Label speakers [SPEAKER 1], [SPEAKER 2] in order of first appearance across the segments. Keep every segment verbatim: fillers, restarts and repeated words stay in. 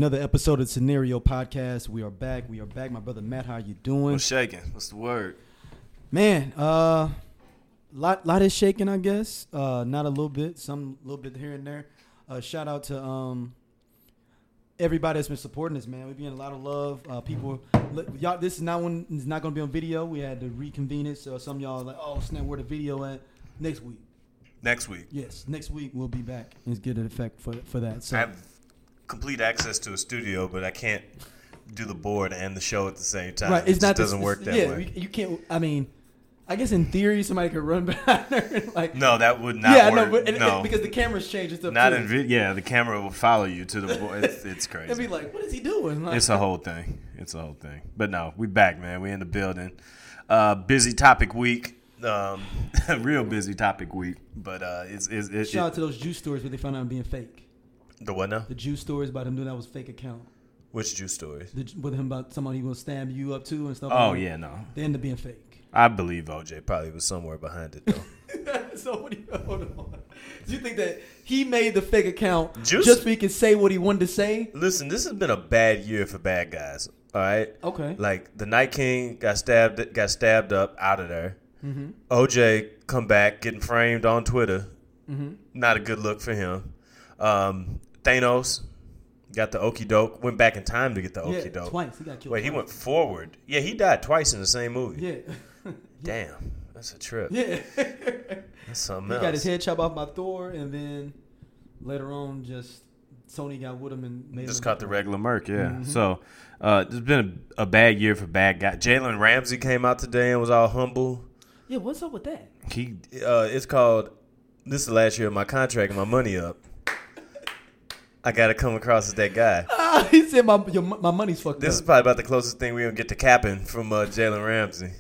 [SPEAKER 1] Another episode of Scenario Podcast. We are back. We are back. My brother Matt, how you doing?
[SPEAKER 2] What's shaking? What's the word?
[SPEAKER 1] Man, uh, lot lot is shaking, I guess. Uh, not a little bit, some little bit here and there. Uh, shout out to um everybody that's been supporting us, man. We've been getting a lot of love. Uh, people, y'all. This is not one. It's not gonna be on video. We had to reconvene it. So some of y'all are like, oh snap, where the video at? Next week.
[SPEAKER 2] Next week.
[SPEAKER 1] Yes, next week we'll be back and get an effect for for that. So
[SPEAKER 2] I have complete access to a studio, but I can't do the board and the show at the same time.
[SPEAKER 1] Right, it's
[SPEAKER 2] it
[SPEAKER 1] not
[SPEAKER 2] doesn't
[SPEAKER 1] the,
[SPEAKER 2] work that
[SPEAKER 1] yeah,
[SPEAKER 2] way.
[SPEAKER 1] You, you can't. I mean, I guess in theory somebody could run behind her. And like,
[SPEAKER 2] no, that would not
[SPEAKER 1] yeah,
[SPEAKER 2] work.
[SPEAKER 1] no, but it,
[SPEAKER 2] no,
[SPEAKER 1] it, because the camera's changed and stuff.
[SPEAKER 2] not
[SPEAKER 1] too.
[SPEAKER 2] in vid- yeah, the camera will follow you to the board. It's, it's crazy.
[SPEAKER 1] It'd be like, what is he doing? Like,
[SPEAKER 2] It's a whole thing. It's a whole thing. But no, we back, man. We in the building. Uh, busy topic week. Um, real busy topic week. But uh, it's, it's, it's
[SPEAKER 1] shout
[SPEAKER 2] it,
[SPEAKER 1] out to those juice stories where they found out being fake.
[SPEAKER 2] the what now?
[SPEAKER 1] The juice stories about him doing that was fake account.
[SPEAKER 2] Which juice stories?
[SPEAKER 1] The, with him about somebody he gonna stab you up too and stuff.
[SPEAKER 2] Oh
[SPEAKER 1] like that.
[SPEAKER 2] yeah, no.
[SPEAKER 1] They ended up being fake.
[SPEAKER 2] I believe O J probably was somewhere behind it though.
[SPEAKER 1] So what do you hold on? Do you think that he made the fake account
[SPEAKER 2] Juice?
[SPEAKER 1] just so he could say what he wanted to say?
[SPEAKER 2] Listen, this has been a bad year for bad guys. All right.
[SPEAKER 1] Okay.
[SPEAKER 2] Like the Night King got stabbed, got stabbed up out of there.
[SPEAKER 1] Mm-hmm.
[SPEAKER 2] O J come back, getting framed on Twitter.
[SPEAKER 1] Mm-hmm.
[SPEAKER 2] Not a good look for him. Um, Thanos got the okie doke. Went back in time to get the okie
[SPEAKER 1] Yeah,
[SPEAKER 2] doke.
[SPEAKER 1] twice. He got killed.
[SPEAKER 2] Wait,
[SPEAKER 1] twice.
[SPEAKER 2] he went forward. Yeah, he died twice in the same movie.
[SPEAKER 1] Yeah.
[SPEAKER 2] Damn, that's a trip.
[SPEAKER 1] Yeah.
[SPEAKER 2] That's something
[SPEAKER 1] He
[SPEAKER 2] else.
[SPEAKER 1] got his head chopped off by Thor, and then later on, just Sony got with him and made
[SPEAKER 2] Just
[SPEAKER 1] him
[SPEAKER 2] caught the regular Merc, yeah.
[SPEAKER 1] Mhm.
[SPEAKER 2] So uh, it's been a, a bad year for bad guys. Jalen Ramsey came out today and was all humble.
[SPEAKER 1] Yeah, what's up with that?
[SPEAKER 2] He, uh, it's called. This is the last year of my contract and my money up. I got to come across as that guy.
[SPEAKER 1] Ah, he said my your, my money's fucked
[SPEAKER 2] This
[SPEAKER 1] up.
[SPEAKER 2] is probably about the closest thing we're gonna get to capping from uh, Jalen Ramsey.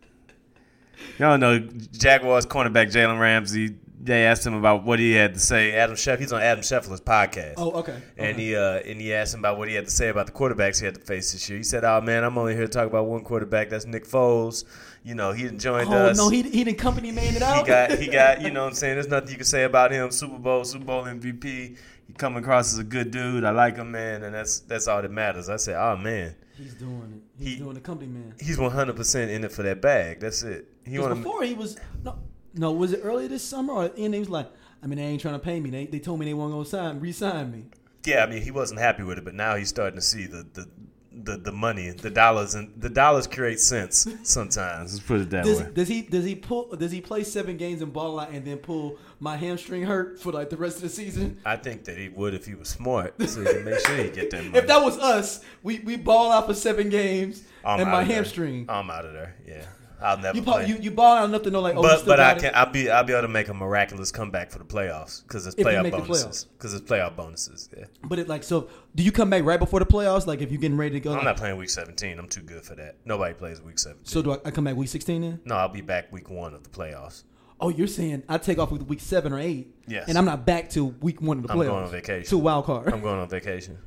[SPEAKER 2] Y'all know Jaguars cornerback Jalen Ramsey. They asked him about what he had to say. Adam Scheffler, he's on Adam Scheffler's podcast.
[SPEAKER 1] Oh, okay.
[SPEAKER 2] And
[SPEAKER 1] okay.
[SPEAKER 2] he uh, and he asked him about what he had to say about the quarterbacks he had to face this year. He said, "Oh man, I'm only here to talk about one quarterback. That's Nick Foles. You know, he joined
[SPEAKER 1] Oh
[SPEAKER 2] us.
[SPEAKER 1] no, he he didn't company man it out.
[SPEAKER 2] He got he got. You know what I'm saying? There's nothing you can say about him. Super Bowl, Super Bowl M V P. He come across as a good dude. I like him, man, and that's that's all that matters." I said, "Oh man,
[SPEAKER 1] He's doing it. He's
[SPEAKER 2] He-
[SPEAKER 1] doing the company man.
[SPEAKER 2] he's one hundred percent in it for that bag. That's it. He
[SPEAKER 1] Because
[SPEAKER 2] want
[SPEAKER 1] before he was no no was it earlier this summer or and he was like, I mean they ain't trying to pay me. They they told me they weren't gonna sign re-sign me.
[SPEAKER 2] Yeah, I mean, he wasn't happy with it, but now he's starting to see the the, the, the money, the dollars, and the dollars create sense sometimes. Let's put it that
[SPEAKER 1] Does,
[SPEAKER 2] way.
[SPEAKER 1] does he does he pull does he play seven games and ball out and then pull my hamstring hurt for like the rest of the season?
[SPEAKER 2] I think that he would if he was smart, so he can make sure he get that money.
[SPEAKER 1] If that was us, we, we ball out for seven games
[SPEAKER 2] I'm
[SPEAKER 1] and
[SPEAKER 2] out
[SPEAKER 1] my
[SPEAKER 2] of there.
[SPEAKER 1] hamstring.
[SPEAKER 2] I'm out of there. Yeah, I'll never
[SPEAKER 1] You, ball,
[SPEAKER 2] play.
[SPEAKER 1] you you ball out enough to know like oh you
[SPEAKER 2] but
[SPEAKER 1] still
[SPEAKER 2] but I
[SPEAKER 1] got
[SPEAKER 2] can
[SPEAKER 1] it.
[SPEAKER 2] I'll be I'll be able to make a miraculous comeback for the playoffs because it's
[SPEAKER 1] If you
[SPEAKER 2] playoff
[SPEAKER 1] make the
[SPEAKER 2] bonuses. Because it's playoff bonuses. Yeah,
[SPEAKER 1] But it like so do you come back right before the playoffs? Like if you're getting ready to go?
[SPEAKER 2] I'm
[SPEAKER 1] like,
[SPEAKER 2] not playing week seventeen. I'm too good for that. Nobody plays week seventeen.
[SPEAKER 1] so do I, I come back week sixteen then?
[SPEAKER 2] no, I'll be back week one of the playoffs.
[SPEAKER 1] Oh, you're saying I take off week seven or eight,
[SPEAKER 2] Yes.
[SPEAKER 1] and I'm not back till week one of the
[SPEAKER 2] I'm
[SPEAKER 1] playoffs.
[SPEAKER 2] going on vacation.
[SPEAKER 1] To wild card.
[SPEAKER 2] I'm going on vacation.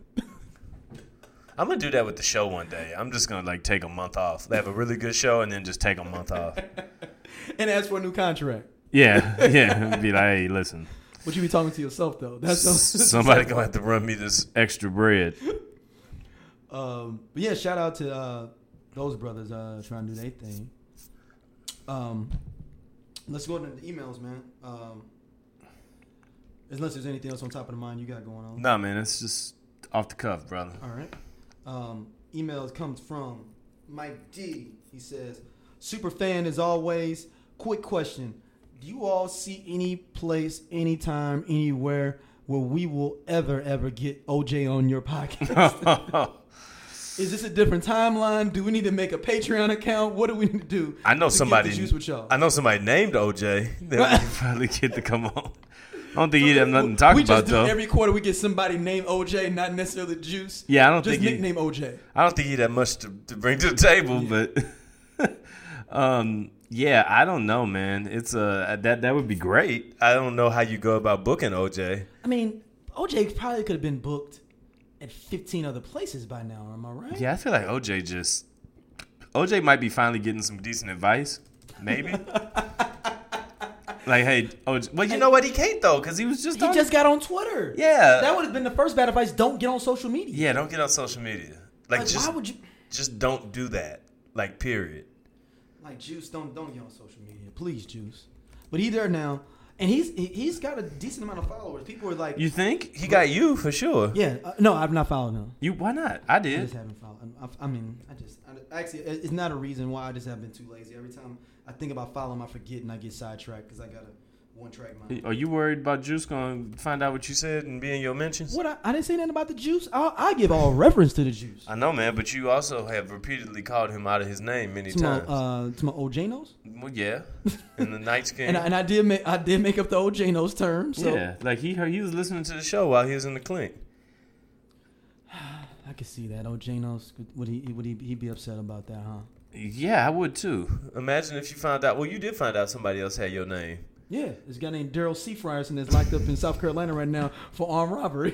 [SPEAKER 2] I'm gonna do that with the show one day. I'm just gonna like take a month off. They have a really good show and then just take a month off.
[SPEAKER 1] And ask for a new contract.
[SPEAKER 2] Yeah, yeah. Be like, hey, listen,
[SPEAKER 1] But you be talking to yourself though. That's
[SPEAKER 2] somebody gonna have to run me this extra bread.
[SPEAKER 1] Um, but yeah, shout out to uh, those brothers uh, trying to do their thing. Um, let's go to the emails, man. Um, unless there's anything else on top of the mind you got going on.
[SPEAKER 2] Nah, man, it's just off the cuff, brother.
[SPEAKER 1] All right. Um, emails comes from Mike D. He says, "Super fan as always. Quick question: do you all see any place, anytime, anywhere where we will ever, ever get O J on your podcast? Is this a different timeline? Do we need to make a Patreon account? What do we need to do?
[SPEAKER 2] I know
[SPEAKER 1] to
[SPEAKER 2] somebody.
[SPEAKER 1] Get the juice with y'all?
[SPEAKER 2] I know somebody named O J that we could probably get to come on. I don't think he'd have nothing to talk
[SPEAKER 1] we
[SPEAKER 2] about
[SPEAKER 1] just do
[SPEAKER 2] though.
[SPEAKER 1] every quarter we get somebody named O J, not necessarily Juice.
[SPEAKER 2] Yeah, I don't
[SPEAKER 1] just
[SPEAKER 2] think he-
[SPEAKER 1] nickname O J.
[SPEAKER 2] I don't think he'd have much to, to bring to the table,
[SPEAKER 1] Yeah.
[SPEAKER 2] but um, yeah, I don't know, man. It's uh that that would be great. I don't know how you go about booking O J.
[SPEAKER 1] I mean, O J probably could have been booked at fifteen other places by now. Am I right?
[SPEAKER 2] Yeah, I feel like O J just O J might be finally getting some decent advice. Maybe. Like, hey, oh, well, you know what? He can't though, because he was just
[SPEAKER 1] He
[SPEAKER 2] on,
[SPEAKER 1] just got on Twitter.
[SPEAKER 2] Yeah,
[SPEAKER 1] that would have been the first bad advice. Don't get on social media.
[SPEAKER 2] Yeah, don't get on social media. Like,
[SPEAKER 1] Like,
[SPEAKER 2] just
[SPEAKER 1] why would you?
[SPEAKER 2] just don't do that. Like, period.
[SPEAKER 1] Like, Juice, don't don't get on social media, please, Juice. But he's there now, and he's he- he's got a decent amount of followers. People are like,
[SPEAKER 2] You think he got you for sure?
[SPEAKER 1] yeah, uh, no, I've not followed him.
[SPEAKER 2] You why not? I
[SPEAKER 1] I
[SPEAKER 2] did.
[SPEAKER 1] just haven't followed. I, I mean, I just I, actually it's not a reason why. I just have been too lazy. Every time I think about following, I forget and I get sidetracked because I got a one track mind.
[SPEAKER 2] Are you worried about Juice gonna find out what you said and be in your mentions?
[SPEAKER 1] What I, I didn't say nothing about the Juice. I, I give all reference to the Juice.
[SPEAKER 2] I know, man, but you also have repeatedly called him out of his name many
[SPEAKER 1] To my,
[SPEAKER 2] times.
[SPEAKER 1] uh, to my O J Nos.
[SPEAKER 2] Well, yeah, in the Knights game.
[SPEAKER 1] And I, and I did make I did make up the O J Nos term. So
[SPEAKER 2] Yeah, like he heard, he was listening to the show while he was in the clinic.
[SPEAKER 1] I could see that. O J Nos, would he would he he be upset about that, huh?
[SPEAKER 2] Yeah, I would too. Imagine if you found out. Well, you did find out somebody else had your name.
[SPEAKER 1] Yeah, this guy named Daryl C. Frierson that's locked up in South Carolina right now for armed robbery.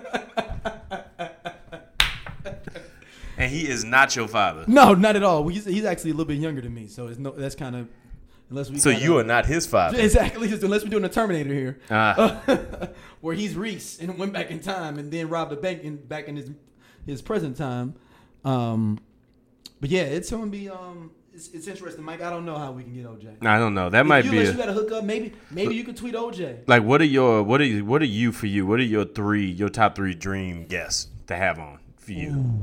[SPEAKER 2] And he is not your father.
[SPEAKER 1] No, not at all. He's, he's actually a little bit younger than me, so it's no. That's kind of unless we.
[SPEAKER 2] So
[SPEAKER 1] kinda,
[SPEAKER 2] you are not his father.
[SPEAKER 1] exactly unless we're doing a Terminator here,
[SPEAKER 2] Ah.
[SPEAKER 1] where he's Reese and went back in time and then robbed a bank in back in his his present time. Um, but yeah, it's gonna be um. It's, it's interesting, Mike. I don't know how we can get O J.
[SPEAKER 2] I don't know. That
[SPEAKER 1] If
[SPEAKER 2] might
[SPEAKER 1] you,
[SPEAKER 2] be
[SPEAKER 1] unless
[SPEAKER 2] a,
[SPEAKER 1] you got to hook up. Maybe maybe you could tweet O J.
[SPEAKER 2] like what are your what are you, what are you for you? What are your three your top three dream guests to have on for you?
[SPEAKER 1] Ooh.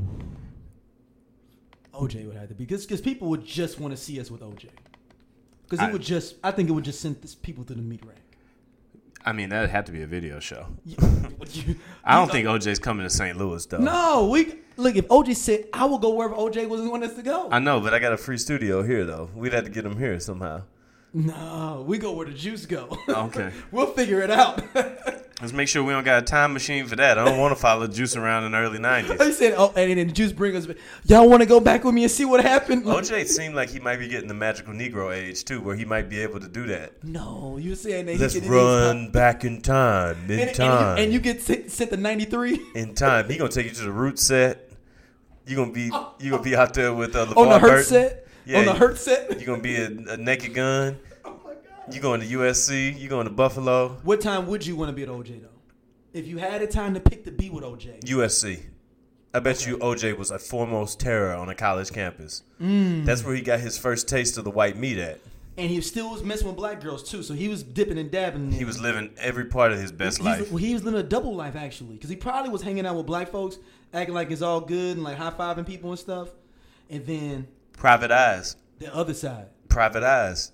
[SPEAKER 1] O J would have to be because because people would just want to see us with O J. Because it
[SPEAKER 2] I-
[SPEAKER 1] would just I think it would just send this people to the meat rack.
[SPEAKER 2] I mean, that'd have to be a video show.
[SPEAKER 1] You- you-
[SPEAKER 2] I don't
[SPEAKER 1] you-
[SPEAKER 2] think O J's coming to Saint Louis though.
[SPEAKER 1] No, we look. If O J said, "I will go wherever O J was want us to go."
[SPEAKER 2] I know, but I got a free studio here though. We'd have to get him here somehow.
[SPEAKER 1] No, we go where the juice go.
[SPEAKER 2] Okay.
[SPEAKER 1] We'll figure it out.
[SPEAKER 2] Let's make sure we don't got a time machine for that. I don't want to follow Juice around in the early nineties.
[SPEAKER 1] They said, "Oh, and then Juice bring us. back. Y'all want to go back with me and see what happened?"
[SPEAKER 2] O J seemed like he might be getting the magical Negro age too, where he might be able to do that.
[SPEAKER 1] No, you were saying that
[SPEAKER 2] Let's
[SPEAKER 1] he get
[SPEAKER 2] run back in time, in
[SPEAKER 1] and,
[SPEAKER 2] time,
[SPEAKER 1] and, you, and you get sent, sent to ninety-three
[SPEAKER 2] in time. He gonna take you to the root set. You gonna be you gonna be out there with uh, LeVar
[SPEAKER 1] on the Hurt
[SPEAKER 2] Burton.
[SPEAKER 1] set.
[SPEAKER 2] Yeah,
[SPEAKER 1] on the
[SPEAKER 2] you-
[SPEAKER 1] Hurt set.
[SPEAKER 2] You gonna be a, a naked gun.
[SPEAKER 1] Oh my god.
[SPEAKER 2] You going to U S C. You going to Buffalo.
[SPEAKER 1] What time would you want to be at O J though? If you had a time to pick to be with O J.
[SPEAKER 2] U S C. I bet
[SPEAKER 1] Okay.
[SPEAKER 2] you O J was a foremost terror on a college campus.
[SPEAKER 1] Mm.
[SPEAKER 2] That's where he got his first taste of the white meat at.
[SPEAKER 1] And he still was messing with black girls too, so he was dipping and dabbing.
[SPEAKER 2] He was living every part of his best
[SPEAKER 1] He's-
[SPEAKER 2] life.
[SPEAKER 1] Well, he was living a double life actually, because he probably was hanging out with black folks, acting like it's all good and like high fiving people and stuff, and then
[SPEAKER 2] Private eyes.
[SPEAKER 1] the other side,
[SPEAKER 2] Private eyes.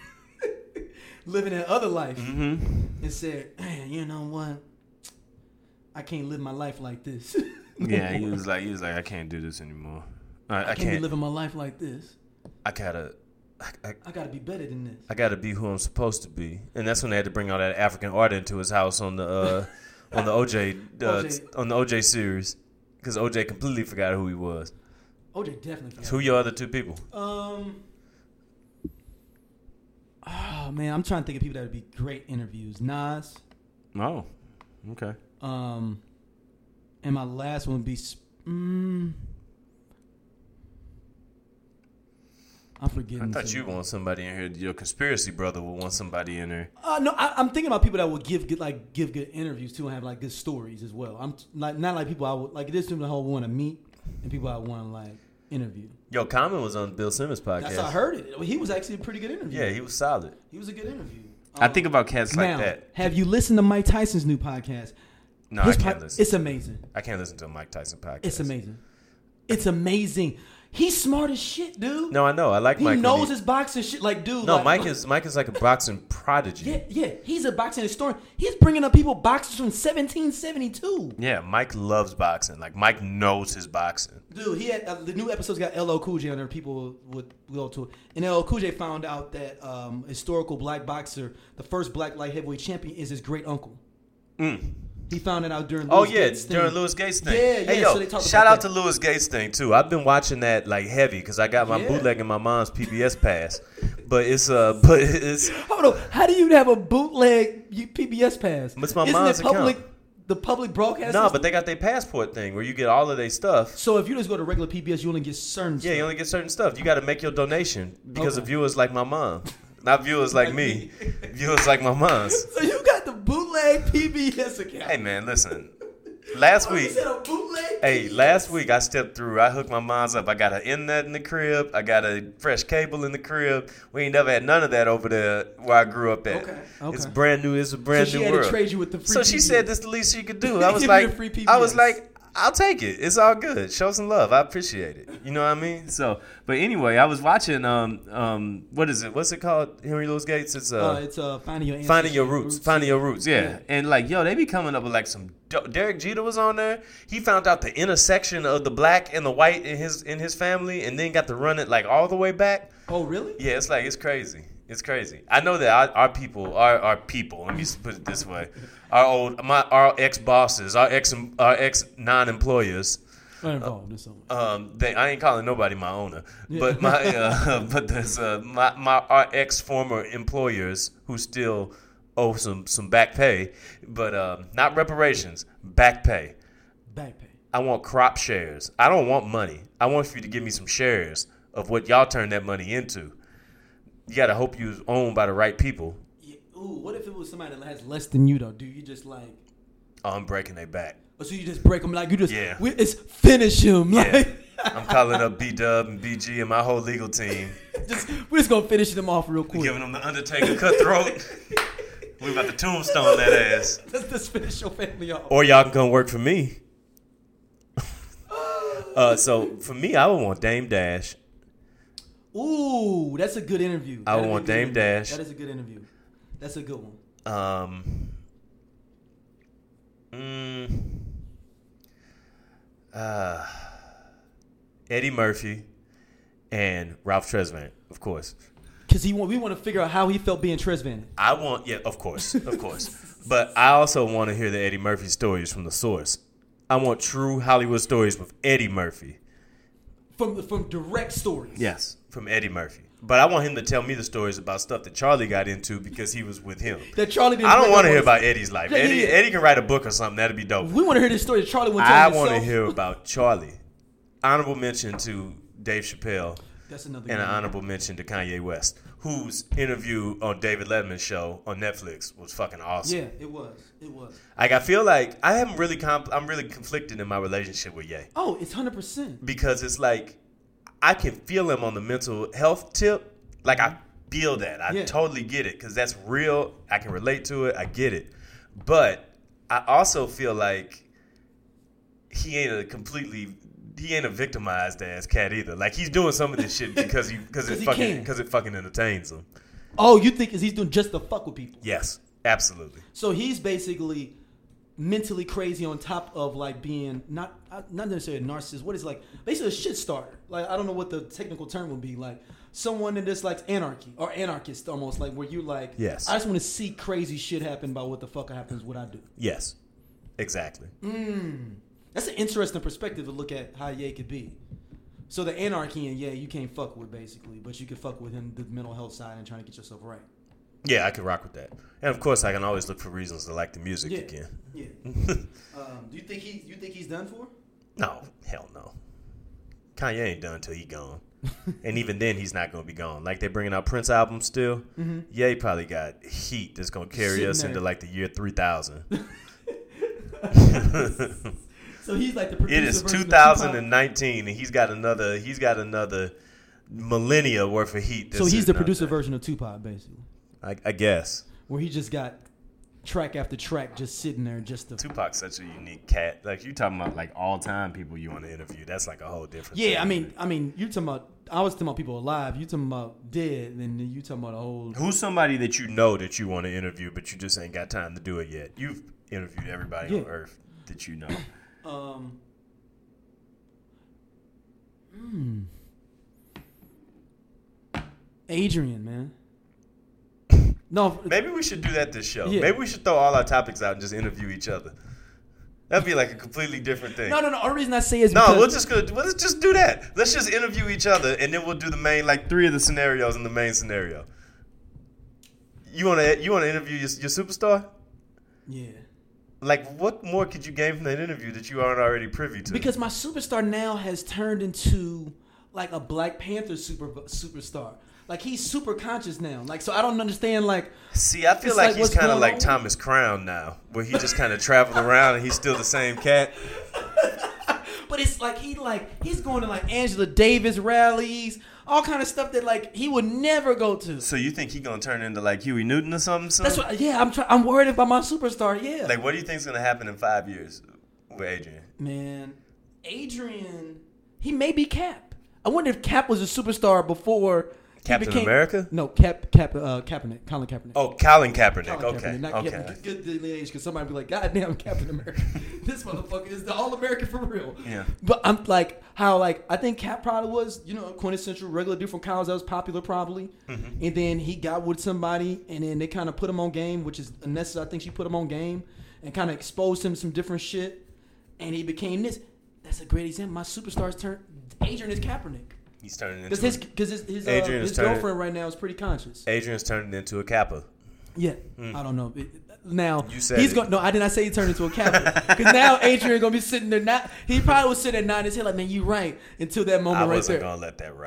[SPEAKER 1] living that other life,
[SPEAKER 2] Mm-hmm.
[SPEAKER 1] and said, "Man, you know what? I can't live my life like this.
[SPEAKER 2] Yeah, he was like, he was like, I can't do this anymore. I, I,
[SPEAKER 1] I can't,
[SPEAKER 2] can't.
[SPEAKER 1] be living my life like this.
[SPEAKER 2] I gotta. I, I,
[SPEAKER 1] I gotta be better than this."
[SPEAKER 2] I gotta be who I'm supposed to be, and that's when they had to bring all that African art into his house on the uh, on the O J, uh,
[SPEAKER 1] O J.
[SPEAKER 2] on the O J series, because O J completely forgot who he was.
[SPEAKER 1] O J definitely. forgot.
[SPEAKER 2] Who your other two people?
[SPEAKER 1] Um. Oh man, I'm trying to think of people that would be great interviews. Nas.
[SPEAKER 2] Oh, okay.
[SPEAKER 1] Um. And my last one would be. Sp- Mm, I'm forgetting.
[SPEAKER 2] I thought
[SPEAKER 1] some-
[SPEAKER 2] you want somebody in here. Your conspiracy brother would want somebody in there.
[SPEAKER 1] Uh, no, I, I'm thinking about people that would give good, like give good interviews too and have like good stories as well. I'm t- like not like people I would like. This is the whole want to meet and people I want to like interview.
[SPEAKER 2] Yo, Common was on Bill Simmons' podcast.
[SPEAKER 1] That's how I heard it. He was actually a pretty good interview.
[SPEAKER 2] Yeah, he was solid.
[SPEAKER 1] he was a good interview.
[SPEAKER 2] I
[SPEAKER 1] Um,
[SPEAKER 2] think about cats like
[SPEAKER 1] now,
[SPEAKER 2] that.
[SPEAKER 1] have you listened to Mike Tyson's new podcast?
[SPEAKER 2] No,
[SPEAKER 1] His
[SPEAKER 2] I can't
[SPEAKER 1] po-
[SPEAKER 2] listen.
[SPEAKER 1] It's amazing.
[SPEAKER 2] I can't listen to a Mike Tyson podcast.
[SPEAKER 1] It's amazing. It's amazing. He's smart as shit, dude.
[SPEAKER 2] No, I know. I like
[SPEAKER 1] he
[SPEAKER 2] Mike. when
[SPEAKER 1] knows
[SPEAKER 2] he-
[SPEAKER 1] his boxing shit. Like, dude.
[SPEAKER 2] No,
[SPEAKER 1] like,
[SPEAKER 2] Mike is Mike is like a boxing prodigy.
[SPEAKER 1] Yeah, yeah. He's a boxing historian. He's bringing up people boxers from seventeen seventy-two.
[SPEAKER 2] Yeah, Mike loves boxing. Like Mike knows his boxing.
[SPEAKER 1] Dude, he had uh, the new episode's got L L Cool J on there. People would go to it, and L L Cool J found out that um, historical black boxer, the first black light heavyweight champion, is his great uncle.
[SPEAKER 2] Mm.
[SPEAKER 1] He found it out during.
[SPEAKER 2] Oh
[SPEAKER 1] Louis
[SPEAKER 2] yeah,
[SPEAKER 1] Gates' thing.
[SPEAKER 2] during Louis Gates thing.
[SPEAKER 1] Yeah, yeah.
[SPEAKER 2] Hey yo,
[SPEAKER 1] so they talked
[SPEAKER 2] shout
[SPEAKER 1] about
[SPEAKER 2] out
[SPEAKER 1] that.
[SPEAKER 2] to Louis Gates thing too. I've been watching that like heavy because I got my
[SPEAKER 1] Yeah.
[SPEAKER 2] bootleg in my mom's P B S pass. But it's uh, but it's
[SPEAKER 1] Hold on. How do you have a bootleg P B S pass?
[SPEAKER 2] It's my
[SPEAKER 1] Isn't
[SPEAKER 2] mom's
[SPEAKER 1] it public?
[SPEAKER 2] account.
[SPEAKER 1] The public broadcast.
[SPEAKER 2] no,
[SPEAKER 1] system?
[SPEAKER 2] but they got their passport thing where you get all of their stuff.
[SPEAKER 1] So if you just go to regular P B S, you only get certain.
[SPEAKER 2] Yeah,
[SPEAKER 1] stuff.
[SPEAKER 2] you only get certain stuff. You got to make your donation because
[SPEAKER 1] Okay.
[SPEAKER 2] of viewers like my mom. Not viewers like me. Viewers like my moms.
[SPEAKER 1] So you got the bootleg P B S account.
[SPEAKER 2] Hey, man, listen. Last
[SPEAKER 1] Oh, you
[SPEAKER 2] week,
[SPEAKER 1] said a bootleg
[SPEAKER 2] hey,
[SPEAKER 1] P B S?
[SPEAKER 2] last week I stepped through. I hooked my mom's up. I got an internet in the crib. I got a fresh cable in the crib. We ain't never had none of that over there where I grew up at.
[SPEAKER 1] Okay, okay.
[SPEAKER 2] It's brand new. It's a brand
[SPEAKER 1] So she
[SPEAKER 2] new
[SPEAKER 1] had
[SPEAKER 2] world.
[SPEAKER 1] to trade you with the free
[SPEAKER 2] So she
[SPEAKER 1] P B S.
[SPEAKER 2] said this the least she could do. I was
[SPEAKER 1] Give me
[SPEAKER 2] like,
[SPEAKER 1] the free P B
[SPEAKER 2] I was
[SPEAKER 1] S.
[SPEAKER 2] like, I'll take it. It's all good. Show some love. I appreciate it. You know what I mean? So, but anyway, I was watching. Um, um, what is it? What's it called? Henry Louis Gates. It's uh,
[SPEAKER 1] Uh, it's uh, finding your
[SPEAKER 2] finding your
[SPEAKER 1] ancestry
[SPEAKER 2] roots. Finding your roots. Yeah.
[SPEAKER 1] Yeah.
[SPEAKER 2] And like, yo, they be coming up with like some. Derek Jeter was on there. He found out the intersection of the black and the white in his in his family, and then got to run it like all the way back.
[SPEAKER 1] Oh, really?
[SPEAKER 2] Yeah, it's like it's crazy. It's crazy. I know that our, our people, our our people. Let me just put it this way: our old, my our ex bosses, our ex our ex non employers.
[SPEAKER 1] I'm involved in something.
[SPEAKER 2] Um, they I ain't calling nobody my owner,
[SPEAKER 1] Yeah.
[SPEAKER 2] but my uh, but there's uh, my my our ex former employers who still owe some some back pay, but um, not reparations, back pay.
[SPEAKER 1] Back pay.
[SPEAKER 2] I want crop shares. I don't want money. I want for you to give me some shares of what y'all turn that money into. You gotta hope you was owned by the right people.
[SPEAKER 1] Yeah. Ooh, what if it was somebody that has less than you though? Do you just like?
[SPEAKER 2] Oh, I'm breaking their back.
[SPEAKER 1] Or so you just break them like you just?
[SPEAKER 2] Yeah.
[SPEAKER 1] We, it's finish him.
[SPEAKER 2] Yeah.
[SPEAKER 1] Like,
[SPEAKER 2] I'm calling up B Dub and B G and my whole legal team,
[SPEAKER 1] just we're just gonna finish them off real quick.
[SPEAKER 2] giving them the Undertaker cutthroat. We about to tombstone that ass.
[SPEAKER 1] Let's just finish your family off.
[SPEAKER 2] Or y'all can come work for me. uh, so for me, I would want Dame Dash.
[SPEAKER 1] Ooh, that's a good interview.
[SPEAKER 2] I would
[SPEAKER 1] That'd be
[SPEAKER 2] want
[SPEAKER 1] a good
[SPEAKER 2] Dame
[SPEAKER 1] interview.
[SPEAKER 2] Dash.
[SPEAKER 1] That is a good interview. That's a good one.
[SPEAKER 2] Um. Mm, uh, Eddie Murphy and Ralph Tresvant, of course.
[SPEAKER 1] Because he want, we want to figure out how he felt being Tresvant.
[SPEAKER 2] I want, yeah, of course, of course. But I also want to hear the Eddie Murphy stories from the source. I want true Hollywood stories with Eddie Murphy.
[SPEAKER 1] From from direct stories.
[SPEAKER 2] Yes, from Eddie Murphy. But I want him to tell me the stories about stuff that Charlie got into because he was with him.
[SPEAKER 1] That Charlie didn't
[SPEAKER 2] I don't
[SPEAKER 1] bring
[SPEAKER 2] want
[SPEAKER 1] up
[SPEAKER 2] to hear
[SPEAKER 1] on
[SPEAKER 2] about Eddie's life.
[SPEAKER 1] Yeah, yeah,
[SPEAKER 2] Eddie,
[SPEAKER 1] yeah.
[SPEAKER 2] Eddie can write a book or something. That'd be dope.
[SPEAKER 1] We want to hear this story that Charlie went
[SPEAKER 2] I
[SPEAKER 1] telling
[SPEAKER 2] want to
[SPEAKER 1] himself.
[SPEAKER 2] hear about Charlie. Honorable mention to Dave Chappelle
[SPEAKER 1] That's another
[SPEAKER 2] and
[SPEAKER 1] good
[SPEAKER 2] an
[SPEAKER 1] one.
[SPEAKER 2] honorable mention to Kanye West, whose interview on David Letterman's show on Netflix was fucking awesome.
[SPEAKER 1] Yeah, it was. It was.
[SPEAKER 2] Like I feel like I am really comp- I'm really conflicted in my relationship with Ye
[SPEAKER 1] Oh, it's one hundred percent.
[SPEAKER 2] because it's like I can feel him on the mental health tip. Like I feel that. I
[SPEAKER 1] Yeah.
[SPEAKER 2] totally get it because that's real. I can relate to it. I get it. But I also feel like he ain't a completely he ain't a victimized ass cat either. Like he's doing some of this shit because he because it
[SPEAKER 1] he
[SPEAKER 2] fucking
[SPEAKER 1] can.
[SPEAKER 2] because it fucking entertains him.
[SPEAKER 1] Oh, you think is he's doing just to fuck with people?
[SPEAKER 2] Yes, absolutely.
[SPEAKER 1] So he's basically mentally crazy on top of like being not not necessarily a narcissist. What is it, like basically a shit starter? Like I don't know what the technical term would be. Like someone that dislikes anarchy or anarchist almost like where you like.
[SPEAKER 2] Yes.
[SPEAKER 1] I just want to see crazy shit happen about what the fuck happens. What I do.
[SPEAKER 2] Yes, exactly.
[SPEAKER 1] Mm. That's an interesting perspective to look at how Ye could be. So the anarchy and Ye you can't fuck with basically, but you can fuck with him the mental health side and trying to get yourself right.
[SPEAKER 2] Yeah, I can rock with that. And of course, I can always look for reasons to like the music
[SPEAKER 1] Yeah.
[SPEAKER 2] again.
[SPEAKER 1] Yeah. um, do you think he? You think he's done for?
[SPEAKER 2] No, hell no. Kanye ain't done till he gone. And even then, he's not going to be gone. Like, they're bringing out Prince albums still.
[SPEAKER 1] Mm-hmm.
[SPEAKER 2] Yeah, he probably got heat that's going to carry
[SPEAKER 1] Sitting
[SPEAKER 2] us
[SPEAKER 1] there.
[SPEAKER 2] into, like, the year three thousand.
[SPEAKER 1] So he's like the producer.
[SPEAKER 2] It is
[SPEAKER 1] version
[SPEAKER 2] two
[SPEAKER 1] of
[SPEAKER 2] thousand
[SPEAKER 1] Tupac.
[SPEAKER 2] nineteen, and he's got another, he's got another millennia worth of heat. that's
[SPEAKER 1] So he's the
[SPEAKER 2] sitting out
[SPEAKER 1] producer
[SPEAKER 2] there.
[SPEAKER 1] version of Tupac, basically,
[SPEAKER 2] I, I guess.
[SPEAKER 1] where he just got track after track just sitting there just to.
[SPEAKER 2] Tupac's such a unique cat. Like, you talking about, like, all-time people you want to interview. That's, like, a whole different thing.
[SPEAKER 1] Yeah, I mean, I mean, you talking about. I was talking about people alive. You talking about dead, and then you talking about a whole.
[SPEAKER 2] Who's somebody that you know that you want to interview, but you just ain't got time to do it yet? You've interviewed everybody
[SPEAKER 1] Yeah.
[SPEAKER 2] on earth that you know.
[SPEAKER 1] Um. Hmm. Adrian, man. No,
[SPEAKER 2] Maybe we should do that this show.
[SPEAKER 1] Yeah.
[SPEAKER 2] Maybe we should throw all our topics out and just interview each other. That'd be like a completely different thing.
[SPEAKER 1] no, no, no. The only reason I say is
[SPEAKER 2] No,
[SPEAKER 1] because
[SPEAKER 2] we'll just go. Let's just do that. Let's just interview each other, and then we'll do the main, like three of the scenarios in the main scenario. You want to? You want to interview your, your superstar?
[SPEAKER 1] yeah.
[SPEAKER 2] Like, what more could you gain from that interview that you aren't already privy to?
[SPEAKER 1] Because my superstar now has turned into like a Black Panther super superstar. Like he's super conscious now. Like so, I don't understand. Like,
[SPEAKER 2] see, I feel
[SPEAKER 1] it's
[SPEAKER 2] like,
[SPEAKER 1] like,
[SPEAKER 2] he's
[SPEAKER 1] what's
[SPEAKER 2] kind of
[SPEAKER 1] going
[SPEAKER 2] like
[SPEAKER 1] on?
[SPEAKER 2] Thomas Crown now, where he just kind of traveled around and he's still the same cat.
[SPEAKER 1] But it's like he like he's going to like Angela Davis rallies, all kind of stuff that like he would never go to.
[SPEAKER 2] So you think he gonna turn into like Huey Newton or something soon?
[SPEAKER 1] That's what. Yeah, I'm try, I'm worried about my superstar. Yeah.
[SPEAKER 2] Like, what do you think's gonna happen in five years with Adrian?
[SPEAKER 1] Man, Adrian, he may be Cap. I wonder if Cap was a superstar before
[SPEAKER 2] Captain
[SPEAKER 1] he became,
[SPEAKER 2] America?
[SPEAKER 1] No, Cap, Cap, uh, Kaepernick, Colin Kaepernick.
[SPEAKER 2] Oh, Colin Kaepernick.
[SPEAKER 1] Colin
[SPEAKER 2] okay,
[SPEAKER 1] Kaepernick, not
[SPEAKER 2] okay.
[SPEAKER 1] Kaepernick. Good, good age, because somebody be like, God damn, Captain America. This motherfucker is the All-American for real.
[SPEAKER 2] Yeah.
[SPEAKER 1] But I'm like, how, like, I think Cap probably was, you know, quintessential regular dude from college that was popular probably. Mm-hmm. And then he got with somebody, and then they kind of put him on game, which is unnecessary. I think she put him on game and kind of exposed him to some different shit. And he became this. That's a great example. My superstars turned, Adrian is Kaepernick.
[SPEAKER 2] He's turning into
[SPEAKER 1] Because his, cause his, his, uh,
[SPEAKER 2] Adrian
[SPEAKER 1] his
[SPEAKER 2] is turning-
[SPEAKER 1] girlfriend right now is pretty conscious.
[SPEAKER 2] Adrian's turning into a Kappa.
[SPEAKER 1] Yeah, I don't know. It- now
[SPEAKER 2] You said
[SPEAKER 1] he's
[SPEAKER 2] it.
[SPEAKER 1] going. No, I did not say he turned into a Kappa. Because now Adrian gonna be sitting there. Not he probably was sitting there nodding his head like, "Man, you right." Until that moment
[SPEAKER 2] I
[SPEAKER 1] right
[SPEAKER 2] wasn't
[SPEAKER 1] there.
[SPEAKER 2] gonna let that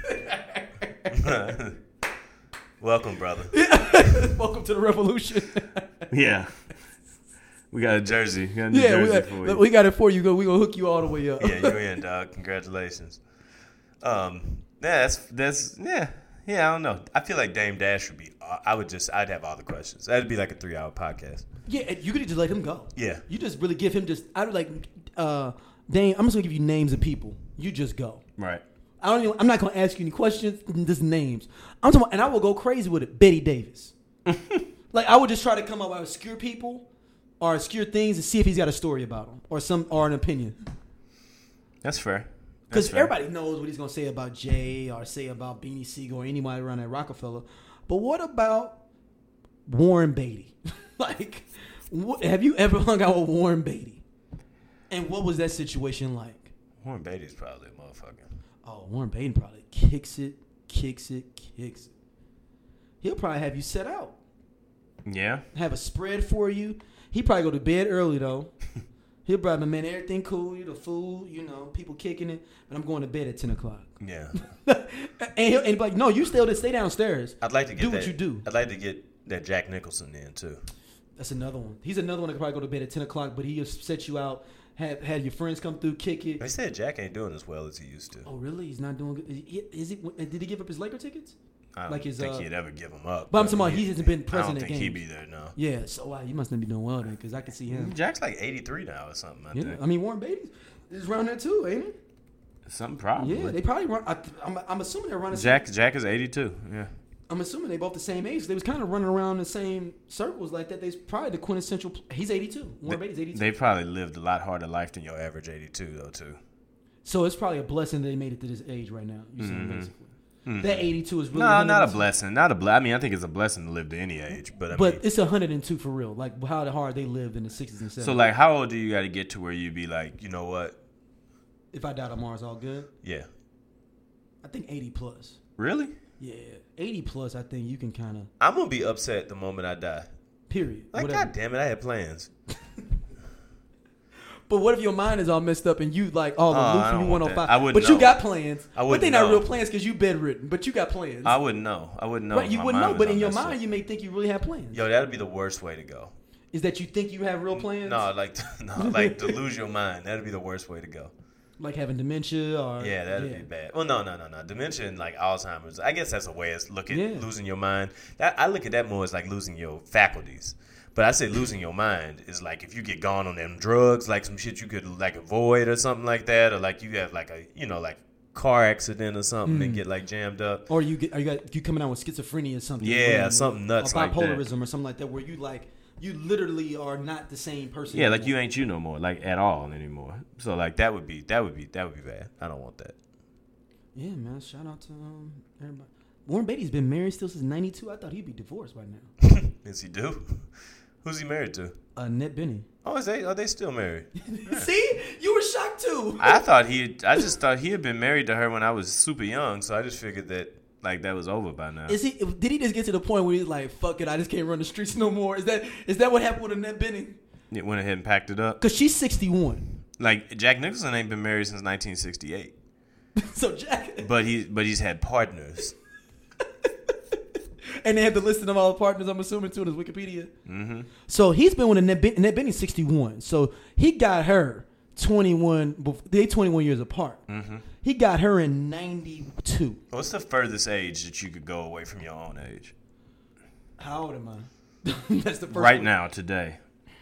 [SPEAKER 2] ride. Welcome, brother.
[SPEAKER 1] Welcome to the revolution.
[SPEAKER 2] Yeah. We got a jersey. We got a new
[SPEAKER 1] yeah, we
[SPEAKER 2] jersey
[SPEAKER 1] got,
[SPEAKER 2] for you.
[SPEAKER 1] we got it for you. Go, we gonna hook you all the way up.
[SPEAKER 2] Yeah, you in, dog. Congratulations. Um, yeah, that's that's yeah, yeah. I don't know. I feel like Dame Dash would be. I would just. I'd have all the questions. That'd be like a three-hour podcast.
[SPEAKER 1] Yeah, you could just let him go.
[SPEAKER 2] Yeah.
[SPEAKER 1] You just really give him just. I would like, uh, Dane. I'm just gonna give you names of people. You just go.
[SPEAKER 2] Right.
[SPEAKER 1] I don't. Even, I'm not gonna ask you any questions. Just names. I'm talking, about, and I will go crazy with it. Betty Davis. Like I would just try to come up with obscure people or obscure things and see if he's got a story about them or some or an opinion.
[SPEAKER 2] That's fair.
[SPEAKER 1] Because everybody knows what he's gonna say about Jay or say about Beanie Siegel or anybody around at Rockefeller. But what about Warren Beatty? Like, what, have you ever hung out with Warren Beatty? And what was that situation like?
[SPEAKER 2] Warren Beatty's probably a motherfucker.
[SPEAKER 1] Oh, Warren Beatty probably kicks it, kicks it, kicks it. He'll probably have you set out.
[SPEAKER 2] Yeah.
[SPEAKER 1] Have a spread for you. He probably go to bed early though. He'll probably, man, everything cool, you the food, you know, people kicking it, but I'm going to bed at ten o'clock.
[SPEAKER 2] Yeah.
[SPEAKER 1] and he'll and be like, no, you still stay downstairs.
[SPEAKER 2] I'd like to get
[SPEAKER 1] do
[SPEAKER 2] that,
[SPEAKER 1] what you do.
[SPEAKER 2] I'd like to get that Jack Nicholson in too.
[SPEAKER 1] That's another one. He's another one that could probably go to bed at ten o'clock, but he'll set you out, have had your friends come through, kick it.
[SPEAKER 2] They said Jack ain't doing as well as he used to.
[SPEAKER 1] Oh, really? He's not doing good. Is it? Did he give up his Laker tickets?
[SPEAKER 2] I don't
[SPEAKER 1] like his,
[SPEAKER 2] think
[SPEAKER 1] uh,
[SPEAKER 2] he'd ever give him up.
[SPEAKER 1] But I'm talking about he hasn't been
[SPEAKER 2] I
[SPEAKER 1] present
[SPEAKER 2] don't
[SPEAKER 1] at
[SPEAKER 2] think
[SPEAKER 1] games.
[SPEAKER 2] he'd be there now.
[SPEAKER 1] Yeah, so wow, you must not be doing well then, because I can see him.
[SPEAKER 2] Jack's like eighty-three now or something, I
[SPEAKER 1] Yeah,
[SPEAKER 2] think.
[SPEAKER 1] I mean Warren Beatty is around there too, ain't he?
[SPEAKER 2] Something probably.
[SPEAKER 1] Yeah, they probably run. I, I'm, I'm assuming they're running.
[SPEAKER 2] Jack Jack is eighty-two, yeah.
[SPEAKER 1] I'm assuming they both the same age. They was kind of running around the same circles like that. They's probably the quintessential. He's eighty-two. Warren
[SPEAKER 2] They,
[SPEAKER 1] Beatty's eighty-two.
[SPEAKER 2] they probably lived a lot harder life than your average eighty-two, though, too.
[SPEAKER 1] So it's probably a blessing they made it to this age right now. You saying
[SPEAKER 2] Mhm.
[SPEAKER 1] basically
[SPEAKER 2] Mhm.
[SPEAKER 1] that eighty-two is really
[SPEAKER 2] No, not a
[SPEAKER 1] one hundred two.
[SPEAKER 2] blessing. Not a ble- I mean, I think it's a blessing to live to any age, but I
[SPEAKER 1] But
[SPEAKER 2] mean,
[SPEAKER 1] it's one hundred two for real. Like how hard they lived in the sixties and seventies.
[SPEAKER 2] so like, how old do you got to get to where you be like, you know what?
[SPEAKER 1] if I die tomorrow, it's all good.
[SPEAKER 2] Yeah,
[SPEAKER 1] I think eighty plus.
[SPEAKER 2] really?
[SPEAKER 1] Yeah, eighty plus. I think you can kind of
[SPEAKER 2] I'm gonna be upset the moment I die.
[SPEAKER 1] period.
[SPEAKER 2] Like,
[SPEAKER 1] Whatever.
[SPEAKER 2] God damn it, I had plans.
[SPEAKER 1] But what if your mind is all messed up and you like all
[SPEAKER 2] Oh, I
[SPEAKER 1] aloof
[SPEAKER 2] don't
[SPEAKER 1] and you
[SPEAKER 2] want
[SPEAKER 1] one oh five?
[SPEAKER 2] that. I wouldn't
[SPEAKER 1] But you
[SPEAKER 2] know.
[SPEAKER 1] got plans.
[SPEAKER 2] I
[SPEAKER 1] But
[SPEAKER 2] wouldn't
[SPEAKER 1] they not
[SPEAKER 2] know.
[SPEAKER 1] real plans because you bedridden. But you got plans.
[SPEAKER 2] I wouldn't know. I wouldn't know.
[SPEAKER 1] Right, you
[SPEAKER 2] My
[SPEAKER 1] wouldn't
[SPEAKER 2] mind
[SPEAKER 1] know.
[SPEAKER 2] was
[SPEAKER 1] But
[SPEAKER 2] all
[SPEAKER 1] in your
[SPEAKER 2] messed
[SPEAKER 1] mind,
[SPEAKER 2] up.
[SPEAKER 1] you may think you really have plans.
[SPEAKER 2] Yo, that'd be the worst way to go.
[SPEAKER 1] Is that you think you have real plans?
[SPEAKER 2] No, like no, like to lose your mind. That'd be the worst way to go.
[SPEAKER 1] Like having dementia or
[SPEAKER 2] Yeah, that'd be bad. Well, no, no, no, no. Dementia and like Alzheimer's. I guess that's a way to look at
[SPEAKER 1] Yeah.
[SPEAKER 2] losing your mind. That, I look at that more as like losing your faculties. But I say losing your mind is like if you get gone on them drugs, like some shit you could like avoid or something like that, or like you have like a you know like car accident or something and get like jammed up.
[SPEAKER 1] Or you get, or you got you coming out with schizophrenia or something.
[SPEAKER 2] Yeah,
[SPEAKER 1] or,
[SPEAKER 2] something nuts
[SPEAKER 1] or
[SPEAKER 2] like that.
[SPEAKER 1] bipolarism or something like that, where you like you literally are not the same person.
[SPEAKER 2] Yeah, like
[SPEAKER 1] anymore.
[SPEAKER 2] you ain't you no more, like at all anymore. So like that would be that would be that would be bad. I don't want that.
[SPEAKER 1] Yeah, man. Shout out to um, everybody. Warren Beatty's been married still since ninety-two. I thought he'd be divorced by now.
[SPEAKER 2] Does he do? Who's he married to?
[SPEAKER 1] Uh, Annette Bening.
[SPEAKER 2] Oh, is they are they still married?
[SPEAKER 1] See, you were shocked too.
[SPEAKER 2] I thought he. Had, I just thought he had been married to her when I was super young, so I just figured that like that was over by now.
[SPEAKER 1] Is he? Did he just get to the point where he's like, "Fuck it, I just can't run the streets no more"? Is that is that what happened with Annette Bening?
[SPEAKER 2] It went ahead and packed it up.
[SPEAKER 1] Cause she's sixty-one.
[SPEAKER 2] Like Jack Nicholson ain't been married since nineteen sixty-eight,
[SPEAKER 1] So Jack.
[SPEAKER 2] but he but he's had partners.
[SPEAKER 1] And they have the list of all the partners, I'm assuming, too, in his Wikipedia.
[SPEAKER 2] Mm-hmm.
[SPEAKER 1] So he's been with Annette Bening. Annette Bening's sixty-one. So he got her twenty-one, they twenty-one years apart.
[SPEAKER 2] Mm-hmm.
[SPEAKER 1] He got her in ninety-two.
[SPEAKER 2] What's the furthest age that you could go away from your own age?
[SPEAKER 1] How old am I? That's the first
[SPEAKER 2] Right
[SPEAKER 1] one.
[SPEAKER 2] now, today.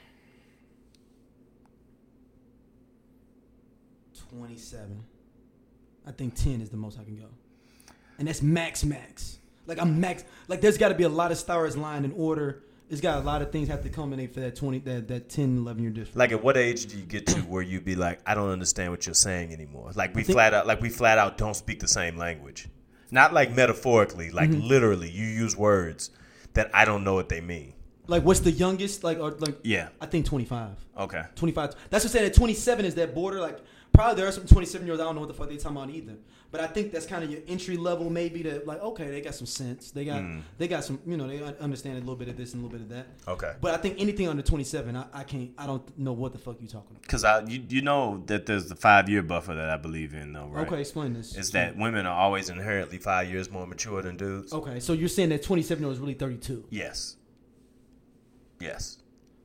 [SPEAKER 1] twenty-seven. I think ten is the most I can go. And that's max max. Like I'm max like there's got to be a lot of stars lined in order. There's got a lot of things have to culminate for that twenty that that ten, eleven year difference.
[SPEAKER 2] Like, at what age do you get to where you be like, I don't understand what you're saying anymore? Like we
[SPEAKER 1] think-
[SPEAKER 2] flat out like we flat out don't speak the same language. Not like metaphorically, like
[SPEAKER 1] Mm-hmm.
[SPEAKER 2] literally you use words that I don't know what they mean.
[SPEAKER 1] Like what's the youngest like or like
[SPEAKER 2] Yeah.
[SPEAKER 1] I think twenty-five.
[SPEAKER 2] Okay.
[SPEAKER 1] twenty-five. That's what I'm saying. At twenty-seven is that border. Like, probably there are some twenty-seven year olds. I don't know what the fuck they talking about either. But I think that's kind of your entry level, maybe to like, okay, they got some sense. They got,
[SPEAKER 2] Mm.
[SPEAKER 1] they got some, you know, they understand a little bit of this and a little bit of that.
[SPEAKER 2] Okay.
[SPEAKER 1] But I think anything under twenty-seven, I, I can't, I don't know what the fuck you talking about.
[SPEAKER 2] Because I, you, you know that there's the five year buffer that I believe in, though, right?
[SPEAKER 1] Okay, explain this.
[SPEAKER 2] Is that women are always inherently five years more mature than dudes?
[SPEAKER 1] Okay, so you're saying that twenty-seven year old is really thirty-two.
[SPEAKER 2] Yes. Yes.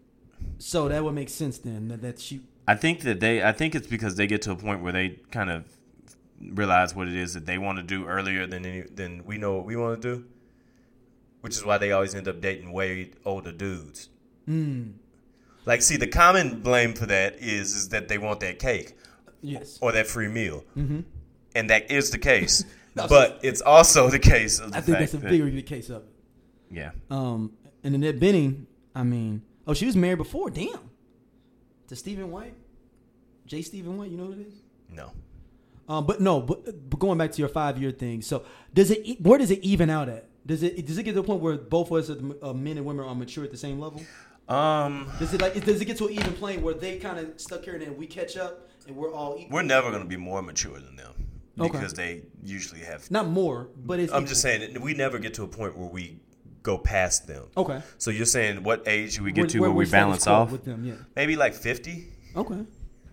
[SPEAKER 1] So that would make sense then. That that she.
[SPEAKER 2] I think that they, I think it's because they get to a point where they kind of realize what it is that they want to do earlier than any, than we know what we want to do, which is why they always end up dating way older dudes.
[SPEAKER 1] Mm.
[SPEAKER 2] Like, see, the common blame for that is is that they want that cake
[SPEAKER 1] Yes.
[SPEAKER 2] or that free meal,
[SPEAKER 1] Mm-hmm.
[SPEAKER 2] and that is the case.
[SPEAKER 1] No,
[SPEAKER 2] But it's also the case of the
[SPEAKER 1] I think
[SPEAKER 2] fact
[SPEAKER 1] that's a
[SPEAKER 2] that,
[SPEAKER 1] bigger the case of it.
[SPEAKER 2] yeah.
[SPEAKER 1] Um, and Annette Bening, I mean, oh, she was married before. Damn. To Stephen White, J. Stephen White. You know what it is?
[SPEAKER 2] No.
[SPEAKER 1] Um, but no, but, but going back to your five year thing. So does it? Where does it even out at? Does it? Does it get to a point where both of us, uh, men and women, are mature at the same level?
[SPEAKER 2] Um,
[SPEAKER 1] Does it like? Does it get to an even plane where they kind of stuck here and then we catch up and we're all equal?
[SPEAKER 2] we're never going to be more mature than them
[SPEAKER 1] Okay.
[SPEAKER 2] because they usually have.
[SPEAKER 1] Not more, but it's.
[SPEAKER 2] I'm
[SPEAKER 1] equal.
[SPEAKER 2] just saying that we never get to a point where we go past them.
[SPEAKER 1] Okay.
[SPEAKER 2] So you're saying what age do we get
[SPEAKER 1] Where-
[SPEAKER 2] to
[SPEAKER 1] where
[SPEAKER 2] where,
[SPEAKER 1] we're
[SPEAKER 2] we balance
[SPEAKER 1] status quo
[SPEAKER 2] off?
[SPEAKER 1] with them? Yeah.
[SPEAKER 2] Maybe like fifty
[SPEAKER 1] Okay.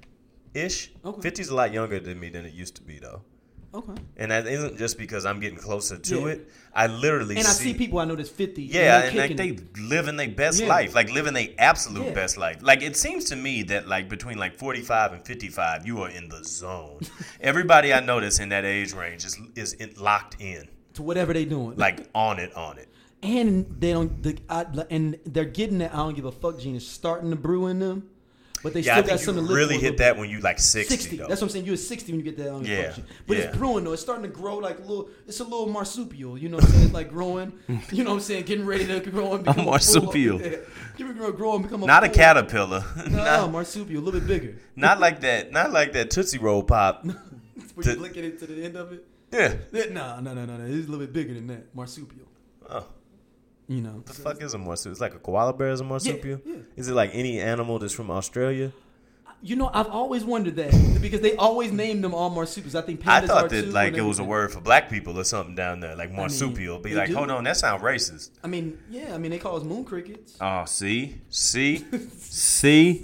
[SPEAKER 2] ish.
[SPEAKER 1] Okay.
[SPEAKER 2] fifty's a lot younger than me than it used to be though.
[SPEAKER 1] Okay.
[SPEAKER 2] And that isn't just because I'm getting closer to
[SPEAKER 1] Yeah.
[SPEAKER 2] it. I literally
[SPEAKER 1] And I
[SPEAKER 2] see,
[SPEAKER 1] see people I know that's fifty.
[SPEAKER 2] yeah, and
[SPEAKER 1] and
[SPEAKER 2] like
[SPEAKER 1] they're
[SPEAKER 2] they living their best
[SPEAKER 1] Yeah.
[SPEAKER 2] life, like living their absolute
[SPEAKER 1] Yeah.
[SPEAKER 2] best life. Like it seems to me that like between like forty-five and fifty-five, you are in the zone. Everybody I know that's in that age range is is in, locked in,
[SPEAKER 1] to whatever they doing.
[SPEAKER 2] like on it, on it.
[SPEAKER 1] and they don't. The, I, and they're getting that I don't give a fuck gene is starting to brew in them, but they
[SPEAKER 2] Yeah,
[SPEAKER 1] still
[SPEAKER 2] I
[SPEAKER 1] got
[SPEAKER 2] think
[SPEAKER 1] something
[SPEAKER 2] you
[SPEAKER 1] to live
[SPEAKER 2] really
[SPEAKER 1] for a
[SPEAKER 2] hit
[SPEAKER 1] little
[SPEAKER 2] that
[SPEAKER 1] bit.
[SPEAKER 2] when you like sixty.
[SPEAKER 1] sixty.
[SPEAKER 2] Though.
[SPEAKER 1] That's what I'm saying. You're at sixty when you get that. I don't give a
[SPEAKER 2] Yeah,
[SPEAKER 1] fuck shit. But
[SPEAKER 2] yeah.
[SPEAKER 1] it's brewing though. It's starting to grow like a little. It's a little marsupial. You know what I'm saying? It's like growing. You know what I'm saying? Getting ready to grow and become
[SPEAKER 2] marsupial.
[SPEAKER 1] A full, yeah. Give it grow, grow and become a
[SPEAKER 2] Not a
[SPEAKER 1] full-
[SPEAKER 2] caterpillar.
[SPEAKER 1] No,
[SPEAKER 2] not,
[SPEAKER 1] marsupial, a little bit bigger.
[SPEAKER 2] not like that. Not like that Tootsie Roll pop.
[SPEAKER 1] Were
[SPEAKER 2] To-
[SPEAKER 1] you licking it to the end of it?
[SPEAKER 2] Yeah.
[SPEAKER 1] No, no, no, no, no. It's a little bit bigger than that. Marsupial.
[SPEAKER 2] Oh,
[SPEAKER 1] You know.
[SPEAKER 2] the fuck is a marsupial? It's like a koala bear is a marsupial.
[SPEAKER 1] yeah.
[SPEAKER 2] Is it like any animal that's from Australia?
[SPEAKER 1] You know, I've always wondered that because they always name them all marsupials. I think pandas
[SPEAKER 2] I
[SPEAKER 1] are
[SPEAKER 2] thought
[SPEAKER 1] too,
[SPEAKER 2] that like
[SPEAKER 1] and
[SPEAKER 2] it was a
[SPEAKER 1] everything.
[SPEAKER 2] word for black people or something down there, like marsupial. Be
[SPEAKER 1] they
[SPEAKER 2] like,
[SPEAKER 1] do.
[SPEAKER 2] hold on, that sounds racist.
[SPEAKER 1] I mean, yeah. I mean, they call us moon crickets.
[SPEAKER 2] Oh, see, see, see,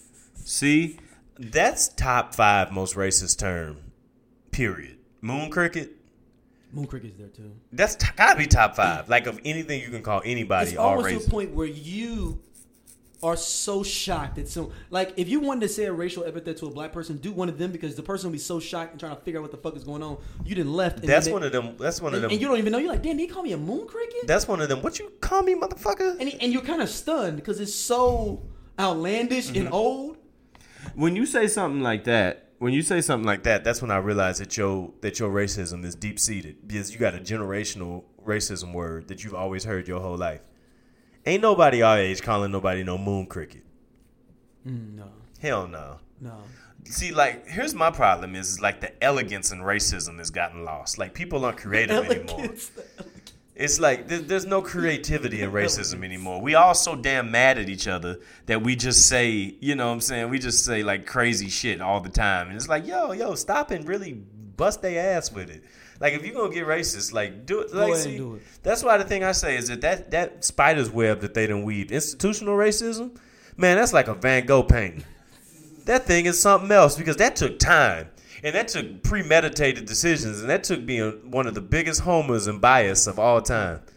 [SPEAKER 2] see. That's top five most racist term. Period. Moon cricket.
[SPEAKER 1] Moon crickets there too.
[SPEAKER 2] That's t- gotta be top five. Like of anything you can call anybody
[SPEAKER 1] It's
[SPEAKER 2] all
[SPEAKER 1] almost to a
[SPEAKER 2] racist.
[SPEAKER 1] point where you are so shocked that some like if you wanted to say a racial epithet to a black person, do one of them because the person will be so shocked and trying to figure out what the fuck is going on. You didn't left. And
[SPEAKER 2] That's
[SPEAKER 1] then
[SPEAKER 2] one
[SPEAKER 1] they,
[SPEAKER 2] of them. That's one of
[SPEAKER 1] and,
[SPEAKER 2] them.
[SPEAKER 1] and you don't even know. You're like, damn, they call me a moon cricket.
[SPEAKER 2] That's one of them. What you call me, motherfucker?
[SPEAKER 1] And and you're kind of stunned because it's so outlandish
[SPEAKER 2] Mm-hmm.
[SPEAKER 1] and old.
[SPEAKER 2] When you say something like that, when you say something like that, that's when I realize that your that your racism is deep seated because you got a generational racism word that you've always heard your whole life. Ain't nobody our age calling nobody no moon cricket.
[SPEAKER 1] Mm, no,
[SPEAKER 2] Hell no.
[SPEAKER 1] no.
[SPEAKER 2] See, like, here's my problem is, is like the elegance in racism has gotten lost. Like, people aren't creative anymore.
[SPEAKER 1] Elegance, the elegance.
[SPEAKER 2] It's like there, there's no creativity in racism anymore. We all so damn mad at each other that we just say, you know what I'm saying? We just say like crazy shit all the time. And it's like, yo, yo, stop and really bust their ass with it. Like if you're going to get racist, like do it. Like,
[SPEAKER 1] ahead and
[SPEAKER 2] see,
[SPEAKER 1] do it.
[SPEAKER 2] That's why the thing I say is that, that that spider's web that they done weaved, institutional racism, man, that's like a Van Gogh painting. That thing is something else because that took time. And that took premeditated decisions, and that took being one of the biggest homers and bias of all time.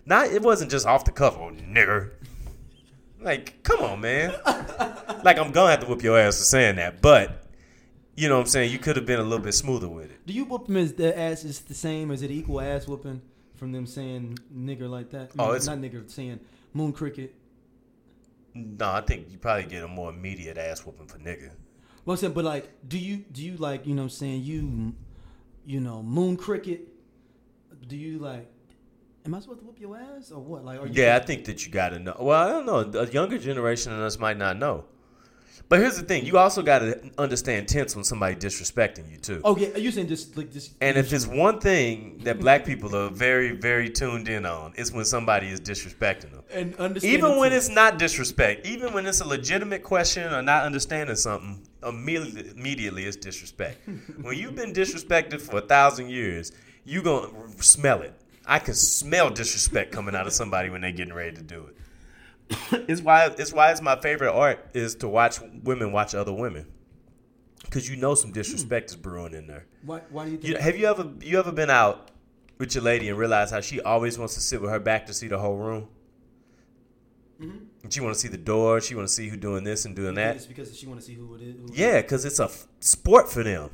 [SPEAKER 2] Not it wasn't just off the cuff, oh nigger. Like, come on, man. Like, I'm gonna have to whoop your ass for saying that, but you know what I'm saying? You could have been a little bit smoother with it.
[SPEAKER 1] Do you whoop them as their ass is the same? Is it equal ass whooping from them saying nigger like that?
[SPEAKER 2] Oh,
[SPEAKER 1] no,
[SPEAKER 2] it's
[SPEAKER 1] not nigger, saying moon cricket.
[SPEAKER 2] No, I think you probably get a more immediate ass whooping for nigga.
[SPEAKER 1] Well, I'm saying, but like, do you do you like you know what I'm saying you, you know moon cricket? Do you like? Am I supposed to whoop your ass or what? Like, are you
[SPEAKER 2] yeah, I think that you gotta know. Well, I don't know. A younger generation of us might not know. But here's the thing: you also gotta understand tense when somebody disrespecting you too.
[SPEAKER 1] Oh yeah, you saying just like this?
[SPEAKER 2] And if it's one thing that black people are very, very tuned in on, it's when somebody is disrespecting them.
[SPEAKER 1] And understand
[SPEAKER 2] even when
[SPEAKER 1] tense.
[SPEAKER 2] it's not disrespect, even when it's a legitimate question or not understanding something, immediately, immediately it's disrespect. When you've been disrespected for a thousand years, you gonna smell it. I can smell disrespect coming out of somebody when they're getting ready to do it. It's why it's why it's my favorite art is to watch women watch other women, because you know some disrespect is brewing in there.
[SPEAKER 1] Why? Why do you think?
[SPEAKER 2] You, have you ever you ever been out with your lady and realize how she always wants to sit with her back to see the whole room? Mm-hmm. And she want to see the door. She want to see who doing this and doing that.
[SPEAKER 1] It's because she want to see who it is. Who
[SPEAKER 2] yeah, because it's a f- sport for them.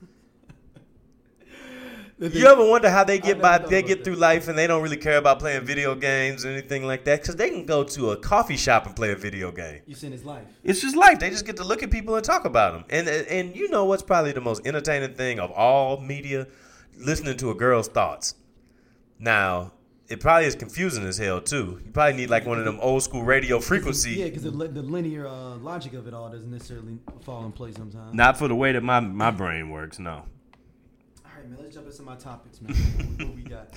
[SPEAKER 2] You ever wonder how they get by? They get through life and they don't really care about playing video games or anything like that, because they can go to a coffee shop and play a video game.
[SPEAKER 1] You seen his life.
[SPEAKER 2] It's just life. They just get to look at people and talk about them. And and you know what's probably the most entertaining thing of all media? Listening to a girl's thoughts. Now, it probably is confusing as hell too. You probably need like one of them old school radio frequency.
[SPEAKER 1] Yeah, because the, the linear uh, logic of it all doesn't necessarily fall in place sometimes.
[SPEAKER 2] Not for the way that my, my brain works, no.
[SPEAKER 1] All right, man, let's jump into my topics, man. What we got?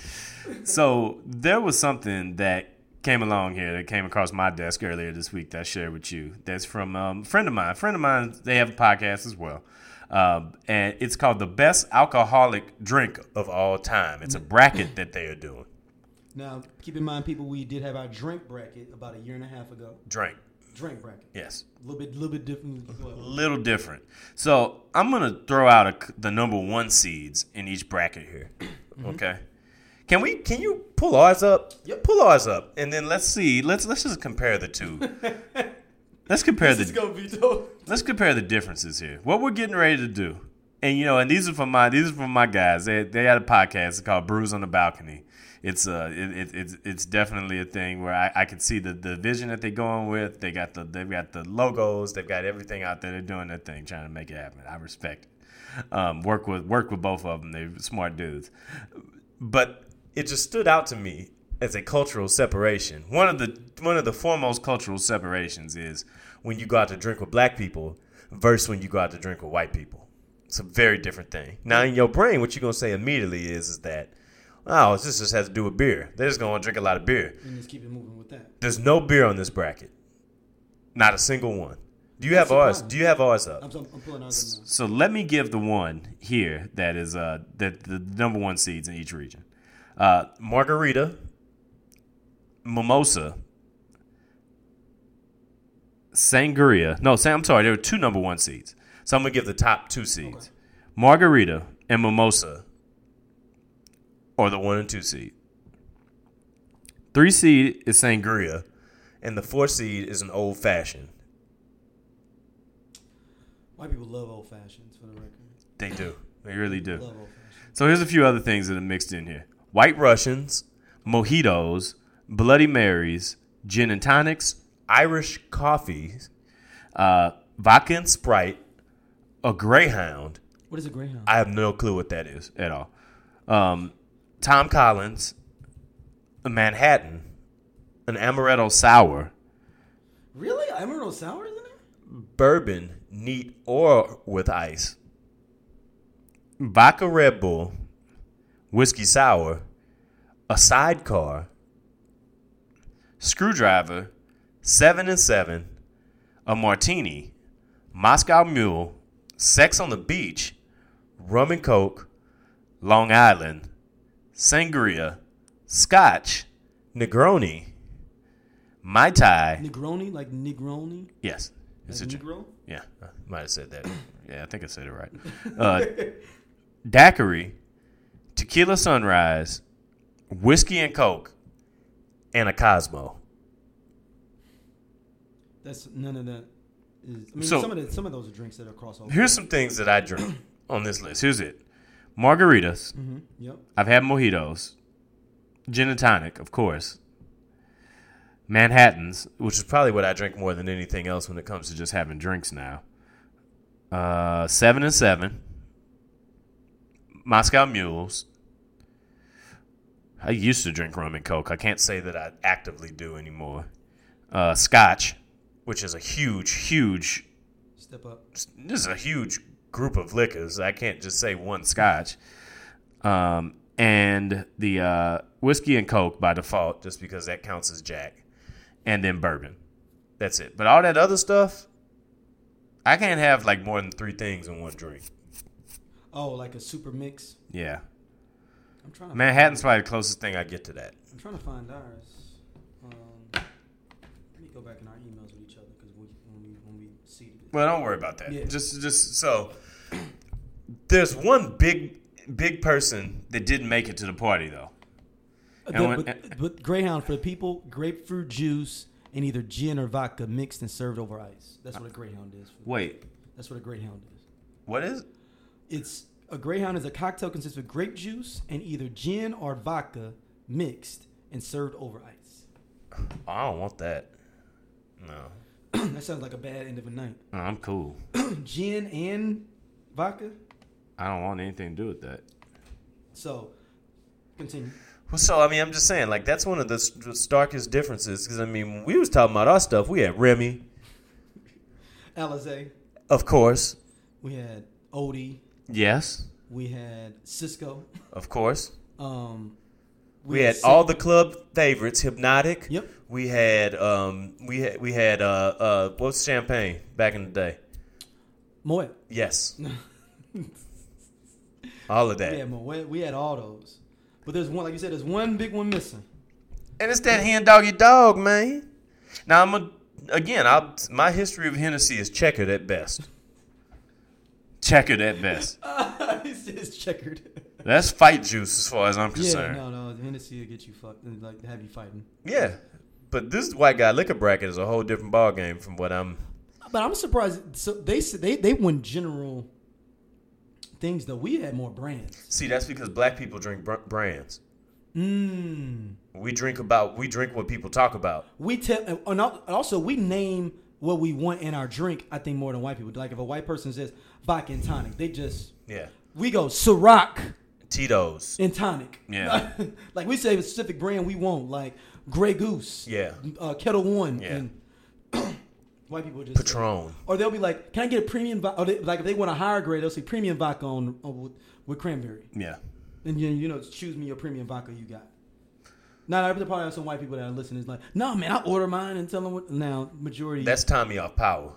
[SPEAKER 2] So there was something that came along here that came across my desk earlier this week that I shared with you. That's from um, a friend of mine. A friend of mine, they have a podcast as well. Um, and it's called The Best Alcoholic Drink of All Time. It's a bracket that they are doing.
[SPEAKER 1] Now, keep in mind, people, we did have our drink bracket about a year and a half ago.
[SPEAKER 2] Drink.
[SPEAKER 1] Drink bracket.
[SPEAKER 2] Yes.
[SPEAKER 1] A little bit, little bit different.
[SPEAKER 2] A little different. So I'm gonna throw out a, the number one seeds in each bracket here. Mm-hmm. Okay. Can we? Can you pull ours up?
[SPEAKER 1] Yep.
[SPEAKER 2] Pull ours up, and then let's see. Let's let's just compare the two. Let's compare
[SPEAKER 1] this
[SPEAKER 2] the.
[SPEAKER 1] Is gonna be dope.
[SPEAKER 2] Let's compare the differences here. What we're getting ready to do, and you know, and these are from my these are from my guys. They they had a podcast. It's called Brews on the Balcony. It's uh it, it it's it's definitely a thing where I, I can see the, the vision that they're going with. They got the they've got the logos. They've got everything out there. They're doing their thing, trying to make it happen. I respect it. Um, work with work with both of them. They're smart dudes. But it just stood out to me as a cultural separation. One of the one of the foremost cultural separations is when you go out to drink with black people versus when you go out to drink with white people. It's a very different thing. Now in your brain, what you're gonna say immediately is is that, oh, this just has to do with beer. They're just going to drink a lot of beer.
[SPEAKER 1] And just keep it moving with that.
[SPEAKER 2] There's no beer on this bracket. Not a single one. Do you That's have ours? Do you have ours up?
[SPEAKER 1] I'm, I'm pulling ours up now.
[SPEAKER 2] So let me give the one here that is uh that the number one seeds in each region. Uh, margarita, mimosa, sangria. No, I'm sorry. There were two number one seeds. So I'm gonna give the top two seeds: okay. Margarita and mimosa. Or the one and two seed. Three seed is sangria, and the four seed is an old fashioned.
[SPEAKER 1] White people love old fashions, for the record.
[SPEAKER 2] They do. They really do.
[SPEAKER 1] Love old fashions.
[SPEAKER 2] So here's a few other things that are mixed in here: White Russians, mojitos, Bloody Marys, gin and tonics, Irish coffees, uh, vodka and Sprite, a Greyhound.
[SPEAKER 1] What is a Greyhound?
[SPEAKER 2] I have no clue what that is at all. Um, Tom Collins, a Manhattan, an Amaretto Sour.
[SPEAKER 1] Really? Amaretto Sour is in there?
[SPEAKER 2] Bourbon, neat or with ice. Vodka Red Bull, Whiskey Sour, a Sidecar, Screwdriver, Seven and Seven, a Martini, Moscow Mule, Sex on the Beach, Rum and Coke, Long Island, Sangria, Scotch, Negroni, Mai Tai.
[SPEAKER 1] Negroni? Like Negroni?
[SPEAKER 2] Yes.
[SPEAKER 1] Like Negro?
[SPEAKER 2] Yeah, I might have said that. Yeah, I think I said it right. Uh, Daiquiri, Tequila Sunrise, Whiskey and Coke, and a Cosmo.
[SPEAKER 1] That's none of that. Is, I mean,
[SPEAKER 2] So-
[SPEAKER 1] some of the, some of those are drinks that are crossover.
[SPEAKER 2] Here's some things that I drink on this list. Here's it. Margaritas.
[SPEAKER 1] Mm-hmm. Yep.
[SPEAKER 2] I've had mojitos. Gin and tonic, of course. Manhattans, which is probably what I drink more than anything else when it comes to just having drinks now. Uh, seven and seven. Moscow Mules. I used to drink rum and coke. I can't say that I actively do anymore. Uh, Scotch, which is a huge, huge.
[SPEAKER 1] Step up.
[SPEAKER 2] This is a huge group of liquors. I can't just say one Scotch. Um, and the uh, whiskey and coke by default, just because that counts as Jack. And then bourbon. That's it. But all that other stuff, I can't have like more than three things in one drink.
[SPEAKER 1] Oh, like a super mix.
[SPEAKER 2] Yeah.
[SPEAKER 1] I'm trying to.
[SPEAKER 2] Manhattan's probably the closest thing I get to that.
[SPEAKER 1] I'm trying to find ours. Um, let me go back in our emails with each other because we, when we when we see it.
[SPEAKER 2] Well, don't worry about that.
[SPEAKER 1] Yeah.
[SPEAKER 2] Just, just so there's one big, big person that didn't make it to the party though.
[SPEAKER 1] Uh,
[SPEAKER 2] And
[SPEAKER 1] the-
[SPEAKER 2] when-
[SPEAKER 1] but, but Greyhound for the people, grapefruit juice and either gin or vodka mixed and served over ice. That's what a Greyhound is.
[SPEAKER 2] Wait,
[SPEAKER 1] That's what a Greyhound is.
[SPEAKER 2] what is?
[SPEAKER 1] It's a Greyhound is a cocktail consists of grape juice and either gin or vodka mixed and served over ice.
[SPEAKER 2] Oh, I don't want that. No,
[SPEAKER 1] That sounds like a bad end of a night.
[SPEAKER 2] No, I'm cool.
[SPEAKER 1] Gin and vodka.
[SPEAKER 2] I don't want anything to do with that.
[SPEAKER 1] So, continue.
[SPEAKER 2] Well, so I mean, I'm just saying, like that's one of the st- starkest differences. Because I mean, when we was talking about our stuff, we had Remy,
[SPEAKER 1] Alizé.
[SPEAKER 2] of course.
[SPEAKER 1] We had Odie.
[SPEAKER 2] Yes,
[SPEAKER 1] We had Cisco.
[SPEAKER 2] of course.
[SPEAKER 1] Um,
[SPEAKER 2] We had
[SPEAKER 1] Sid-
[SPEAKER 2] all the club favorites. Hypnotic.
[SPEAKER 1] Yep.
[SPEAKER 2] We had um we had we had uh uh what's champagne back in the day?
[SPEAKER 1] Moet.
[SPEAKER 2] Yes. All of that.
[SPEAKER 1] We had Moet. We had all those. But there's one, like you said, there's one big one missing.
[SPEAKER 2] And it's that hen doggy dog, man. Now I'm a, again, I'll, my history of Hennessy is checkered at best. Checkered at best.
[SPEAKER 1] It's it's checkered.
[SPEAKER 2] That's fight juice as far as I'm
[SPEAKER 1] Yeah,
[SPEAKER 2] concerned.
[SPEAKER 1] no, no. The Hennessy will get you fucked and like have you fighting.
[SPEAKER 2] Yeah. But this white guy liquor bracket is a whole different ball game from what I'm.
[SPEAKER 1] But I'm surprised. So they said they they went general things though. We had more brands.
[SPEAKER 2] See, that's because black people drink br- brands.
[SPEAKER 1] Mm.
[SPEAKER 2] We drink about. We drink what people talk about.
[SPEAKER 1] We tell, and al- also we name what we want in our drink. I think more than white people. Like if a white person says vodka and tonic, they just
[SPEAKER 2] Yeah.
[SPEAKER 1] we go Ciroc
[SPEAKER 2] Tito's.
[SPEAKER 1] and tonic.
[SPEAKER 2] Yeah.
[SPEAKER 1] Like we say a specific brand we want, like Grey Goose.
[SPEAKER 2] Yeah.
[SPEAKER 1] Uh, Kettle One.
[SPEAKER 2] Yeah.
[SPEAKER 1] And white people just say-
[SPEAKER 2] Patron.
[SPEAKER 1] or they'll be like, "Can I get a premium vodka?" Or they, like if they want a higher grade, they'll say premium vodka on, on with, with cranberry.
[SPEAKER 2] Yeah.
[SPEAKER 1] And you, you know, choose me your premium vodka you got. Now, there probably have some white people that are listening. Is like, no, man, I order mine and tell them what. Now, majority.
[SPEAKER 2] That's Tommy off power.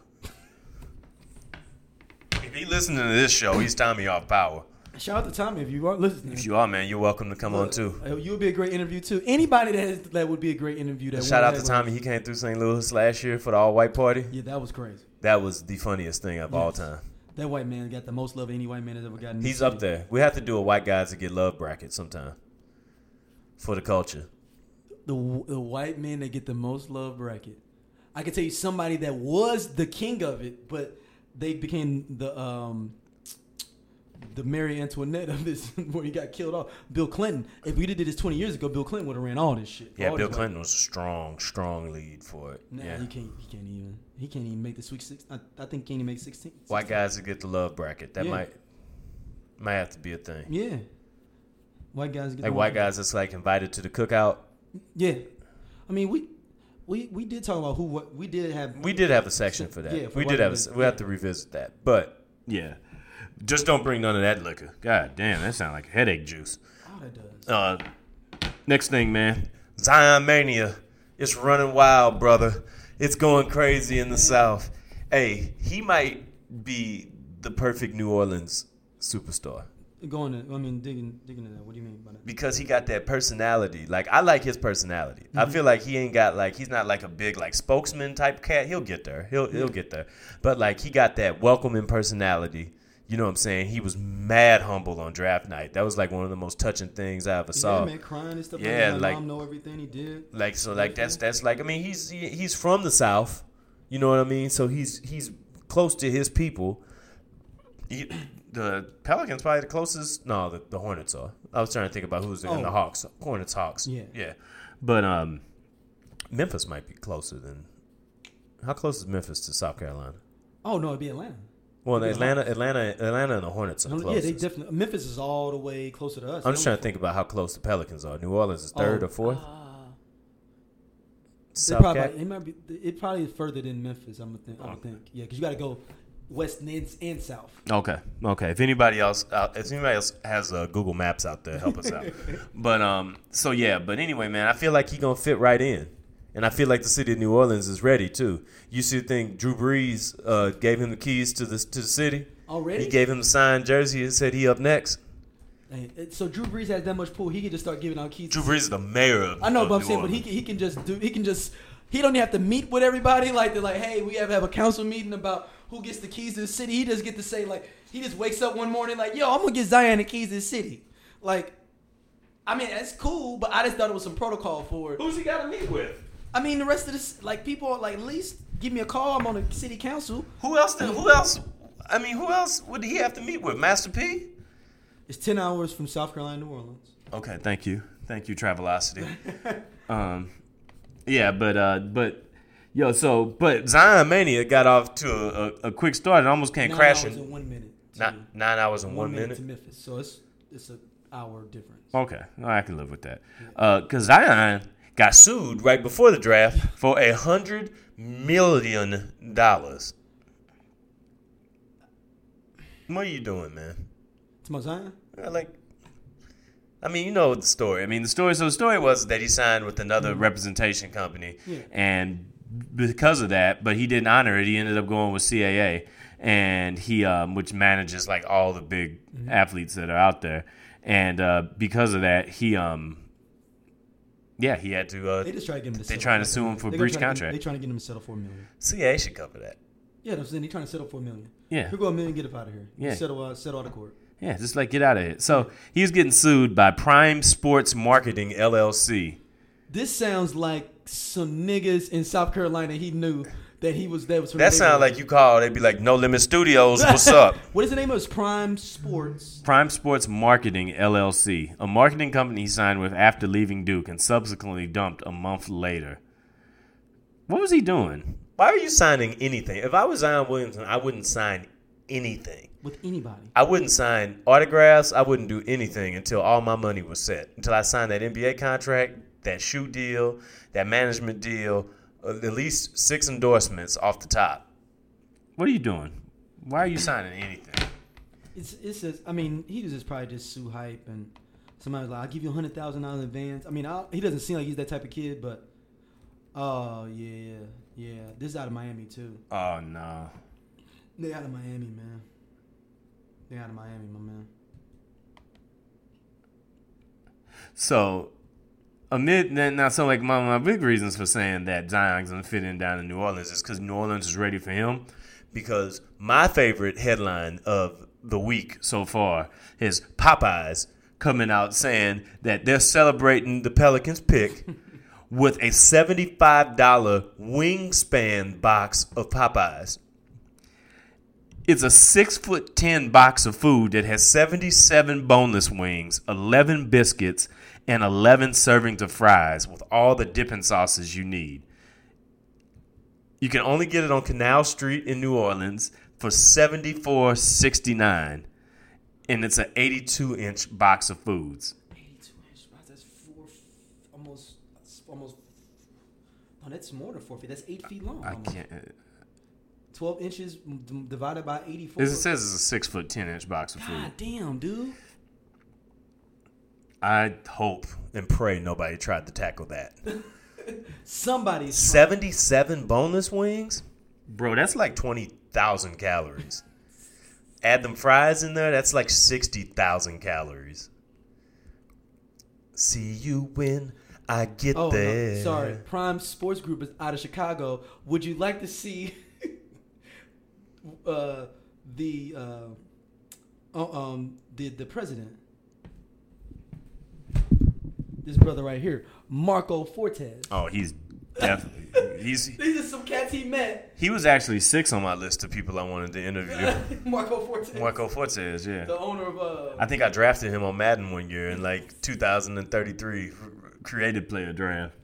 [SPEAKER 2] If he listening to this show, he's Tommy off power.
[SPEAKER 1] Shout out to Tommy if you are listening.
[SPEAKER 2] If you are, man, you're welcome to come on
[SPEAKER 1] Look,
[SPEAKER 2] too.
[SPEAKER 1] uh, You would be a great interview too. Anybody that has, that would be a great interview. That
[SPEAKER 2] Shout
[SPEAKER 1] wanna
[SPEAKER 2] out to
[SPEAKER 1] have
[SPEAKER 2] Tommy.
[SPEAKER 1] one-
[SPEAKER 2] He came through Saint Louis last year for the all white party.
[SPEAKER 1] Yeah, that was crazy.
[SPEAKER 2] That was the funniest thing of all
[SPEAKER 1] Yes.
[SPEAKER 2] time.
[SPEAKER 1] That white man got the most love any white man has ever gotten. in
[SPEAKER 2] He's
[SPEAKER 1] the
[SPEAKER 2] up
[SPEAKER 1] city.
[SPEAKER 2] there. We have to do a white guys to get love bracket sometime for the culture.
[SPEAKER 1] The the white men that get the most love bracket. I can tell you somebody that was the king of it, but they became the um the Mary Antoinette of this where he got killed off. Bill Clinton. If we did this twenty years ago, Bill Clinton would have ran all this shit.
[SPEAKER 2] Yeah,
[SPEAKER 1] All
[SPEAKER 2] Bill
[SPEAKER 1] this
[SPEAKER 2] Clinton was a strong, strong lead for it.
[SPEAKER 1] Nah,
[SPEAKER 2] yeah.
[SPEAKER 1] he can't. He can't even. He can't even make the Sweet Six. I, I think he can't even make sixteen.
[SPEAKER 2] White guys that get the love bracket. That
[SPEAKER 1] Yeah.
[SPEAKER 2] might might have to be a thing.
[SPEAKER 1] Yeah. White guys get
[SPEAKER 2] Like
[SPEAKER 1] the
[SPEAKER 2] white
[SPEAKER 1] most-
[SPEAKER 2] guys that's like invited to the cookout.
[SPEAKER 1] Yeah. I mean, we we we did talk about who what we did have.
[SPEAKER 2] We did have a section for that.
[SPEAKER 1] Yeah, for
[SPEAKER 2] we
[SPEAKER 1] white
[SPEAKER 2] did have.
[SPEAKER 1] men.
[SPEAKER 2] A, we have to revisit that. But yeah, just don't bring none of that liquor. God damn, that sounds like headache juice.
[SPEAKER 1] Oh, that does.
[SPEAKER 2] Uh, next thing, man, Zion Mania. It's running wild, brother. It's going crazy in the South. Hey, he might be the perfect New Orleans superstar.
[SPEAKER 1] Going to, I mean, digging, digging into that. What do you mean by that?
[SPEAKER 2] Because he got that personality. Like, I like his personality.
[SPEAKER 1] Mm-hmm.
[SPEAKER 2] I feel like he ain't got, like, he's not like a big, like, spokesman type cat. He'll get there. He'll he'll get there. But, like, he got that welcoming personality. You know what I'm saying? He was mad humble on draft night. That was like one of the most touching things I ever saw.
[SPEAKER 1] Yeah, man, crying and stuff.
[SPEAKER 2] Yeah,
[SPEAKER 1] like, my
[SPEAKER 2] like
[SPEAKER 1] mom know everything he did.
[SPEAKER 2] Like so, like that's that's like I mean he's he, he's from the South. You know what I mean? So he's he's close to his people. He, the Pelicans probably the closest. No, the, the Hornets are. I was trying to think about who's in
[SPEAKER 1] Oh.
[SPEAKER 2] the Hawks. Hornets, Hawks.
[SPEAKER 1] Yeah.
[SPEAKER 2] yeah. But um, Memphis might be closer than. How close is Memphis to South Carolina?
[SPEAKER 1] Oh no, it'd be Atlanta.
[SPEAKER 2] Well, the
[SPEAKER 1] Yeah.
[SPEAKER 2] Atlanta, Atlanta, Atlanta, and the Hornets are
[SPEAKER 1] No,
[SPEAKER 2] closest.
[SPEAKER 1] yeah, they definitely. Memphis is all the way closer to us.
[SPEAKER 2] I'm just trying to think about how close the Pelicans are. New Orleans is third
[SPEAKER 1] Oh,
[SPEAKER 2] or fourth.
[SPEAKER 1] Uh, they
[SPEAKER 2] South
[SPEAKER 1] probably,
[SPEAKER 2] Cat-
[SPEAKER 1] it might be. It probably is further than Memphis. I'm gonna think. I'm gonna think. Yeah, because you got to go west and, and south.
[SPEAKER 2] Okay, okay. If anybody else, uh, if anybody else has uh, Google Maps out there, help us out. But um, so yeah. But anyway, man, I feel like he gonna fit right in, and I feel like the city of New Orleans is ready too. You should think Drew Brees uh, gave him the keys to the to the city.
[SPEAKER 1] Already?
[SPEAKER 2] He gave him the signed jersey and said he up next.
[SPEAKER 1] Hey, it- so Drew Brees has that much pull. He can just start giving out keys.
[SPEAKER 2] Drew Brees is the mayor of.
[SPEAKER 1] I know,
[SPEAKER 2] of
[SPEAKER 1] but I'm
[SPEAKER 2] New
[SPEAKER 1] saying, but he
[SPEAKER 2] Orleans.
[SPEAKER 1] can, he can just do. He can just. He don't even have to meet with everybody. Like they're like, hey, we have to have a council meeting about who gets the keys to the city. He just get to say like, he just wakes up one morning like, yo, I'm gonna get Zion the keys to the city. Like, I mean, it's cool, but I just thought it was some protocol for it.
[SPEAKER 2] Who's he got to meet with?
[SPEAKER 1] I mean, the rest of this, like, people are like, at least give me a call. I'm on the city council.
[SPEAKER 2] Who else? Did, who else? I mean, who else would he have to meet with? Master P?
[SPEAKER 1] It's ten hours from South Carolina to New Orleans.
[SPEAKER 2] Okay, thank you, thank you, Travelocity. um, yeah, but uh, but yo, so but Zion Mania got off to a, a, a quick start and almost came
[SPEAKER 1] Nine
[SPEAKER 2] crashing.
[SPEAKER 1] hours in one minute. to-
[SPEAKER 2] Not nine hours and one,
[SPEAKER 1] one minute,
[SPEAKER 2] minute.
[SPEAKER 1] to Memphis, so it's it's an hour difference.
[SPEAKER 2] Okay, well, I can live with that. Because Zion got sued right before the draft for a hundred million dollars. What are you doing, man?
[SPEAKER 1] It's my Zion.
[SPEAKER 2] Uh, Like, I mean, you know the story. I mean, the story. So the story was that he signed with another representation company,
[SPEAKER 1] Yeah.
[SPEAKER 2] and because of that, but he didn't honor it. He ended up going with C A A, and he, um, which manages like all the big athletes that are out there, and uh, because of that, he, um, yeah, he had to. Uh,
[SPEAKER 1] They just try to get him to.
[SPEAKER 2] They
[SPEAKER 1] settle
[SPEAKER 2] trying to
[SPEAKER 1] for-
[SPEAKER 2] sue him for
[SPEAKER 1] they
[SPEAKER 2] breach
[SPEAKER 1] trying to-
[SPEAKER 2] contract.
[SPEAKER 1] They trying to get him to settle for a million.
[SPEAKER 2] C A A should cover that.
[SPEAKER 1] Yeah, I'm saying they trying to settle for a million.
[SPEAKER 2] Yeah.
[SPEAKER 1] He'll go a million, get up out of here.
[SPEAKER 2] Yeah.
[SPEAKER 1] Settle, uh, settle out of court.
[SPEAKER 2] Yeah, just like get out of it. So he was getting sued by Prime Sports Marketing L L C.
[SPEAKER 1] This sounds like some niggas in South Carolina. He knew that he was there. Was from
[SPEAKER 2] That
[SPEAKER 1] the
[SPEAKER 2] sounds like you call. They'd be like, "No Limit Studios, what's up?"
[SPEAKER 1] What is the name of his Prime Sports?
[SPEAKER 2] Prime Sports Marketing L L C, a marketing company he signed with after leaving Duke and subsequently dumped a month later. What was he doing? Why are you signing anything? If I was Zion Williamson, I wouldn't sign anything.
[SPEAKER 1] With anybody.
[SPEAKER 2] I wouldn't sign autographs. I wouldn't do anything until all my money was set. Until I signed that N B A contract, that shoe deal, that management deal, uh, at least six endorsements off the top. What are you doing? Why are you signing anything?
[SPEAKER 1] It's it says. I mean, he was just probably just sue hype and somebody's like, "I'll give you a hundred thousand dollars in advance." I mean, I'll, he doesn't seem like he's that type of kid, but oh yeah, yeah. This is out of Miami too.
[SPEAKER 2] Oh, no.
[SPEAKER 1] They out of Miami, man. They out of Miami, my man.
[SPEAKER 2] So, amid now, so like my, my big reasons for saying that Zion's gonna fit in down in New Orleans is because New Orleans is ready for him. Because my favorite headline of the week so far is Popeyes coming out saying that they're celebrating the Pelicans pick with a seventy-five dollars wingspan box of Popeyes. It's a six foot ten box of food that has seventy-seven boneless wings, eleven biscuits, and eleven servings of fries with all the dipping sauces you need. You can only get it on Canal Street in New Orleans for seventy-four sixty-nine, and it's an eighty-two inch box of foods.
[SPEAKER 1] eighty-two inch. Wow, that's four, almost, that's almost. Oh, that's more than four feet. That's eight feet long.
[SPEAKER 2] I
[SPEAKER 1] almost.
[SPEAKER 2] can't.
[SPEAKER 1] Twelve inches d- divided by eighty-four.
[SPEAKER 2] As it says, it's a six foot ten inch box of food.
[SPEAKER 1] God damn, dude.
[SPEAKER 2] I hope and pray nobody tried to tackle that.
[SPEAKER 1] Somebody's
[SPEAKER 2] seventy-seven boneless wings? Bro, that's like twenty thousand calories. Add them fries in there, that's like sixty thousand calories. See you when I get
[SPEAKER 1] Oh,
[SPEAKER 2] there.
[SPEAKER 1] no, sorry. Prime Sports Group is out of Chicago. Would you like to see uh, the uh, Oh, um, the the president. This brother right here, Marco Fortes.
[SPEAKER 2] Oh, he's definitely. He's
[SPEAKER 1] These are some cats he met.
[SPEAKER 2] he was actually six on my list of people I wanted to interview.
[SPEAKER 1] Marco Fortes.
[SPEAKER 2] Marco Fortes, yeah.
[SPEAKER 1] The owner of. Uh,
[SPEAKER 2] I think I drafted him on Madden one year in like two thousand thirty-three creative player draft.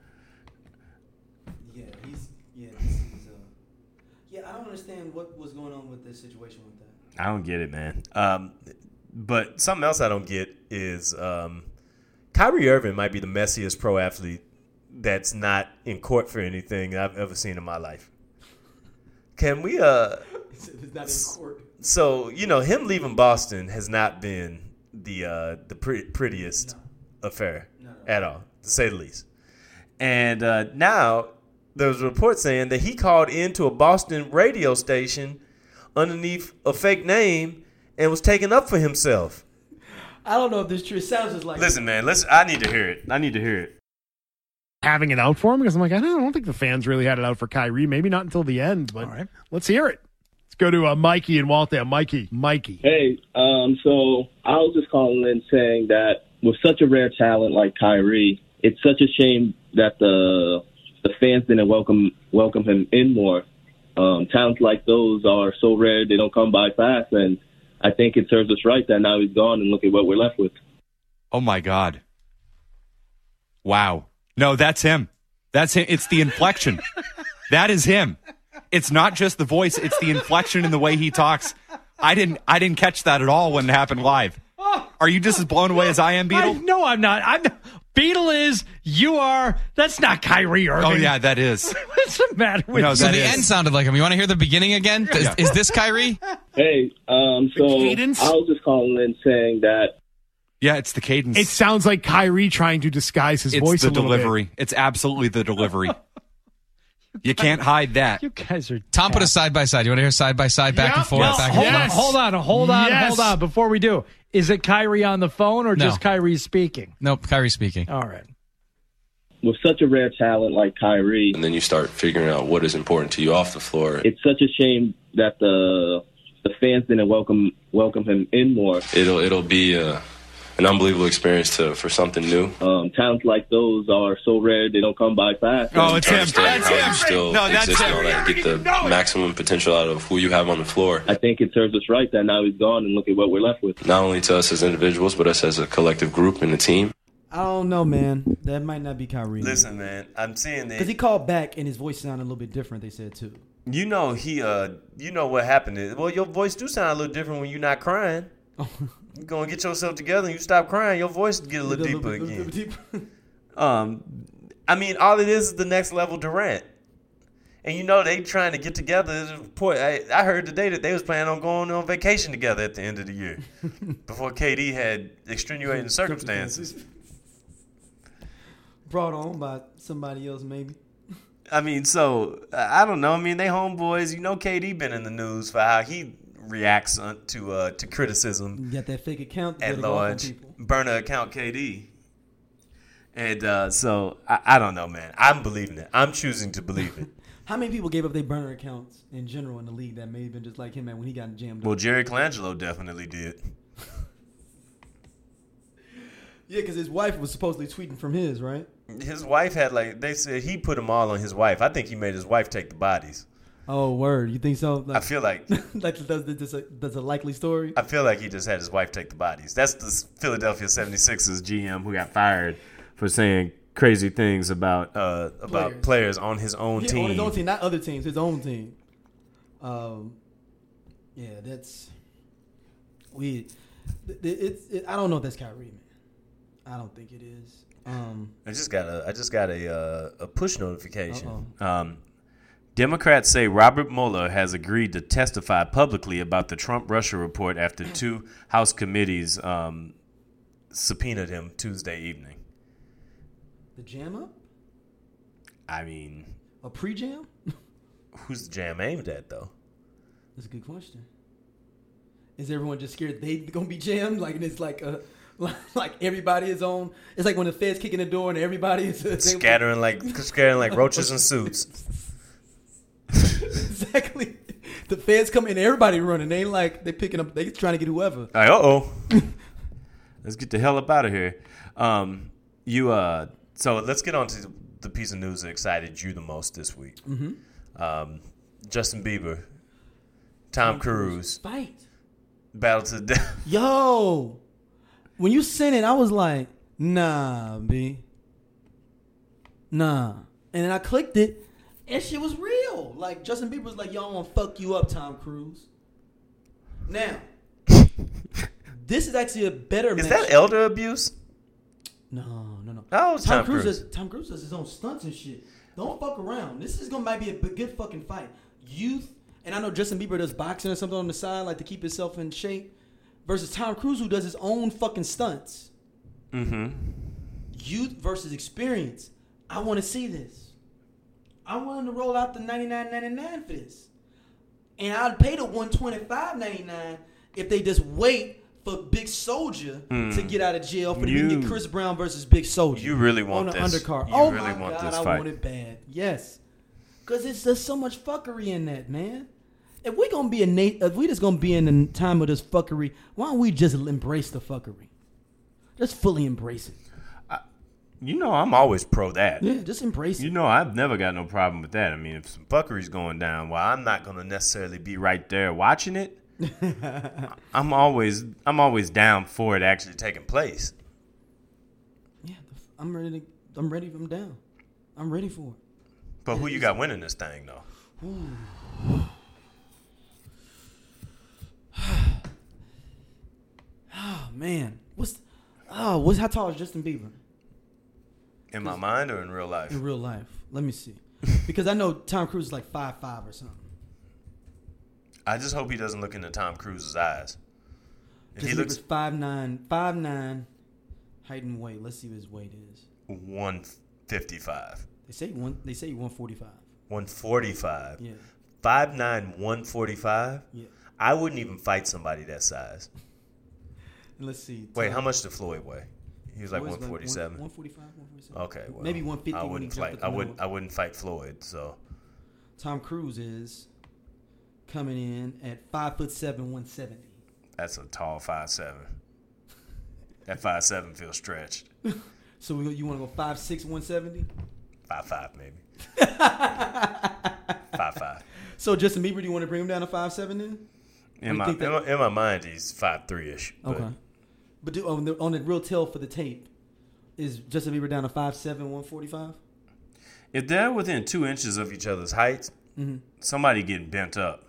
[SPEAKER 1] Yeah, he's yeah, he's, he's uh, yeah. I don't understand what was going on with this situation with that.
[SPEAKER 2] I don't get it, man. Um, but something else I don't get is um, Kyrie Irving might be the messiest pro athlete that's not in court for anything I've ever seen in my life. Can we? Uh,
[SPEAKER 1] It's not in court.
[SPEAKER 2] so you know, him leaving Boston has not been the uh, the pre- prettiest
[SPEAKER 1] No.
[SPEAKER 2] affair
[SPEAKER 1] No, no.
[SPEAKER 2] at all, to say the least. And uh, now there's a report saying that he called into a Boston radio station underneath a fake name and was taken up for himself.
[SPEAKER 1] I don't know if this true. It sounds just like.
[SPEAKER 2] Listen, man. Listen. I need to hear it. I need to hear it.
[SPEAKER 3] Having it out for him because I'm like, I don't, I don't think the fans really had it out for Kyrie. Maybe not until the end, but
[SPEAKER 4] All right.
[SPEAKER 3] let's hear it. Let's go to uh, Mikey and Waltham. Mikey, Mikey.
[SPEAKER 5] Hey, um, so I was just calling in saying that with such a rare talent like Kyrie, it's such a shame that the the fans didn't welcome welcome him in more. Um, talents like those are so rare; they don't come by fast, and I think it serves us right that now he's gone, and look at what we're left with.
[SPEAKER 4] Oh, my God. Wow. No, that's him. That's him. It's the inflection. That is him. It's not just the voice. It's the inflection in the way he talks. I didn't I didn't catch that at all when it happened live. Are you just as blown away as I am, Beetle?
[SPEAKER 3] I, no, I'm not. I'm Beetle is. You are. That's not Kyrie Irving.
[SPEAKER 4] Oh, yeah, that is.
[SPEAKER 3] What's the matter with
[SPEAKER 4] No,
[SPEAKER 3] you?
[SPEAKER 6] So
[SPEAKER 4] that
[SPEAKER 6] the
[SPEAKER 4] is.
[SPEAKER 6] end sounded like him. You want to hear the beginning again? Is,
[SPEAKER 4] Yeah.
[SPEAKER 6] is this Kyrie?
[SPEAKER 5] Hey, um, so I
[SPEAKER 3] cadence?
[SPEAKER 5] was just calling in saying that
[SPEAKER 4] Yeah, it's the cadence.
[SPEAKER 3] It sounds like Kyrie trying to disguise his
[SPEAKER 4] it's
[SPEAKER 3] voice
[SPEAKER 4] the
[SPEAKER 3] a little
[SPEAKER 4] delivery.
[SPEAKER 3] bit.
[SPEAKER 4] It's absolutely the delivery. You can't hide that.
[SPEAKER 3] You guys are.
[SPEAKER 6] Tom put us side by side. You want to hear side by side, back
[SPEAKER 3] Yep,
[SPEAKER 6] and forth,
[SPEAKER 3] well,
[SPEAKER 6] back and
[SPEAKER 3] hold
[SPEAKER 6] forth?
[SPEAKER 3] on, hold on, hold on,
[SPEAKER 4] Yes.
[SPEAKER 3] hold on. Before we do, is it Kyrie on the phone or
[SPEAKER 6] No.
[SPEAKER 3] just Kyrie speaking?
[SPEAKER 6] Nope, Kyrie speaking.
[SPEAKER 3] All right.
[SPEAKER 5] with such a rare talent like Kyrie,
[SPEAKER 7] And then you start figuring out what is important to you off the floor.
[SPEAKER 5] it's such a shame that the the fans didn't welcome welcome him in more.
[SPEAKER 7] It'll it'll be uh, an unbelievable experience to for something new.
[SPEAKER 5] Um, talents like those are so rare; they don't come by fast.
[SPEAKER 4] Oh, it's
[SPEAKER 7] To
[SPEAKER 4] him.
[SPEAKER 7] understand
[SPEAKER 4] That's
[SPEAKER 7] how you
[SPEAKER 4] him.
[SPEAKER 7] still
[SPEAKER 4] No, that's
[SPEAKER 7] exist and
[SPEAKER 4] him.
[SPEAKER 7] all that, and get the maximum potential out of who you have on the floor.
[SPEAKER 5] I think it serves us right that now he's gone, and look at what we're left with.
[SPEAKER 7] Not only to us as individuals, but us as a collective group and a team.
[SPEAKER 1] I don't know, man. That might not be Kyrie.
[SPEAKER 2] Listen, man, I'm seeing that.
[SPEAKER 1] Because he called back and his voice sounded a little bit different, they said, too.
[SPEAKER 2] You know he uh you know what happened is, well, your voice do sound a little different when you're not crying. You gonna get yourself together and you stop crying, your voice get a little deeper again. Um I mean, all it is is the next level Durant. And you know they trying to get together. There's a report. I, I heard today that they was planning on going on vacation together at the end of the year. Before K D had extenuating circumstances.
[SPEAKER 1] Brought on by somebody else, maybe.
[SPEAKER 2] I mean, so I don't know. I mean, they homeboys. You know, K D been in the news for how he reacts on- to uh, to criticism
[SPEAKER 1] You got that fake account to
[SPEAKER 2] at
[SPEAKER 1] get it off on
[SPEAKER 2] large.
[SPEAKER 1] people.
[SPEAKER 2] Burner account K D. And uh, so I, I don't know, man. I'm believing it. I'm choosing to believe it.
[SPEAKER 1] How many people gave up their burner accounts in general in the league that may have been just like him, man, when he got jammed
[SPEAKER 2] Well,
[SPEAKER 1] up?
[SPEAKER 2] Jerry Colangelo definitely did.
[SPEAKER 1] Yeah, because his wife was supposedly tweeting from his, right?
[SPEAKER 2] His wife had like they said he put them all on his wife. I think he made his wife take the bodies.
[SPEAKER 1] Oh, word. You think so? Like,
[SPEAKER 2] I feel like
[SPEAKER 1] like that's, that's, a, that's a likely story?
[SPEAKER 2] I feel like he just had his wife take the bodies. That's the Philadelphia seventy-sixers G M who got fired for saying crazy things about uh, about
[SPEAKER 1] Players.
[SPEAKER 2] players on his own
[SPEAKER 1] Yeah,
[SPEAKER 2] team.
[SPEAKER 1] on his own team, not other teams, his own team. Um, yeah, that's weird. It, it's it, I don't know if that's Kyrie, man. I don't think it is. Um,
[SPEAKER 2] I just got a I just got a uh, a push notification.
[SPEAKER 1] Uh-oh.
[SPEAKER 2] Um, Democrats say Robert Mueller has agreed to testify publicly about the Trump-Russia report after two House committees um, subpoenaed him Tuesday evening.
[SPEAKER 1] the jam up?
[SPEAKER 2] I mean,
[SPEAKER 1] A pre-jam?
[SPEAKER 2] who's the jam aimed at, though?
[SPEAKER 1] That's a good question. Is everyone just scared they gonna be jammed? Like, and it's like a like everybody is on. It's like when the feds kick in the door and everybody is they-
[SPEAKER 2] Scattering like scattering like roaches in suits.
[SPEAKER 1] exactly. the feds come in, everybody running. They ain't like they picking up. They trying to get whoever.
[SPEAKER 2] Like, uh oh, let's get the hell up out of here. Um, you uh, so let's get on to the piece of news that excited you the most this week. Mm-hmm. Um, Justin Bieber, Tom, Tom Cruise,
[SPEAKER 1] fight,
[SPEAKER 2] battle to the death.
[SPEAKER 1] Yo, when you sent it, I was like, nah, B, nah, and then I clicked it. And shit was real. Like, Justin Bieber was like, yo, I'm going to fuck you up, Tom Cruise. Now, this is actually a better
[SPEAKER 2] Is
[SPEAKER 1] match.
[SPEAKER 2] that elder abuse?
[SPEAKER 1] No, no, no.
[SPEAKER 2] How old is Tom,
[SPEAKER 1] Tom Cruise?
[SPEAKER 2] Cruise?
[SPEAKER 1] Does, Tom Cruise does his own stunts and shit. Don't fuck around. This is going to might be a good fucking fight. Youth, and I know Justin Bieber does boxing or something on the side, like to keep himself in shape, versus Tom Cruise, who does his own fucking stunts.
[SPEAKER 2] Mm-hmm.
[SPEAKER 1] Youth versus experience. I want to see this. I wanted to roll out the ninety-nine ninety-nine for this. And I'd pay the one twenty-five ninety-nine if they just wait for Big Soldier mm. to get out of jail for you, the Chris Brown versus Big Soldier.
[SPEAKER 2] You really want
[SPEAKER 1] on the
[SPEAKER 2] this.
[SPEAKER 1] undercard.
[SPEAKER 2] You
[SPEAKER 1] oh
[SPEAKER 2] really
[SPEAKER 1] my
[SPEAKER 2] want
[SPEAKER 1] God,
[SPEAKER 2] this
[SPEAKER 1] I
[SPEAKER 2] fight.
[SPEAKER 1] want it bad. Yes. Because it's there's so much fuckery in that, man. If we gonna be a na- if we just gonna be in the time of this fuckery, why don't we just embrace the fuckery? Just fully embrace it.
[SPEAKER 2] You know, I'm always pro that.
[SPEAKER 1] Yeah, just embrace it.
[SPEAKER 2] You know, I've never got no problem with that. I mean, if some fuckery's going down, well, I'm not going to necessarily be right there watching it. I'm always, I'm always down for it actually taking place.
[SPEAKER 1] Yeah, I'm ready to. I'm ready. I'm down. I'm ready for it.
[SPEAKER 2] But who you got winning this thing, though?
[SPEAKER 1] Oh man, what's oh what's how tall is Justin Bieber?
[SPEAKER 2] In my mind or in real life?
[SPEAKER 1] In real life. Let me see. Because I know Tom Cruise is like five five or something.
[SPEAKER 2] I just hope he doesn't look into Tom Cruise's eyes. If
[SPEAKER 1] Justin
[SPEAKER 2] he looks
[SPEAKER 1] Bieber's five nine, five nine, height and weight. Let's see what his weight is.
[SPEAKER 2] one fifty-five.
[SPEAKER 1] They say one. They say one forty-five.
[SPEAKER 2] one forty-five.
[SPEAKER 1] Yeah.
[SPEAKER 2] five nine, one forty-five.
[SPEAKER 1] Yeah.
[SPEAKER 2] I wouldn't even fight somebody that size.
[SPEAKER 1] Let's see.
[SPEAKER 2] Wait, how much did Floyd weigh? He was like
[SPEAKER 1] Floyd's
[SPEAKER 2] one forty-seven.
[SPEAKER 1] one forty-five, one forty-seven.
[SPEAKER 2] Okay, well,
[SPEAKER 1] maybe one fifty.
[SPEAKER 2] I wouldn't fight. I wouldn't. I wouldn't fight Floyd. So,
[SPEAKER 1] Tom Cruise is coming in at five foot seven, one seventy.
[SPEAKER 2] That's a tall five seven. That five seven feels stretched.
[SPEAKER 1] So we, you want to go five six, one seventy?
[SPEAKER 2] Five five maybe. five five.
[SPEAKER 1] So Justin Bieber, do you want to bring him down to five seven then?
[SPEAKER 2] In my, in my in my mind, he's five three ish.
[SPEAKER 1] Okay. But do, on, the, on the real tell for the tape, is Justin Bieber down to five seven, one forty-five?
[SPEAKER 2] If they're within two inches of each other's heights, mm-hmm. somebody getting bent up.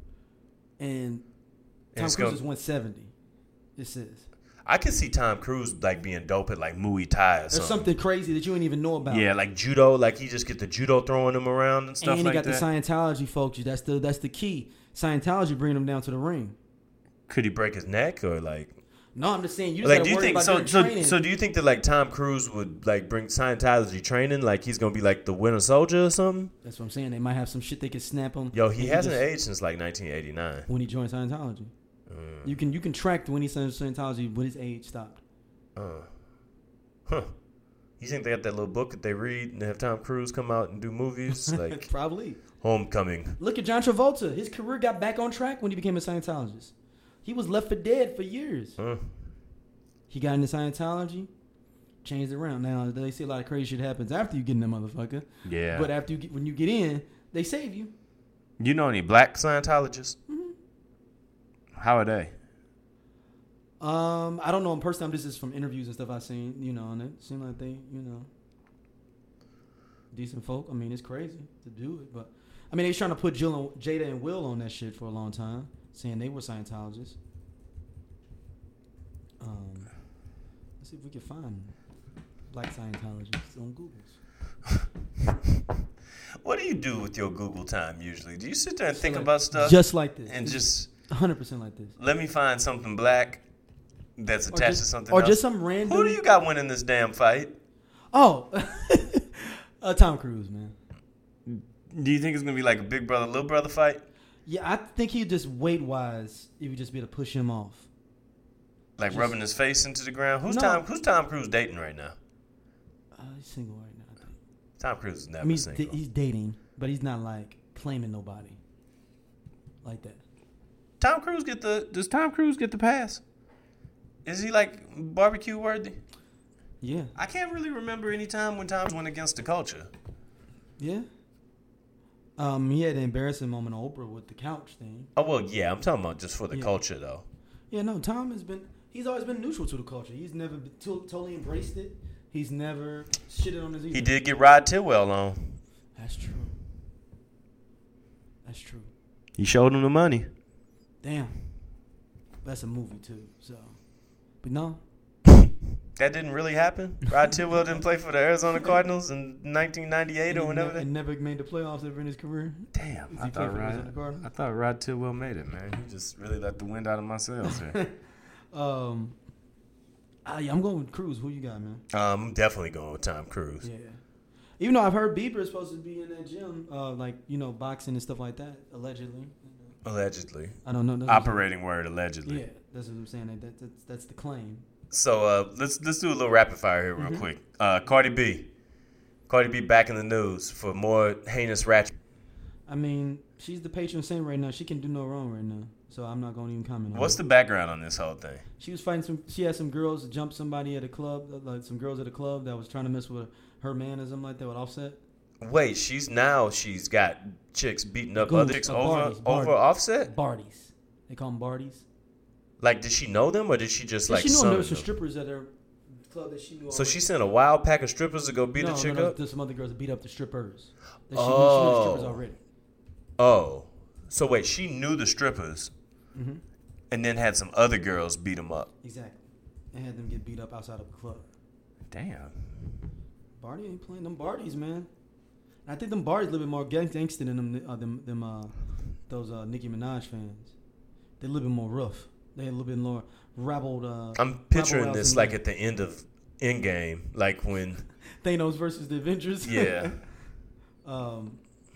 [SPEAKER 1] And Tom
[SPEAKER 2] and
[SPEAKER 1] Cruise
[SPEAKER 2] go,
[SPEAKER 1] is one seventy. It says.
[SPEAKER 2] I can see Tom Cruise like being dope at like Muay Thai or
[SPEAKER 1] There's
[SPEAKER 2] something.
[SPEAKER 1] something crazy that you ain't even know about.
[SPEAKER 2] Yeah, like judo. Like he just get the judo throwing him around and stuff
[SPEAKER 1] and
[SPEAKER 2] like
[SPEAKER 1] he got
[SPEAKER 2] that.
[SPEAKER 1] the Scientology folks. That's the that's the key. Scientology bringing him down to the ring.
[SPEAKER 2] Could he break his neck or like?
[SPEAKER 1] No, I'm just saying. You just
[SPEAKER 2] like,
[SPEAKER 1] gotta
[SPEAKER 2] do you
[SPEAKER 1] worry
[SPEAKER 2] think
[SPEAKER 1] about
[SPEAKER 2] so?
[SPEAKER 1] doing
[SPEAKER 2] So,
[SPEAKER 1] training.
[SPEAKER 2] so do you think that like Tom Cruise would like bring Scientology training? Like he's gonna be like the Winter Soldier or something?
[SPEAKER 1] That's what I'm saying. They might have some shit they can snap him.
[SPEAKER 2] Yo, he hasn't
[SPEAKER 1] just,
[SPEAKER 2] aged since like nineteen eighty-nine.
[SPEAKER 1] When he joined Scientology, mm. you can you can track when he joined Scientology when his age stopped.
[SPEAKER 2] Uh, huh. You think they got that little book that they read and they have Tom Cruise come out and do movies like
[SPEAKER 1] probably
[SPEAKER 2] Homecoming?
[SPEAKER 1] Look at John Travolta. His career got back on track when he became a Scientologist. He was left for dead for years.
[SPEAKER 2] Huh.
[SPEAKER 1] He got into Scientology, changed it around. Now they see a lot of crazy shit happens after you get in that motherfucker.
[SPEAKER 2] Yeah.
[SPEAKER 1] But after you get, when you get in, they save you.
[SPEAKER 2] You know any black Scientologists?
[SPEAKER 1] Mm-hmm.
[SPEAKER 2] How are they?
[SPEAKER 1] Um, I don't know in person. I'm just, just from interviews and stuff I've seen, you know, and it seemed like they, you know, decent folk. I mean, it's crazy to do it, but I mean, they was trying to put Jill and, Jada and Will on that shit for a long time, saying they were Scientologists. Um, let's see if we can find black Scientologists on Google's.
[SPEAKER 2] What do you do with your Google time usually? Do you sit there and
[SPEAKER 1] So
[SPEAKER 2] think
[SPEAKER 1] like,
[SPEAKER 2] about stuff?
[SPEAKER 1] just like this,
[SPEAKER 2] And
[SPEAKER 1] it's
[SPEAKER 2] just
[SPEAKER 1] one hundred percent like this.
[SPEAKER 2] let me find something black that's attached
[SPEAKER 1] just,
[SPEAKER 2] to something
[SPEAKER 1] or
[SPEAKER 2] else.
[SPEAKER 1] just some random.
[SPEAKER 2] Who do you got winning this damn fight?
[SPEAKER 1] Oh, uh, Tom Cruise, man.
[SPEAKER 2] Do you think it's going to be like a big brother, little brother fight?
[SPEAKER 1] Yeah, I think he just weight wise, he would just be able to push him off.
[SPEAKER 2] Like
[SPEAKER 1] Just-
[SPEAKER 2] rubbing his face into the ground? Who's
[SPEAKER 1] No.
[SPEAKER 2] Tom Who's Tom Cruise dating right now?
[SPEAKER 1] Uh, he's single right now, I think.
[SPEAKER 2] Tom Cruise is never
[SPEAKER 1] I mean, he's,
[SPEAKER 2] single.
[SPEAKER 1] he's dating, but he's not like claiming nobody. like that.
[SPEAKER 2] Tom Cruise get the does Tom Cruise get the pass? Is he like barbecue worthy?
[SPEAKER 1] Yeah.
[SPEAKER 2] I can't really remember any time when Tom went against the culture.
[SPEAKER 1] Yeah. Um, he had an embarrassing moment on Oprah with the couch thing.
[SPEAKER 2] Oh well, yeah, I'm talking about just for the
[SPEAKER 1] Yeah.
[SPEAKER 2] culture though.
[SPEAKER 1] Yeah, no, Tom has been, he's always been neutral to the culture. He's never been to- totally embraced it. He's never shitted on his ego.
[SPEAKER 2] He did get Rod Tidwell on.
[SPEAKER 1] That's true. That's true.
[SPEAKER 2] He showed him the money.
[SPEAKER 1] Damn. That's a movie too, so. But no.
[SPEAKER 2] That didn't really happen. Rod Tidwell didn't play for the Arizona Cardinals in nineteen ninety-eight or
[SPEAKER 1] And
[SPEAKER 2] whenever.
[SPEAKER 1] ne-
[SPEAKER 2] They...
[SPEAKER 1] and never made the playoffs ever in his career.
[SPEAKER 2] Damn,
[SPEAKER 1] Is
[SPEAKER 2] I
[SPEAKER 1] he playing
[SPEAKER 2] thought
[SPEAKER 1] for the Arizona
[SPEAKER 2] Rod.
[SPEAKER 1] Cardinals?
[SPEAKER 2] I thought Rod Tidwell made it, man. He just really let the wind out of my sails here.
[SPEAKER 1] Um, ah, yeah, I'm going with Cruz. Who you got, man?
[SPEAKER 2] um, I'm definitely going with Tom Cruise.
[SPEAKER 1] Yeah. Even though I've heard Bieber is supposed to be in that gym, uh, like, you know, boxing and stuff like that, allegedly.
[SPEAKER 2] Allegedly.
[SPEAKER 1] I don't know. That's
[SPEAKER 2] Operating word, allegedly.
[SPEAKER 1] Yeah, that's what I'm saying. That, that, that's, that's the claim.
[SPEAKER 2] So uh, let's let's do a little rapid fire here real
[SPEAKER 1] Mm-hmm.
[SPEAKER 2] quick. Uh, Cardi B. Cardi B back in the news for more heinous ratchet.
[SPEAKER 1] I mean, she's the patron saint right now. She can do no wrong right now. So I'm not going to even comment on
[SPEAKER 2] What's
[SPEAKER 1] it.
[SPEAKER 2] the background on this whole thing?
[SPEAKER 1] She was fighting some, she had some girls jump somebody at a club, like some girls at a club that was trying to mess with her man or something like that with Offset.
[SPEAKER 2] Wait, she's now she's got chicks beating up
[SPEAKER 1] Goons,
[SPEAKER 2] other chicks
[SPEAKER 1] uh,
[SPEAKER 2] over
[SPEAKER 1] Bardies,
[SPEAKER 2] over
[SPEAKER 1] Bardies.
[SPEAKER 2] Offset?
[SPEAKER 1] Bardies. They call them Bardies.
[SPEAKER 2] Like, did she know them or did she just
[SPEAKER 1] Yeah,
[SPEAKER 2] like
[SPEAKER 1] she knew them.
[SPEAKER 2] summon
[SPEAKER 1] There was some
[SPEAKER 2] them?
[SPEAKER 1] strippers at her club that she knew.
[SPEAKER 2] So
[SPEAKER 1] already.
[SPEAKER 2] she sent a wild pack of strippers to go beat
[SPEAKER 1] no,
[SPEAKER 2] a chick
[SPEAKER 1] no, no,
[SPEAKER 2] up?
[SPEAKER 1] there's some other girls that beat up the strippers. That she,
[SPEAKER 2] Oh.
[SPEAKER 1] knew, she knew the strippers already.
[SPEAKER 2] Oh, so wait, she knew the strippers,
[SPEAKER 1] Mm-hmm.
[SPEAKER 2] and then had some other girls beat them up.
[SPEAKER 1] Exactly. And had them get beat up outside of the club.
[SPEAKER 2] Damn.
[SPEAKER 1] Barty ain't playing them Barties, man. I think them Barties a little bit more gang- gangster than them, uh, them, them uh, those uh, Nicki Minaj fans. They're a little bit more rough. They a little bit more rabbled. Uh,
[SPEAKER 2] I'm picturing
[SPEAKER 1] rabble-rousing
[SPEAKER 2] this like
[SPEAKER 1] than
[SPEAKER 2] at the end of Endgame, like when
[SPEAKER 1] Thanos versus the Avengers.
[SPEAKER 2] yeah.
[SPEAKER 1] um.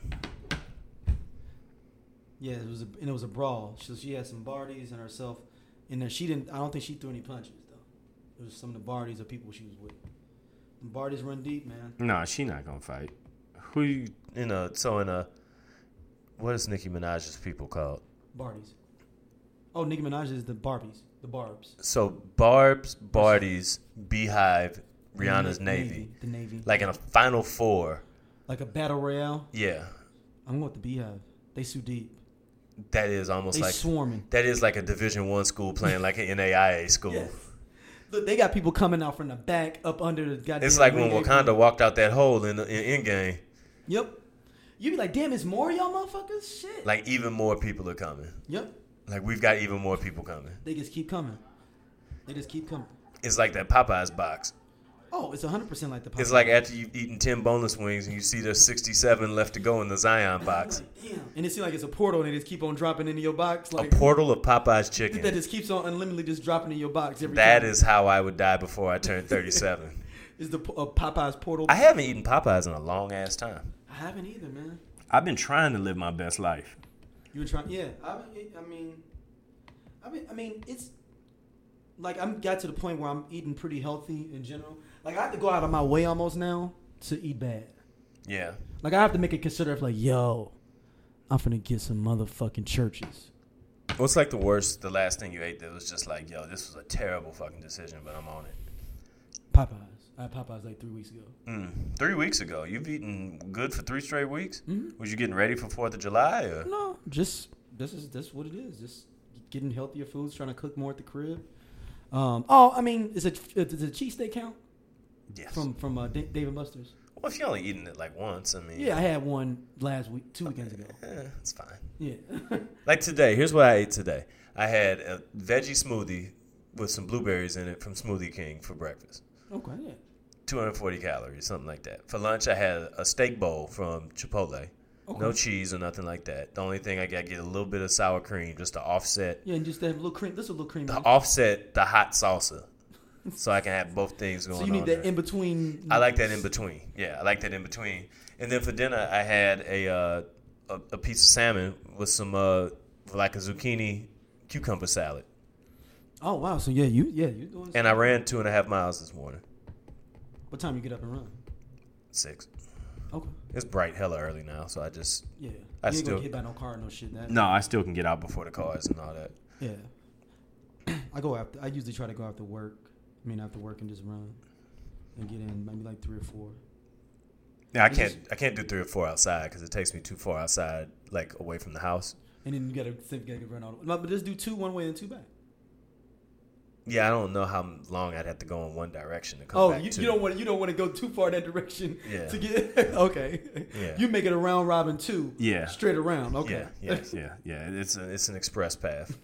[SPEAKER 1] Yeah, it was a, and it was a brawl. So she had some Barties and herself in there. She didn't. I don't think she threw any punches though. It was some of the Barties of people she was with. The Barties run deep, man.
[SPEAKER 2] No, she not gonna fight. Who you in a so in a what is Nicki Minaj's people called?
[SPEAKER 1] Barties. Oh, Nicki Minaj is the Barbies, the Barbs.
[SPEAKER 2] So Barb's, Barty's, Beehive, Rihanna's
[SPEAKER 1] The
[SPEAKER 2] Navy.
[SPEAKER 1] The Navy.
[SPEAKER 2] Like in a final four.
[SPEAKER 1] Like a battle royale.
[SPEAKER 2] Yeah.
[SPEAKER 1] I'm going with the Beehive. They sue deep.
[SPEAKER 2] That is almost
[SPEAKER 1] They
[SPEAKER 2] like
[SPEAKER 1] swarming.
[SPEAKER 2] that is like a Division One school playing like an N A I A school.
[SPEAKER 1] Yes. Look, they got people coming out from the back up under the goddamn.
[SPEAKER 2] It's like when
[SPEAKER 1] ring
[SPEAKER 2] Wakanda
[SPEAKER 1] apron.
[SPEAKER 2] walked out that hole in the in Endgame.
[SPEAKER 1] Yep. You be like, damn, it's more of y'all motherfuckers. Shit.
[SPEAKER 2] Like even more people are coming.
[SPEAKER 1] Yep.
[SPEAKER 2] Like we've got even more people coming.
[SPEAKER 1] They just keep coming. They just keep coming.
[SPEAKER 2] It's like that Popeyes box.
[SPEAKER 1] Oh, it's one hundred percent like the.
[SPEAKER 2] It's
[SPEAKER 1] Popeye.
[SPEAKER 2] like after you've eaten ten boneless wings and you see there's sixty-seven left to go in the Zion box.
[SPEAKER 1] Like, damn. And it seems like it's a portal, and they just keep on dropping into your box.
[SPEAKER 2] A
[SPEAKER 1] Like
[SPEAKER 2] portal of Popeye's
[SPEAKER 1] that
[SPEAKER 2] chicken.
[SPEAKER 1] just keeps on unlimitedly just dropping in your box every
[SPEAKER 2] That
[SPEAKER 1] time.
[SPEAKER 2] is how I would die before I turned thirty-seven.
[SPEAKER 1] Is the uh, Popeye's portal?
[SPEAKER 2] I haven't eaten Popeyes in a long ass time.
[SPEAKER 1] I haven't either, man.
[SPEAKER 2] I've been trying to live my best life.
[SPEAKER 1] You were trying, yeah. I, I mean, I mean, I mean, it's like I'm got to the point where I'm eating pretty healthy in general. Like I have to go out of my way almost now to eat bad.
[SPEAKER 2] Yeah.
[SPEAKER 1] Like I have to make a considerate, like, yo, I'm finna get some motherfucking churches.
[SPEAKER 2] What's like the worst, the last thing you ate that was just like, yo, this was a terrible fucking decision, but I'm on it?
[SPEAKER 1] Popeyes. I had Popeyes like three weeks ago.
[SPEAKER 2] Mm. Three weeks ago. You've eaten good for three straight weeks?
[SPEAKER 1] Mhm.
[SPEAKER 2] Was you getting ready for fourth of July? Or?
[SPEAKER 1] No, just this is this what it is. Just getting healthier foods, trying to cook more at the crib. Um, oh, I mean, is it does a cheesesteak count
[SPEAKER 2] Yes.
[SPEAKER 1] from from uh, D- Dave and Buster's?
[SPEAKER 2] Well, if you're only eating it like once, I mean.
[SPEAKER 1] Yeah, I had one last week, two weekends ago.
[SPEAKER 2] Eh, it's fine.
[SPEAKER 1] Yeah.
[SPEAKER 2] Like today, here's what I ate today. I had a veggie smoothie with some blueberries in it from Smoothie King for breakfast.
[SPEAKER 1] Okay, yeah.
[SPEAKER 2] two hundred forty calories, something like that. For lunch, I had a steak bowl from Chipotle.
[SPEAKER 1] Okay.
[SPEAKER 2] No cheese or nothing like that. The only thing I got to get a little bit of sour cream just to offset
[SPEAKER 1] Yeah, and just have a little cream. This is a little cream.
[SPEAKER 2] to offset the hot salsa, so I can have both things going
[SPEAKER 1] So you need
[SPEAKER 2] on
[SPEAKER 1] that
[SPEAKER 2] there.
[SPEAKER 1] in between.
[SPEAKER 2] I like that in between. Yeah, I like that in between. And then for dinner, I had a uh, a, a piece of salmon with some uh, like a zucchini cucumber salad.
[SPEAKER 1] Oh wow! So yeah, you yeah you doing.
[SPEAKER 2] And I ran two and a half miles this morning.
[SPEAKER 1] What time you get up and run?
[SPEAKER 2] Six.
[SPEAKER 1] Okay.
[SPEAKER 2] It's bright hella early now, so I just
[SPEAKER 1] Yeah.
[SPEAKER 2] I
[SPEAKER 1] you ain't
[SPEAKER 2] still
[SPEAKER 1] gonna get hit by no car, no shit. That,
[SPEAKER 2] no, I still can get out before the cars and all that.
[SPEAKER 1] Yeah. I go after. I usually try to go after work. I mean, after work and just run and get in maybe like three or four.
[SPEAKER 2] Yeah, I
[SPEAKER 1] It's
[SPEAKER 2] can't
[SPEAKER 1] just-
[SPEAKER 2] I can't do three or four outside because it takes me too far outside, like away from the house.
[SPEAKER 1] And then you gotta think you gotta run all. No, but just do two one way and two back.
[SPEAKER 2] Yeah, I don't know how long I'd have to go in one direction to come
[SPEAKER 1] Oh,
[SPEAKER 2] back
[SPEAKER 1] you,
[SPEAKER 2] to.
[SPEAKER 1] you don't want you don't want to go too far that direction.
[SPEAKER 2] Yeah.
[SPEAKER 1] To get okay.
[SPEAKER 2] Yeah.
[SPEAKER 1] You make it a round robin two.
[SPEAKER 2] Yeah.
[SPEAKER 1] Straight around. Okay.
[SPEAKER 2] Yeah, yes, yeah, yeah. It's a, it's an express path.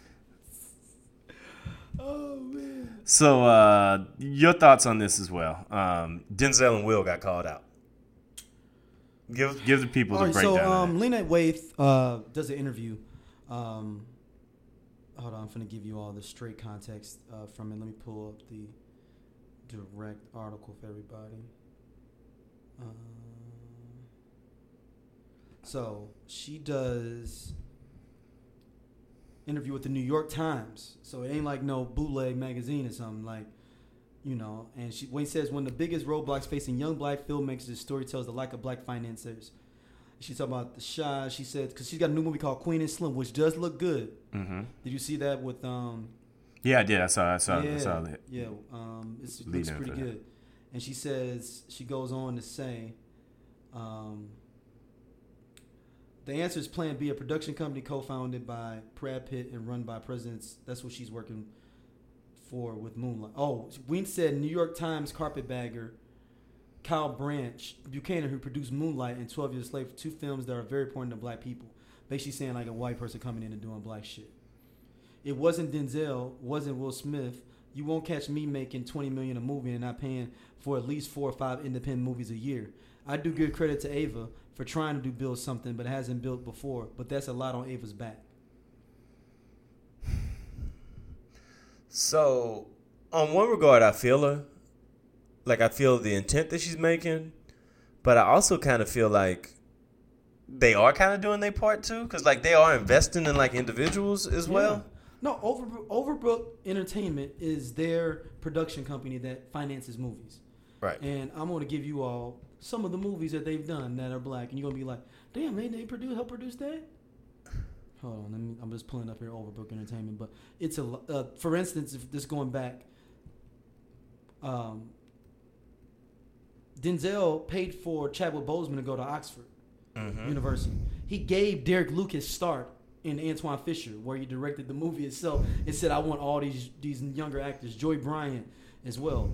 [SPEAKER 1] Oh man.
[SPEAKER 2] So, uh, your thoughts on this as well? Um, Denzel and Will got called out. Give give the people
[SPEAKER 1] All
[SPEAKER 2] the
[SPEAKER 1] right,
[SPEAKER 2] breakdown.
[SPEAKER 1] so
[SPEAKER 2] of
[SPEAKER 1] um,
[SPEAKER 2] that.
[SPEAKER 1] Lena Waithe uh, does an interview. Um, hold on, I'm gonna give you all the straight context uh, from it. Let me pull up the direct article for everybody. Uh, so she does interview with the New York Times. So it ain't like no bootleg magazine or something like. You know, and she Wayne says one of the biggest roadblocks facing young black filmmakers is story tells the lack of black financiers. She's talking about the Shy. She said because she's got a new movie called Queen and Slim, which does look good.
[SPEAKER 2] Mm-hmm.
[SPEAKER 1] Did you see that with um?
[SPEAKER 2] Yeah, I did. I saw. I saw.
[SPEAKER 1] yeah,
[SPEAKER 2] I saw that.
[SPEAKER 1] yeah. Um, it's, it
[SPEAKER 2] Lead
[SPEAKER 1] looks
[SPEAKER 2] in
[SPEAKER 1] pretty
[SPEAKER 2] for that.
[SPEAKER 1] good. And she says she goes on to say, um, the answer is Plan B, a production company co-founded by Brad Pitt and run by presidents. That's what she's working for with Moonlight. Oh, Wayne said New York Times carpetbagger Kyle Branch Buchanan, who produced Moonlight and twelve Years a Slave, two films that are very important to black people. Basically saying like a white person coming in and doing black shit. It wasn't Denzel, wasn't Will Smith. You won't catch me making twenty million dollars a movie and not paying for at least four or five independent movies a year. I do give credit to Ava for trying to do build something, but it hasn't built before. But that's a lot on Ava's back.
[SPEAKER 2] So, on one regard, I feel her. Like, I feel the intent that she's making. But I also kind of feel like they are kind of doing their part, too. Because, like, they are investing in, like, individuals as well.
[SPEAKER 1] No, Over, Overbrook Entertainment is their production company that finances movies.
[SPEAKER 2] Right.
[SPEAKER 1] And I'm going to give you all some of the movies that they've done that are black. And you're going to be like, damn, they, they produce, help produce that? Hold on, let me, I'm just pulling up here Overbrook Entertainment, but it's a uh, for instance, if this going back, um, Denzel paid for Chadwick Boseman to go to Oxford
[SPEAKER 2] Mm-hmm.
[SPEAKER 1] University. He gave Derek Luke his start in Antoine Fisher, where he directed the movie itself, and said, "I want all these these younger actors, Joy Bryant as well."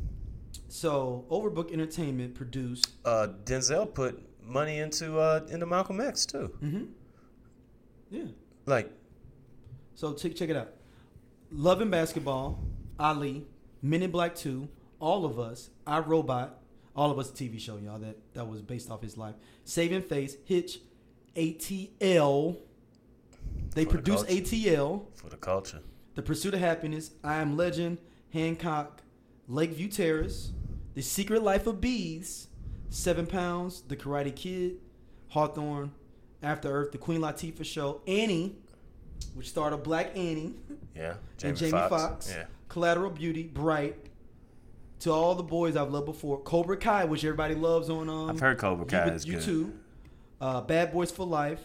[SPEAKER 1] So Overbrook Entertainment produced.
[SPEAKER 2] Uh, Denzel put money into uh, into Malcolm X, too.
[SPEAKER 1] Mm-hmm. Yeah.
[SPEAKER 2] Like,
[SPEAKER 1] So check check it out. Love and Basketball, Ali, Men in Black two, All of Us, I, Robot, All of Us, a T V show, y'all, that, that was based off his life. Saving Face, Hitch, A T L. They
[SPEAKER 2] For the
[SPEAKER 1] produced
[SPEAKER 2] culture.
[SPEAKER 1] A T L,
[SPEAKER 2] for the culture.
[SPEAKER 1] The Pursuit of Happiness, I Am Legend, Hancock, Lakeview Terrace, The Secret Life of Bees, Seven Pounds, The Karate Kid, Hawthorne, After Earth, The Queen Latifah Show, Annie, which starred a black Annie,
[SPEAKER 2] Yeah.
[SPEAKER 1] and Jamie
[SPEAKER 2] Foxx.
[SPEAKER 1] Foxx,
[SPEAKER 2] Yeah.
[SPEAKER 1] Collateral Beauty, Bright, To All the Boys I've Loved Before, Cobra Kai, which everybody loves on um,
[SPEAKER 2] I've heard Cobra Kai
[SPEAKER 1] You-
[SPEAKER 2] is good.
[SPEAKER 1] YouTube, uh, Bad Boys for Life,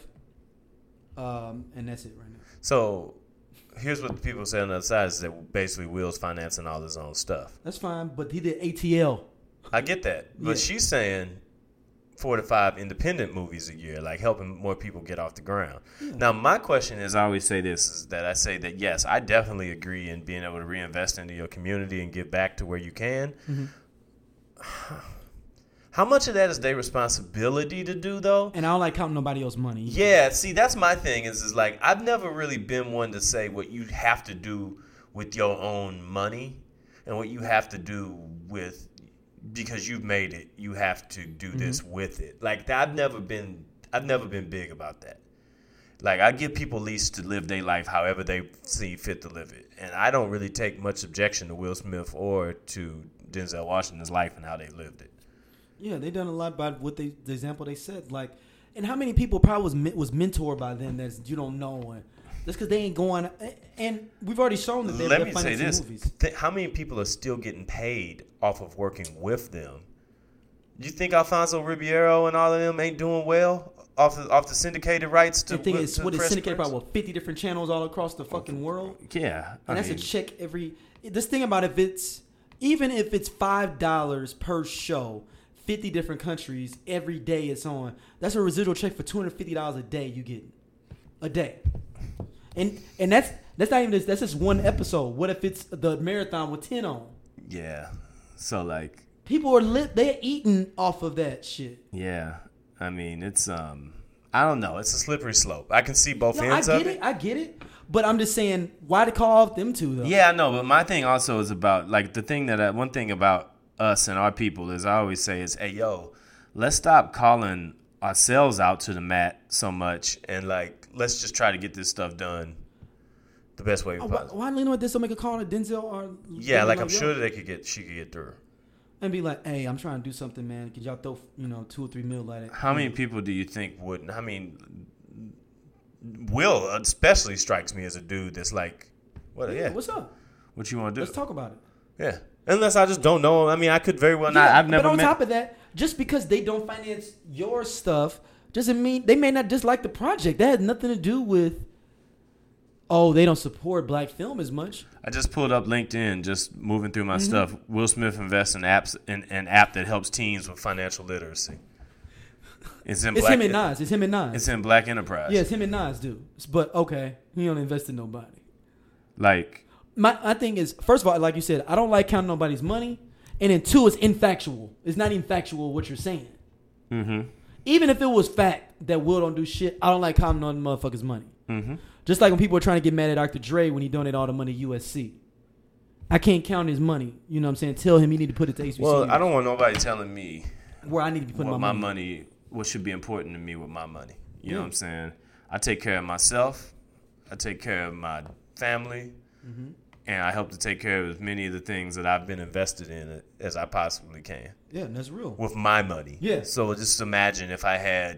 [SPEAKER 1] um, and that's it right now.
[SPEAKER 2] So, here's what the people say on the other side is that basically Will's financing all his own stuff.
[SPEAKER 1] That's fine, but he did A T L.
[SPEAKER 2] I get that. But
[SPEAKER 1] Yeah.
[SPEAKER 2] she's saying four to five independent movies a year, like helping more people get off the ground. Now, my question is, I always say this, is that I say that, yes, I definitely agree in being able to reinvest into your community and give back to where you can.
[SPEAKER 1] Mm-hmm.
[SPEAKER 2] How much of that is their responsibility to do, though?
[SPEAKER 1] And I don't like counting nobody else's money.
[SPEAKER 2] Yeah, see, that's my thing is, is like, I've never really been one to say what you have to do with your own money and what you have to do with, because you've made it, you have to do
[SPEAKER 1] Mm-hmm.
[SPEAKER 2] this with it. Like, I've never been, I've never been big about that. Like, I give people lease to live their life however they see fit to live it. And I don't really take much objection to Will Smith or to Denzel Washington's life and how they lived it.
[SPEAKER 1] Yeah, they done a lot by what they the example they set. Like, and how many people probably was men- was mentored by them that you don't know, and just because they ain't going. And we've already shown that they're,
[SPEAKER 2] Let
[SPEAKER 1] they're
[SPEAKER 2] me say
[SPEAKER 1] financing
[SPEAKER 2] this:
[SPEAKER 1] movies.
[SPEAKER 2] Th- how many people are still getting paid off of working with them You think Alfonso Ribeiro and all of them ain't doing well off the off the syndicated rights to?
[SPEAKER 1] The thing
[SPEAKER 2] to
[SPEAKER 1] is, what is
[SPEAKER 2] Fresh
[SPEAKER 1] syndicated
[SPEAKER 2] Prince?
[SPEAKER 1] probably what, fifty different channels all across the fucking world.
[SPEAKER 2] Yeah, I
[SPEAKER 1] And that's
[SPEAKER 2] mean,
[SPEAKER 1] a check every. This thing about if it's even if it's five dollars per show, fifty different countries every day it's on. That's a residual check for two hundred fifty dollars a day you get, a day, and and that's that's not even this. That's just one episode. What if it's the marathon with ten on?
[SPEAKER 2] yeah. So like,
[SPEAKER 1] People are lit. They're eating off of that shit.
[SPEAKER 2] yeah. I mean, it's um, I don't know. It's a slippery slope. I can see both
[SPEAKER 1] No, I
[SPEAKER 2] ends
[SPEAKER 1] get
[SPEAKER 2] of
[SPEAKER 1] it.
[SPEAKER 2] it.
[SPEAKER 1] I get it. But I'm just saying, why to call off them two though?
[SPEAKER 2] Yeah, I know, but my thing also is about like the thing that I, one thing about us and our people is I always say is, hey, yo, let's stop calling ourselves out to the mat so much and like let's just try to get this stuff done the best way we
[SPEAKER 1] Oh, why,
[SPEAKER 2] possible.
[SPEAKER 1] why Lena with this? Don't make a call to Denzel or
[SPEAKER 2] Yeah, like I'm
[SPEAKER 1] yo,
[SPEAKER 2] sure they could get she could get through.
[SPEAKER 1] and be like, hey, I'm trying to do something, man. Could y'all throw you know two or three mil at it?
[SPEAKER 2] How many people do you think wouldn't? I mean, Will especially strikes me as a dude that's like, what? Yeah,
[SPEAKER 1] What's up?
[SPEAKER 2] what you want to do?
[SPEAKER 1] Let's talk about it.
[SPEAKER 2] Yeah, unless I just don't know him. I mean, I could very well not.
[SPEAKER 1] Yeah,
[SPEAKER 2] I've never
[SPEAKER 1] but on
[SPEAKER 2] met.
[SPEAKER 1] top of that, just because they don't finance your stuff doesn't mean they may not dislike the project. That has nothing to do with, oh, they don't support black film as much.
[SPEAKER 2] I just pulled up LinkedIn, just moving through my
[SPEAKER 1] Mm-hmm.
[SPEAKER 2] stuff. Will Smith invests in apps in an app that helps teens with financial literacy. It's in
[SPEAKER 1] It's
[SPEAKER 2] black.
[SPEAKER 1] him and Nas. It's him and Nas.
[SPEAKER 2] It's in Black Enterprise.
[SPEAKER 1] Yeah, it's him and Nas, dude. But okay, he don't invest in nobody.
[SPEAKER 2] Like,
[SPEAKER 1] My my thing is, first of all, like you said, I don't like counting nobody's money, and then two, it's infactual. It's not even factual what you're saying.
[SPEAKER 2] mm-hmm,
[SPEAKER 1] Even if it was fact that Will don't do shit, I don't like counting on motherfuckers' money.
[SPEAKER 2] mm-hmm.
[SPEAKER 1] Just like when people are trying to get mad at Doctor Dre when he donated all the money to U S C. I can't count his money. You know what I'm saying? Tell him he need to put it to H B C U.
[SPEAKER 2] Well, I don't want nobody telling me
[SPEAKER 1] Where I need to be putting
[SPEAKER 2] what
[SPEAKER 1] my
[SPEAKER 2] my
[SPEAKER 1] money.
[SPEAKER 2] money, what should be important to me with my money. You know
[SPEAKER 1] Yeah.
[SPEAKER 2] what I'm saying? I take care of myself. I take care of my family.
[SPEAKER 1] Mm-hmm.
[SPEAKER 2] And I hope to take care of as many of the things that I've been invested in as I possibly can.
[SPEAKER 1] Yeah, that's real.
[SPEAKER 2] With my money.
[SPEAKER 1] Yeah.
[SPEAKER 2] So just imagine if I had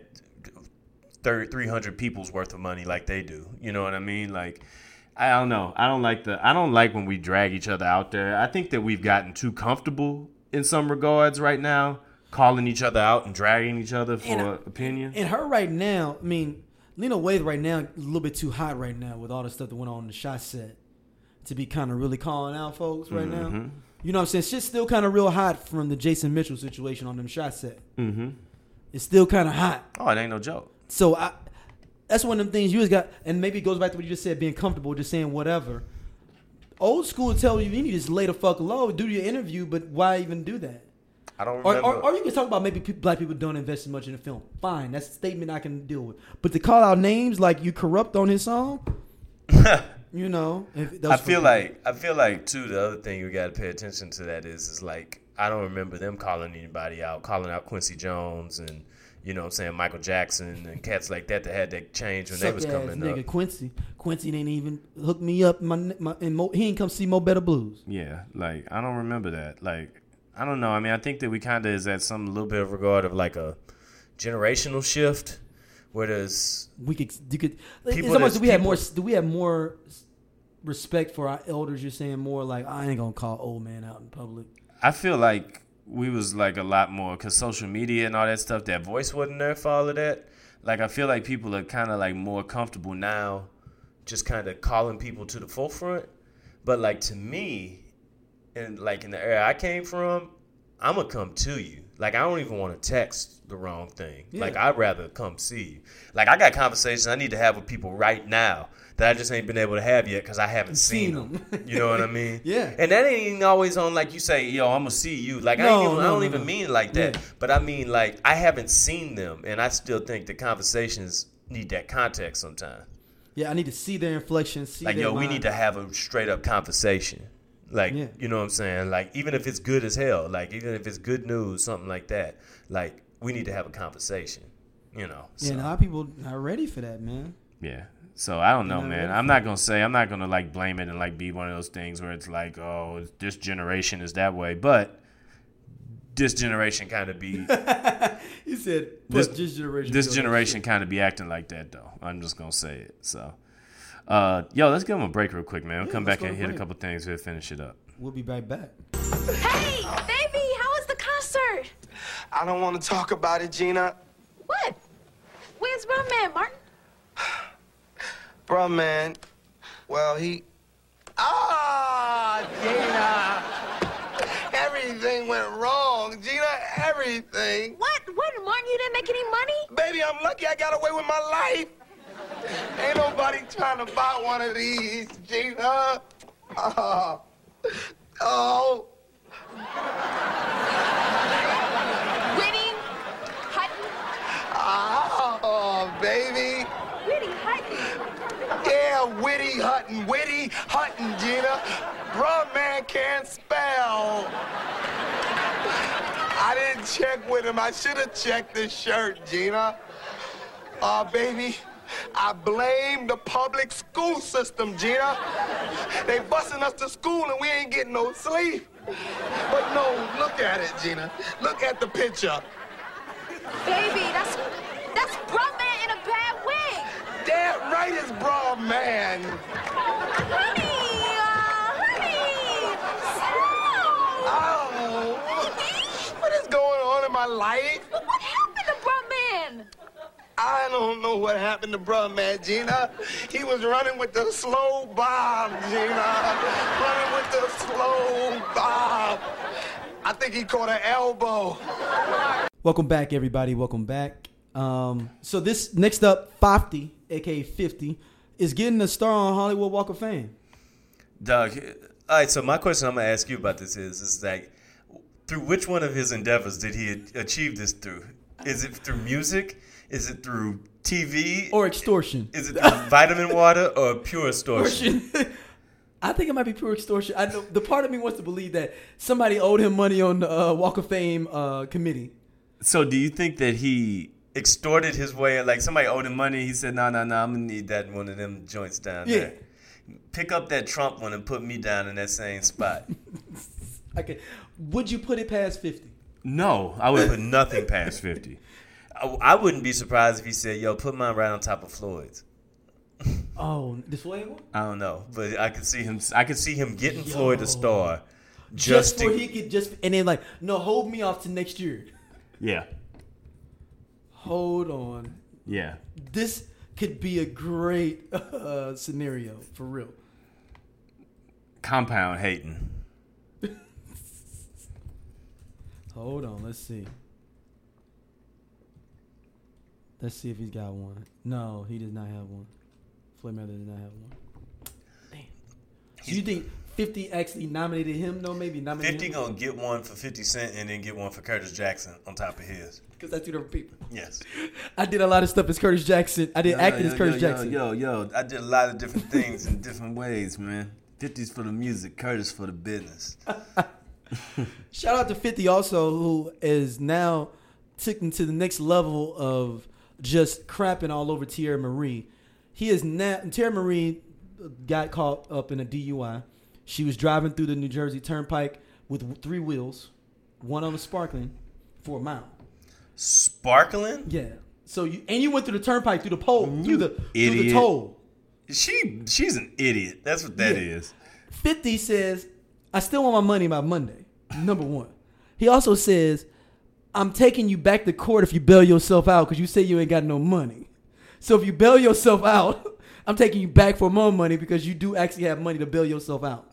[SPEAKER 2] three hundred people's worth of money like they do. You know what I mean? Like, I don't know. I don't like the. I don't like when we drag each other out there. I think that we've gotten too comfortable in some regards right now, calling each other out and dragging each other for
[SPEAKER 1] And I-
[SPEAKER 2] opinion.
[SPEAKER 1] And her right now, I mean, Lena Waithe right now, a little bit too hot right now with all the stuff that went on in the shot set to be kind of really calling out folks right now.
[SPEAKER 2] Mm-hmm.
[SPEAKER 1] You know what I'm saying? Shit's still kind of real hot from the Jason Mitchell situation on them shot set.
[SPEAKER 2] Mm-hmm.
[SPEAKER 1] It's still kind of hot.
[SPEAKER 2] Oh, it ain't no joke.
[SPEAKER 1] So I, that's one of them things you just got, and maybe it goes back to what you just said, being comfortable, just saying whatever. Old school will tell you, you need to just lay the fuck low, do your interview, but why even do that?
[SPEAKER 2] I don't
[SPEAKER 1] Or,
[SPEAKER 2] remember.
[SPEAKER 1] or, or you can talk about maybe pe- black people don't invest as much in the film. Fine, that's a statement I can deal with. But to call out names like you corrupt on his song, you know. If, those
[SPEAKER 2] I feel
[SPEAKER 1] fucking-
[SPEAKER 2] like I feel like too. The other thing you got to pay attention to that is is like I don't remember them calling anybody out, calling out Quincy Jones and you know what I'm saying Michael Jackson and cats like that that had that change when they
[SPEAKER 1] suck
[SPEAKER 2] was
[SPEAKER 1] ass
[SPEAKER 2] coming
[SPEAKER 1] nigga
[SPEAKER 2] up.
[SPEAKER 1] Quincy. Quincy didn't even hook me up. My, my and Mo, he ain't come see Mo Better Blues.
[SPEAKER 2] Yeah, like I don't remember that. Like I don't know. I mean, I think that we kind of is at some little bit of regard of like a generational shift, where there's
[SPEAKER 1] We could, you could. It's
[SPEAKER 2] People
[SPEAKER 1] almost
[SPEAKER 2] that's-
[SPEAKER 1] do we have
[SPEAKER 2] people-
[SPEAKER 1] more? Do we have more respect for our elders? You're saying more like I ain't gonna call old man out in public.
[SPEAKER 2] I feel like we was like a lot more because social media and all that stuff, that voice wasn't there for all of that. Like I feel like people are kind of like more comfortable now just kind of calling people to the forefront. But like to me, and like in the era I came from, I'm going to come to you. Like I don't even want to text the wrong thing.
[SPEAKER 1] Yeah.
[SPEAKER 2] Like I'd rather come see you. Like I got conversations I need to have with people right now that I just ain't been able to have yet because I haven't seen,
[SPEAKER 1] Seen
[SPEAKER 2] them.
[SPEAKER 1] them.
[SPEAKER 2] You know what I mean?
[SPEAKER 1] Yeah.
[SPEAKER 2] And that ain't even always on like you say, yo, I'm gonna see you. Like I,
[SPEAKER 1] No,
[SPEAKER 2] ain't even, I
[SPEAKER 1] no,
[SPEAKER 2] don't
[SPEAKER 1] no,
[SPEAKER 2] even
[SPEAKER 1] no.
[SPEAKER 2] mean it like that.
[SPEAKER 1] Yeah.
[SPEAKER 2] But I mean like I haven't seen them, and I still think the conversations need that context sometimes.
[SPEAKER 1] Yeah, I need to see their inflection. See
[SPEAKER 2] Like
[SPEAKER 1] their
[SPEAKER 2] yo, we
[SPEAKER 1] line.
[SPEAKER 2] need to have a straight up conversation. Like
[SPEAKER 1] Yeah.
[SPEAKER 2] you know what I'm saying? Like even if it's good as hell, like even if it's good news, something like that. Like we need to have a conversation. You know.
[SPEAKER 1] Yeah,
[SPEAKER 2] So,
[SPEAKER 1] and a lot of people not ready for that, man.
[SPEAKER 2] yeah. So I don't know,
[SPEAKER 1] not
[SPEAKER 2] man.
[SPEAKER 1] ready
[SPEAKER 2] I'm
[SPEAKER 1] for
[SPEAKER 2] not gonna say I'm not gonna like blame it and like be one of those things where it's like, oh, this generation is that way. But this generation kind of be
[SPEAKER 1] He said,
[SPEAKER 2] This-
[SPEAKER 1] "Put this generation."
[SPEAKER 2] this
[SPEAKER 1] do that
[SPEAKER 2] generation
[SPEAKER 1] shit."
[SPEAKER 2] kind of be acting like that though. I'm just gonna say it. So, uh, yo, let's give them a break real quick, man. We'll
[SPEAKER 1] Yeah,
[SPEAKER 2] come
[SPEAKER 1] let's
[SPEAKER 2] back
[SPEAKER 1] go
[SPEAKER 2] and
[SPEAKER 1] to
[SPEAKER 2] hit a
[SPEAKER 1] break.
[SPEAKER 2] couple things. We'll finish it up.
[SPEAKER 1] We'll be right back.
[SPEAKER 8] Hey, baby, how was the concert? I don't want to talk about it, Gina.
[SPEAKER 9] What? Where's my man, Martin?
[SPEAKER 8] Bruh, man. Well, he... Ah, Gina. Everything went wrong, Gina. Everything.
[SPEAKER 9] What? What, Martin? You didn't make any money?
[SPEAKER 8] Baby, I'm lucky I got away with my life. Ain't nobody trying to buy one of these, Gina. Oh. Oh.
[SPEAKER 9] Whitty Hutton?
[SPEAKER 8] Oh, baby.
[SPEAKER 9] Whitty Hutton?
[SPEAKER 8] Yeah, Whitty Hutton. Whitty Hutton, Gina. Bruh, man can't spell. I didn't check with him. I should have checked this shirt, Gina. Uh, baby, I blame the public school system, Gina. They busing us to school and we ain't getting no sleep. But no, look at it, Gina. Look at the picture.
[SPEAKER 9] Baby, that's that's Bruh Man in a bad wig.
[SPEAKER 8] Damn right it's Bruh Man.
[SPEAKER 9] Honey, uh, honey, slow.
[SPEAKER 8] Oh, what is going on in my life?
[SPEAKER 9] But what happened to Bruh Man?
[SPEAKER 8] I don't know what happened to Bruh Man, Gina. He was running with the slow bob, Gina. Running with the slow bob. I think he caught an elbow.
[SPEAKER 1] Welcome back, everybody. Welcome back. Um, so this next up, fifty, aka fifty, is getting a star on Hollywood Walk of Fame.
[SPEAKER 2] Doug, all right, so my question I'm going to ask you about this is, is like, through which one of his endeavors did he achieve this through? Is it through music? Is it through T V?
[SPEAKER 1] Or extortion?
[SPEAKER 2] Is it through vitamin water or pure extortion?
[SPEAKER 1] I think it might be pure extortion. I know the part of me wants to believe that somebody owed him money on the uh, Walk of Fame uh, committee.
[SPEAKER 2] So do you think that he extorted his way? Like somebody owed him money. He said, no, no, no, I'm going to need that in one of them joints down
[SPEAKER 1] Yeah.
[SPEAKER 2] there. Pick up that Trump one and put me down in that same spot.
[SPEAKER 1] Okay. Would you put it past fifty?
[SPEAKER 2] No, I would put nothing past fifty. I, I wouldn't be surprised if he said, yo, put mine right on top of Floyd's.
[SPEAKER 1] Oh, this Floyd one?
[SPEAKER 2] I don't know, but I could see him. I could see him getting
[SPEAKER 1] Yo.
[SPEAKER 2] Floyd a star,
[SPEAKER 1] Just,
[SPEAKER 2] just,
[SPEAKER 1] for
[SPEAKER 2] to,
[SPEAKER 1] he could just and then like, no, hold me off to next year.
[SPEAKER 2] yeah,
[SPEAKER 1] Hold on.
[SPEAKER 2] yeah.
[SPEAKER 1] This could be a great uh, scenario for real.
[SPEAKER 2] Compound hating.
[SPEAKER 1] Hold on, let's see. Let's see if he's got one. No, he does not have one. Floyd Mayweather does not have one. Damn. So you think fifty actually nominated him? No, maybe nominated
[SPEAKER 2] fifty
[SPEAKER 1] him?
[SPEAKER 2] gonna get one for fifty Cent and then get one for Curtis Jackson on top of his.
[SPEAKER 1] Because that's two different people.
[SPEAKER 2] Yes.
[SPEAKER 1] I did a lot of stuff as Curtis Jackson. I did
[SPEAKER 2] Yo,
[SPEAKER 1] acting
[SPEAKER 2] yo,
[SPEAKER 1] as Curtis
[SPEAKER 2] yo,
[SPEAKER 1] Jackson.
[SPEAKER 2] Yo, yo, yo, I did a lot of different things in different ways, man. fifty's for the music, Curtis for the business.
[SPEAKER 1] Shout out to fifty also, who is now taken to the next level of just crapping all over Tierra Marie. He is now Tierra Marie got caught up in a D U I. She was driving through the New Jersey Turnpike with three wheels, one on the sparkling, for a mile.
[SPEAKER 2] Sparkling?
[SPEAKER 1] Yeah. So you and you went through the turnpike through the pole through the through the
[SPEAKER 2] Idiot.
[SPEAKER 1] toll.
[SPEAKER 2] She she's an idiot. That's what that
[SPEAKER 1] Yeah.
[SPEAKER 2] is.
[SPEAKER 1] fifty says, I still want my money by Monday. Number one. He also says, I'm taking you back to court if you bail yourself out because you say you ain't got no money. So if you bail yourself out, I'm taking you back for more money because you do actually have money to bail yourself out.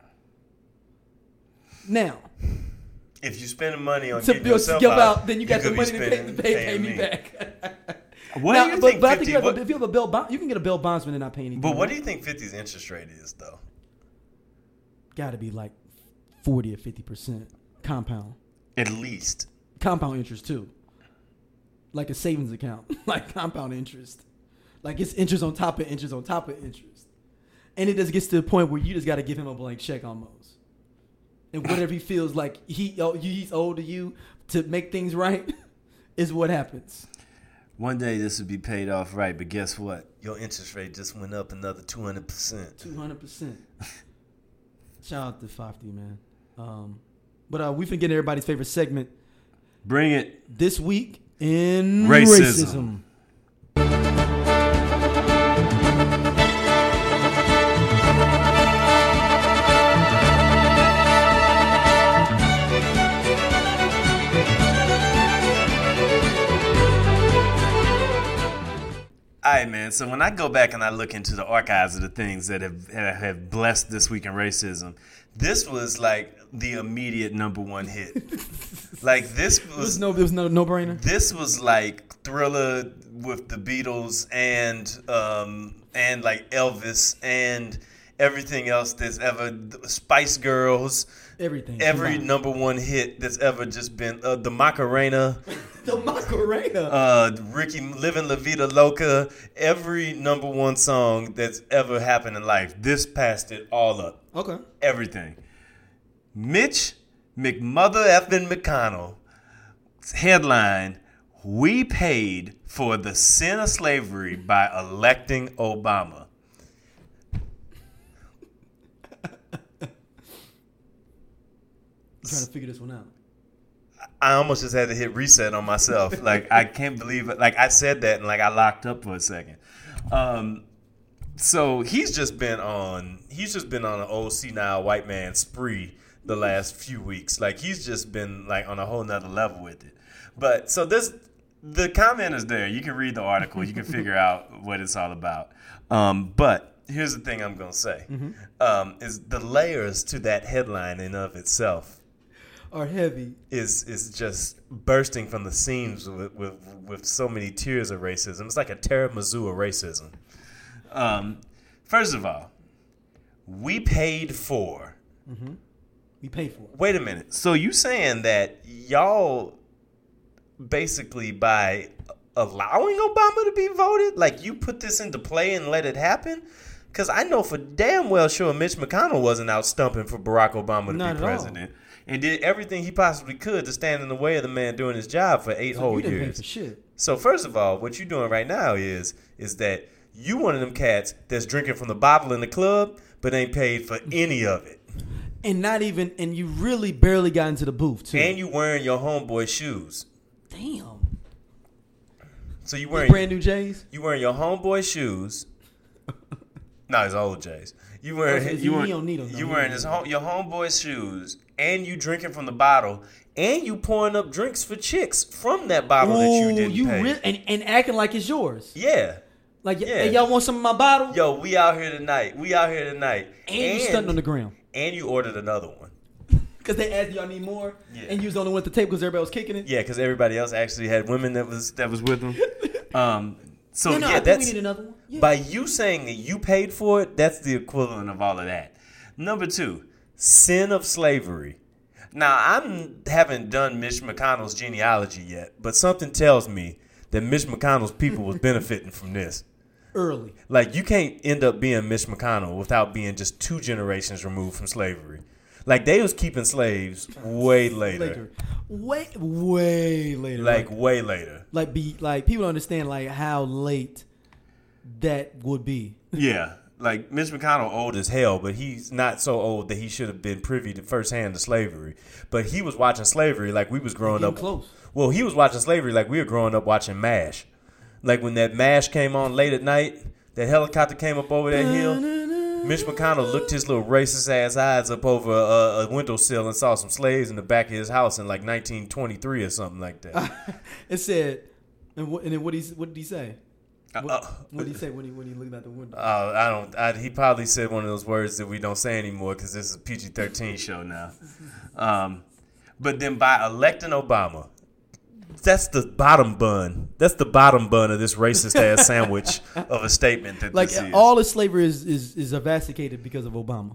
[SPEAKER 1] Now,
[SPEAKER 2] If you spend money on
[SPEAKER 1] to
[SPEAKER 2] getting
[SPEAKER 1] bail
[SPEAKER 2] yourself
[SPEAKER 1] yourself
[SPEAKER 2] out,
[SPEAKER 1] out, then you got the
[SPEAKER 2] could be
[SPEAKER 1] money to pay,
[SPEAKER 2] spending-
[SPEAKER 1] pay, pay
[SPEAKER 2] paying
[SPEAKER 1] me back.
[SPEAKER 2] What
[SPEAKER 1] Now,
[SPEAKER 2] do you
[SPEAKER 1] but,
[SPEAKER 2] think
[SPEAKER 1] but I think
[SPEAKER 2] fifty?
[SPEAKER 1] you have
[SPEAKER 2] what-
[SPEAKER 1] a, if you have a bail bond, you can get a bail bondsman and not pay anything.
[SPEAKER 2] but what do you think fifty's interest rate is, though?
[SPEAKER 1] Got to be like forty or fifty percent compound.
[SPEAKER 2] At least.
[SPEAKER 1] Compound interest too. Like a savings account. Like compound interest. Like it's interest on top of interest on top of interest. And it just gets to the point where you just got to give him a blank check almost. And whatever he feels like he oh, he's owed to you to make things right is what happens.
[SPEAKER 2] One day this would be paid off right, but guess what? Your interest rate just went up another two hundred percent.
[SPEAKER 1] two hundred percent. Shout out to fifty, man. Um, but uh, we've been getting everybody's favorite segment.
[SPEAKER 2] Bring it.
[SPEAKER 1] This week in
[SPEAKER 2] Racism.
[SPEAKER 1] racism.
[SPEAKER 2] right, man. So when I go back and I look into the archives of the things that have have blessed This Week in Racism, this was like the immediate number one hit. Like this was,
[SPEAKER 1] was no, there was no no brainer.
[SPEAKER 2] This was like Thriller with the Beatles and um and like Elvis and everything else that's ever Spice Girls.
[SPEAKER 1] Everything.
[SPEAKER 2] Every number one hit that's ever just been uh, the Macarena.
[SPEAKER 1] The Macarena.
[SPEAKER 2] Uh, Ricky Living La Vida Loca. Every number one song that's ever happened in life. This passed it all up.
[SPEAKER 1] Okay.
[SPEAKER 2] Everything. Mitch McMother effing McConnell headline: "We paid for the sin of slavery by electing Obama."
[SPEAKER 1] I'm trying to figure this one out.
[SPEAKER 2] I almost just had to hit reset on myself. Like, I can't believe it. Like, I said that and, like, I locked up for a second. Um, so he's just been on, he's just been on an old senile white man spree the last few weeks. Like, he's just been, like, on a whole nother level with it. But, so this, the comment is there. You can read the article. You can figure out what it's all about. Um, but here's the thing I'm going to say. Mm-hmm. Um, is the layers to that headline in of itself
[SPEAKER 1] are heavy.
[SPEAKER 2] Is is just bursting from the seams with, with with so many tiers of racism. It's like a tiramisu of racism. Um, first of all, we paid for.
[SPEAKER 1] Mm-hmm. We paid for.
[SPEAKER 2] Wait a minute. So you saying that y'all basically by allowing Obama to be voted, like you put this into play and let it happen? Because I know for damn well sure Mitch McConnell wasn't out stumping for Barack Obama to
[SPEAKER 1] Not
[SPEAKER 2] be president. All. And did everything he possibly could to stand in the way of the man doing his job for eight
[SPEAKER 1] so
[SPEAKER 2] whole
[SPEAKER 1] you didn't
[SPEAKER 2] years.
[SPEAKER 1] Pay for shit.
[SPEAKER 2] So first of all, what you're doing right now is is that you one of them cats that's drinking from the bottle in the club, but ain't paid for any of it.
[SPEAKER 1] And not even, and you really barely got into the booth too.
[SPEAKER 2] And you wearing your homeboy shoes.
[SPEAKER 1] Damn.
[SPEAKER 2] So you wearing
[SPEAKER 1] the brand new J's?
[SPEAKER 2] You wearing your homeboy shoes. No, it's old J's. You wearing
[SPEAKER 1] oh, so
[SPEAKER 2] you,
[SPEAKER 1] you,
[SPEAKER 2] wearing,
[SPEAKER 1] don't need them,
[SPEAKER 2] you wearing his home, your homeboy's shoes, and you drinking from the bottle, and you pouring up drinks for chicks from that bottle
[SPEAKER 1] Ooh,
[SPEAKER 2] that you didn't
[SPEAKER 1] you
[SPEAKER 2] pay.
[SPEAKER 1] Re- and, and acting like it's yours.
[SPEAKER 2] Yeah.
[SPEAKER 1] Like,
[SPEAKER 2] yeah.
[SPEAKER 1] Hey, y'all want some of my bottle?
[SPEAKER 2] Yo, we out here tonight. We out here tonight.
[SPEAKER 1] And, and you stunting on the ground.
[SPEAKER 2] And you ordered another one.
[SPEAKER 1] Because they asked y'all need more,
[SPEAKER 2] yeah.
[SPEAKER 1] and you was the only one at the table because everybody was kicking it.
[SPEAKER 2] Yeah, because everybody else actually had women that was that was with them. Um, so
[SPEAKER 1] no, no,
[SPEAKER 2] yeah,
[SPEAKER 1] I
[SPEAKER 2] that's
[SPEAKER 1] think we need another one. Yeah.
[SPEAKER 2] By you saying that you paid for it, that's the equivalent of all of that. Number two, sin of slavery. Now I haven't done Mitch McConnell's genealogy yet, but something tells me that Mitch McConnell's people was benefiting from this.
[SPEAKER 1] Early.
[SPEAKER 2] Like, you can't end up being Mitch McConnell without being just two generations removed from slavery. Like, they was keeping slaves way later.
[SPEAKER 1] later. Way, way later.
[SPEAKER 2] Like, like, way later.
[SPEAKER 1] Like, be like people don't understand, like, how late that would be.
[SPEAKER 2] Yeah. Like, Mitch McConnell old as hell, but he's not so old that he should have been privy to firsthand to slavery. But he was watching slavery like we was growing up.
[SPEAKER 1] Close.
[SPEAKER 2] Well, he was watching slavery like we were growing up watching MASH. Like, when that MASH came on late at night, that helicopter came up over that hill, Mitch McConnell looked his little racist ass eyes up over a, a windowsill and saw some slaves in the back of his house in like nineteen twenty-three or something like that.
[SPEAKER 1] It said, and what, and then what, he, what did he say? What,
[SPEAKER 2] uh,
[SPEAKER 1] what did he say when he when he looked out the window?
[SPEAKER 2] Uh, I don't. I, he probably said one of those words that we don't say anymore because this is a P G thirteen show now. Um, but then by electing Obama, that's the bottom bun. That's the bottom bun of this racist ass sandwich of a statement that
[SPEAKER 1] like
[SPEAKER 2] this is.
[SPEAKER 1] all of slavery is is is evacuated because of Obama.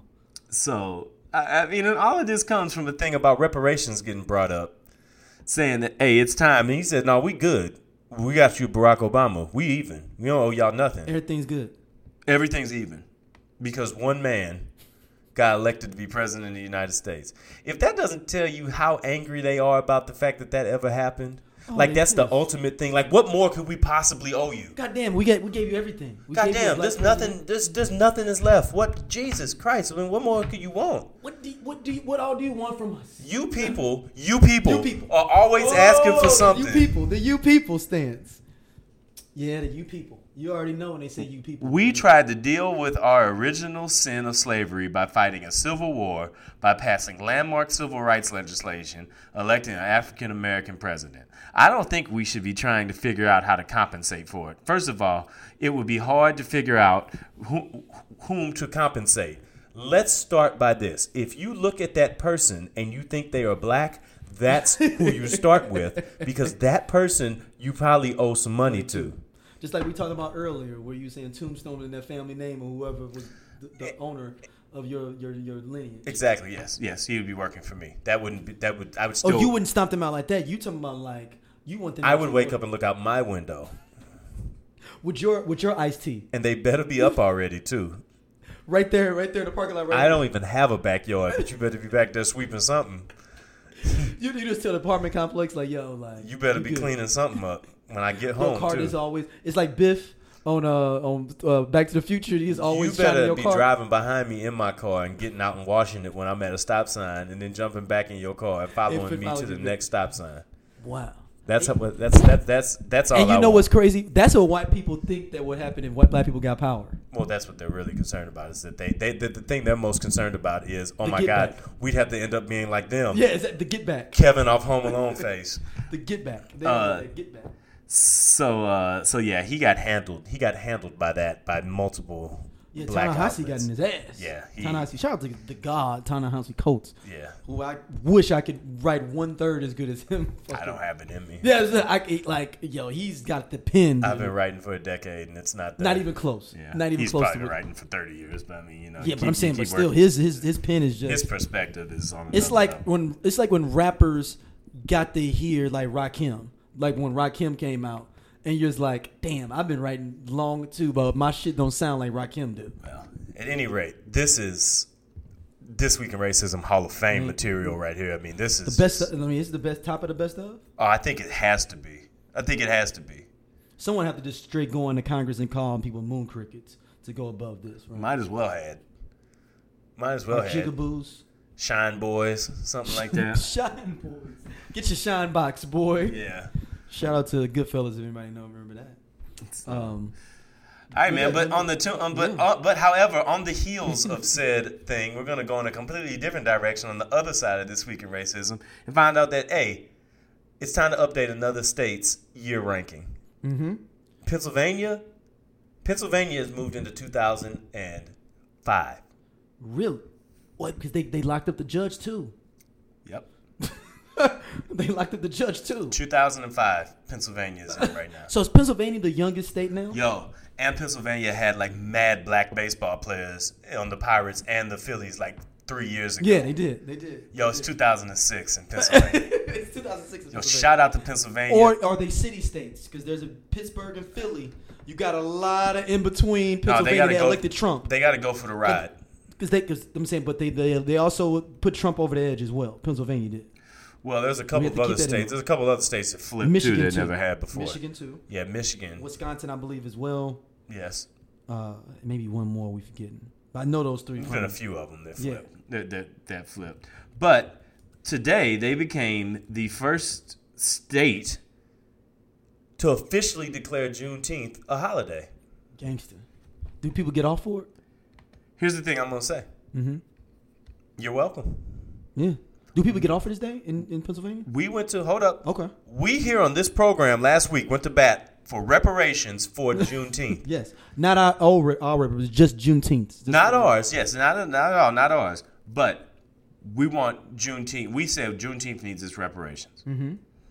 [SPEAKER 2] So I, I mean, all of this comes from the thing about reparations getting brought up, saying that hey, it's time. And he said, "No, we good. We got you, Barack Obama. We even. We don't owe y'all nothing.
[SPEAKER 1] Everything's good.
[SPEAKER 2] Everything's even because one man got elected to be president of the United States. If that doesn't tell you how angry they are about the fact that that ever happened." Oh, like that's the ultimate thing. Like, what more could we possibly owe you?
[SPEAKER 1] God damn, we get we gave you everything. We
[SPEAKER 2] God damn, there's nothing. There's there's nothing is left. What Jesus Christ? I mean, what more could you want?
[SPEAKER 1] What do you, what do you, what all do you want from us?
[SPEAKER 2] You people, you people,
[SPEAKER 1] you people.
[SPEAKER 2] are always
[SPEAKER 1] oh,
[SPEAKER 2] asking for something.
[SPEAKER 1] You people, the you people stance. Yeah, the you people. You already know when they say you people.
[SPEAKER 2] We tried to deal with our original sin of slavery by fighting a civil war, by passing landmark civil rights legislation, electing an African American president. I don't think we should be trying to figure out how to compensate for it. First of all, it would be hard to figure out who, whom to compensate. Let's start by this. If you look at that person and you think they are black, that's who you start with, because that person you probably owe some money to.
[SPEAKER 1] Just like we talked about earlier, where you saying Tombstone in their family name or whoever was the, the owner of your, your your lineage.
[SPEAKER 2] Exactly. Yes. Yes. He would be working for me. That wouldn't be. That would. I would still.
[SPEAKER 1] Oh, you wouldn't stomp them out like that. You talking about like you want them.
[SPEAKER 2] I would wake up and look out my window.
[SPEAKER 1] With your with your iced tea.
[SPEAKER 2] And they better be up already too.
[SPEAKER 1] Right there, right there in the parking lot. Right
[SPEAKER 2] I
[SPEAKER 1] there.
[SPEAKER 2] don't even have a backyard, but you better be back there sweeping something.
[SPEAKER 1] You, you just tell the apartment complex like, yo, like
[SPEAKER 2] you better be
[SPEAKER 1] good.
[SPEAKER 2] cleaning something up when I get home.
[SPEAKER 1] Your car
[SPEAKER 2] too.
[SPEAKER 1] is always. It's like Biff on uh on uh, Back to the Future. He's always
[SPEAKER 2] you better
[SPEAKER 1] shining your
[SPEAKER 2] be
[SPEAKER 1] car.
[SPEAKER 2] driving behind me in my car and getting out and washing it when I'm at a stop sign, and then jumping back in your car and following me to the next stop sign.
[SPEAKER 1] Wow.
[SPEAKER 2] That's how, that's that's that's that's all.
[SPEAKER 1] And you
[SPEAKER 2] I
[SPEAKER 1] know
[SPEAKER 2] want.
[SPEAKER 1] what's crazy? That's what white people think that would happen if white black people got power.
[SPEAKER 2] Well, that's what they're really concerned about. Is that they, they the, the thing they're most concerned about is, oh
[SPEAKER 1] The
[SPEAKER 2] my
[SPEAKER 1] get
[SPEAKER 2] God,
[SPEAKER 1] back.
[SPEAKER 2] we'd have to end up being like them.
[SPEAKER 1] Yeah, it's the get back.
[SPEAKER 2] Kevin off Home Alone face.
[SPEAKER 1] The get back. They
[SPEAKER 2] Uh,
[SPEAKER 1] the get back.
[SPEAKER 2] So uh, so yeah, he got handled. He got handled by that by multiple.
[SPEAKER 1] Yeah,
[SPEAKER 2] black
[SPEAKER 1] Ta-Nehisi
[SPEAKER 2] outlets.
[SPEAKER 1] got in his ass.
[SPEAKER 2] Yeah, he-
[SPEAKER 1] Ta-Nehisi. Shout out to the god Ta-Nehisi Coates.
[SPEAKER 2] Yeah.
[SPEAKER 1] Who I wish I could write one third as good as him.
[SPEAKER 2] I don't have it in me.
[SPEAKER 1] Yeah, it's like, I, like yo, he's got the pen.
[SPEAKER 2] I've
[SPEAKER 1] dude.
[SPEAKER 2] been writing for a decade, and it's not. That.
[SPEAKER 1] Not even close.
[SPEAKER 2] Yeah.
[SPEAKER 1] Not even
[SPEAKER 2] He's
[SPEAKER 1] close
[SPEAKER 2] probably
[SPEAKER 1] to
[SPEAKER 2] been
[SPEAKER 1] it.
[SPEAKER 2] writing for thirty years, but I mean, you know.
[SPEAKER 1] Yeah,
[SPEAKER 2] you
[SPEAKER 1] but
[SPEAKER 2] keep-
[SPEAKER 1] I'm saying,
[SPEAKER 2] you
[SPEAKER 1] but
[SPEAKER 2] keep
[SPEAKER 1] still,
[SPEAKER 2] working.
[SPEAKER 1] his his his pen is just.
[SPEAKER 2] His perspective is on.
[SPEAKER 1] It's
[SPEAKER 2] another
[SPEAKER 1] like
[SPEAKER 2] level.
[SPEAKER 1] when it's like when rappers got to hear like Rakim, like when Rakim came out, and you're just like, damn, I've been writing long too, but my shit don't sound like Rakim do.
[SPEAKER 2] Well, at any rate, this is This Week in Racism Hall of Fame
[SPEAKER 1] Mm.
[SPEAKER 2] material right here. I mean, this is
[SPEAKER 1] The best. I mean, it's the best top of the best of.
[SPEAKER 2] Oh, I think it has to be. I think it has to be.
[SPEAKER 1] Someone have to just straight go into Congress and call people moon crickets to go above this. Right?
[SPEAKER 2] Might as well had. Might as well
[SPEAKER 1] Or
[SPEAKER 2] had.
[SPEAKER 1] Jigaboos.
[SPEAKER 2] Shine Boys, something like that.
[SPEAKER 1] Shine boys. Get your shine box, boy.
[SPEAKER 2] Yeah.
[SPEAKER 1] Shout out to Goodfellas if anybody know. Remember that. Um,
[SPEAKER 2] All right, man. But on the two, um, but uh, but however, on the heels of said thing, we're gonna go in a completely different direction on the other side of This Week in Racism and find out that hey, it's time to update another state's year ranking.
[SPEAKER 1] Mm-hmm.
[SPEAKER 2] Pennsylvania, Pennsylvania has moved into two thousand five.
[SPEAKER 1] Really? What? Because they, they locked up the judge too.
[SPEAKER 2] Yep.
[SPEAKER 1] They locked up the judge too.
[SPEAKER 2] two thousand five, Pennsylvania is in right now.
[SPEAKER 1] So is Pennsylvania the youngest state now?
[SPEAKER 2] Yo, and Pennsylvania had like mad black baseball players on the Pirates and the Phillies like three years ago.
[SPEAKER 1] Yeah, they did. They did.
[SPEAKER 2] Yo, it's two thousand six in Pennsylvania.
[SPEAKER 1] It's two thousand six. In
[SPEAKER 2] Yo,
[SPEAKER 1] Pennsylvania.
[SPEAKER 2] shout out to Pennsylvania.
[SPEAKER 1] Or are they city states? Because there's a Pittsburgh and Philly. You got a lot of in between
[SPEAKER 2] No,
[SPEAKER 1] Pennsylvania
[SPEAKER 2] gotta
[SPEAKER 1] that
[SPEAKER 2] go,
[SPEAKER 1] elected Trump.
[SPEAKER 2] They got to go for the ride.
[SPEAKER 1] Because they, because I'm saying, but they, they they also put Trump over the edge as well. Pennsylvania did.
[SPEAKER 2] Well, there's a couple
[SPEAKER 1] We
[SPEAKER 2] of
[SPEAKER 1] have to
[SPEAKER 2] other
[SPEAKER 1] keep that in
[SPEAKER 2] states.
[SPEAKER 1] mind.
[SPEAKER 2] There's a couple of other states that flipped
[SPEAKER 1] Michigan
[SPEAKER 2] too that
[SPEAKER 1] too.
[SPEAKER 2] never had before.
[SPEAKER 1] Michigan too.
[SPEAKER 2] Yeah, Michigan.
[SPEAKER 1] Wisconsin, I believe, as well.
[SPEAKER 2] Yes.
[SPEAKER 1] Uh, maybe one more we forgetting. But I know those three.
[SPEAKER 2] There's been a few of them that
[SPEAKER 1] Yeah.
[SPEAKER 2] flipped. That, that that flipped. But today they became the first state to officially declare Juneteenth a holiday.
[SPEAKER 1] Gangster. Do people get off for it?
[SPEAKER 2] Here's the thing I'm gonna say.
[SPEAKER 1] Mm-hmm.
[SPEAKER 2] You're welcome.
[SPEAKER 1] Yeah. Do people get off for this day in, in Pennsylvania?
[SPEAKER 2] We went to hold up.
[SPEAKER 1] Okay.
[SPEAKER 2] We here on this program last week went to bat for reparations for Juneteenth.
[SPEAKER 1] Yes. Not our our, our it was just Juneteenth. Just
[SPEAKER 2] Not ours, yes, not not at all, not ours. But we want Juneteenth. We said Juneteenth needs its reparations.
[SPEAKER 1] Mm-hmm.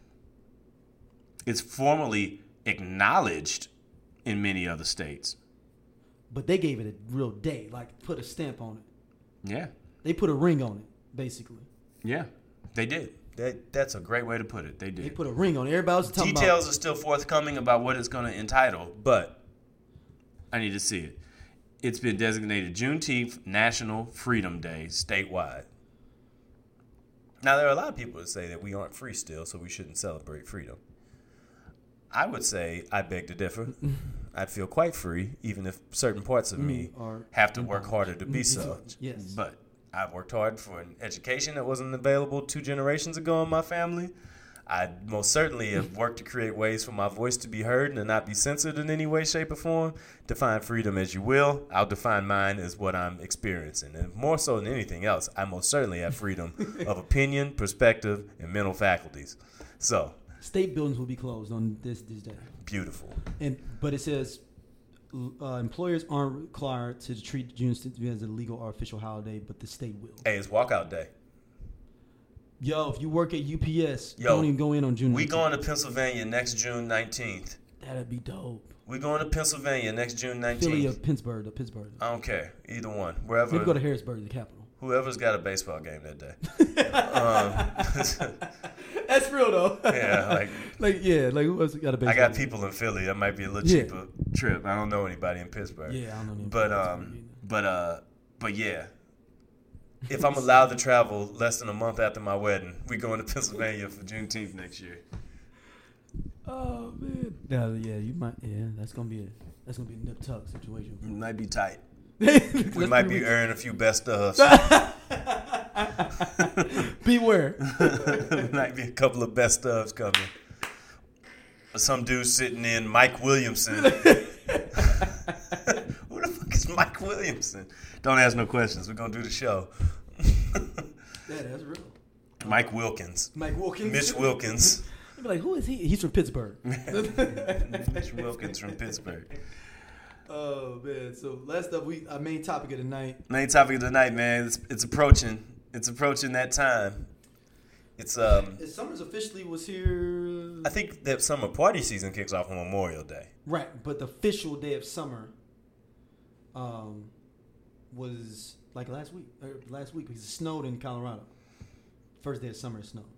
[SPEAKER 2] It's formally acknowledged in many other states.
[SPEAKER 1] But they gave it a real day, like put a stamp on it.
[SPEAKER 2] Yeah,
[SPEAKER 1] They put a ring on it, basically.
[SPEAKER 2] yeah, they did. That, that's a great way to put it. They did.
[SPEAKER 1] They put a ring on it. Everybody was talking
[SPEAKER 2] Details
[SPEAKER 1] about.
[SPEAKER 2] are still forthcoming about what it's going to entitle, but I need to see it. It's been designated Juneteenth National Freedom Day statewide. Now, there are a lot of people that say that we aren't free still, so we shouldn't celebrate freedom. I would say I beg to differ. I feel quite free, even if certain parts of me
[SPEAKER 1] Mm, are
[SPEAKER 2] have to work harder to be so.
[SPEAKER 1] Yes.
[SPEAKER 2] But I've worked hard for an education that wasn't available two generations ago in my family. I most certainly have worked to create ways for my voice to be heard and to not be censored in any way, shape, or form. Define freedom as you will. I'll define mine as what I'm experiencing. And more so than anything else, I most certainly have freedom of opinion, perspective, and mental faculties. So,
[SPEAKER 1] state buildings will be closed on this this day.
[SPEAKER 2] Beautiful.
[SPEAKER 1] And but it says uh, employers aren't required to treat Juneteenth as a legal or official holiday, but the state will.
[SPEAKER 2] Hey, it's walkout day.
[SPEAKER 1] Yo, if you work at U P S,
[SPEAKER 2] Yo,
[SPEAKER 1] don't even go in on June
[SPEAKER 2] We
[SPEAKER 1] nineteenth.
[SPEAKER 2] going to Pennsylvania next June nineteenth.
[SPEAKER 1] That'd be dope.
[SPEAKER 2] We going to Pennsylvania next June nineteenth.
[SPEAKER 1] Philly or Pittsburgh or Pittsburgh.
[SPEAKER 2] I don't care. Either one. Wherever.
[SPEAKER 1] Maybe go to Harrisburg, the capital.
[SPEAKER 2] Whoever's got a baseball game that day. um,
[SPEAKER 1] That's real though.
[SPEAKER 2] Yeah, like,
[SPEAKER 1] like yeah, like who else got a baseball
[SPEAKER 2] I got
[SPEAKER 1] game?
[SPEAKER 2] people in Philly. That might be a little
[SPEAKER 1] Yeah.
[SPEAKER 2] cheaper trip. I don't know anybody in Pittsburgh.
[SPEAKER 1] Yeah, I don't know anybody
[SPEAKER 2] But
[SPEAKER 1] in
[SPEAKER 2] um,
[SPEAKER 1] Pittsburgh
[SPEAKER 2] but uh, but yeah. If I'm allowed to travel less than a month after my wedding, we going to Pennsylvania for Juneteenth next year.
[SPEAKER 1] Oh man. Yeah, yeah, you might. Yeah, that's gonna be a that's gonna be a nip tuck situation.
[SPEAKER 2] It might be tight.
[SPEAKER 1] That's
[SPEAKER 2] We might be
[SPEAKER 1] pretty
[SPEAKER 2] earning a few best ofs.
[SPEAKER 1] Beware.
[SPEAKER 2] Might be a couple of best ofs coming. Some dude sitting in Mike Williamson. Who the fuck is Mike Williamson? Don't ask no questions. We're gonna do the show.
[SPEAKER 1] Yeah, that's real.
[SPEAKER 2] Mike Wilkins.
[SPEAKER 1] Mike Wilkins.
[SPEAKER 2] Mitch Wilkins.
[SPEAKER 1] You'd be like, who is he? He's from Pittsburgh.
[SPEAKER 2] Mitch Wilkins from Pittsburgh.
[SPEAKER 1] Oh man! So last up, we our main topic of the night.
[SPEAKER 2] Main topic of the night, man. It's, it's approaching. It's approaching that time. It's um.
[SPEAKER 1] Is Summers officially was here?
[SPEAKER 2] I think that summer party season kicks off on Memorial Day.
[SPEAKER 1] Right, but the official day of summer, um, was like last week. Or last week because it snowed in Colorado. First day of summer, it snowed.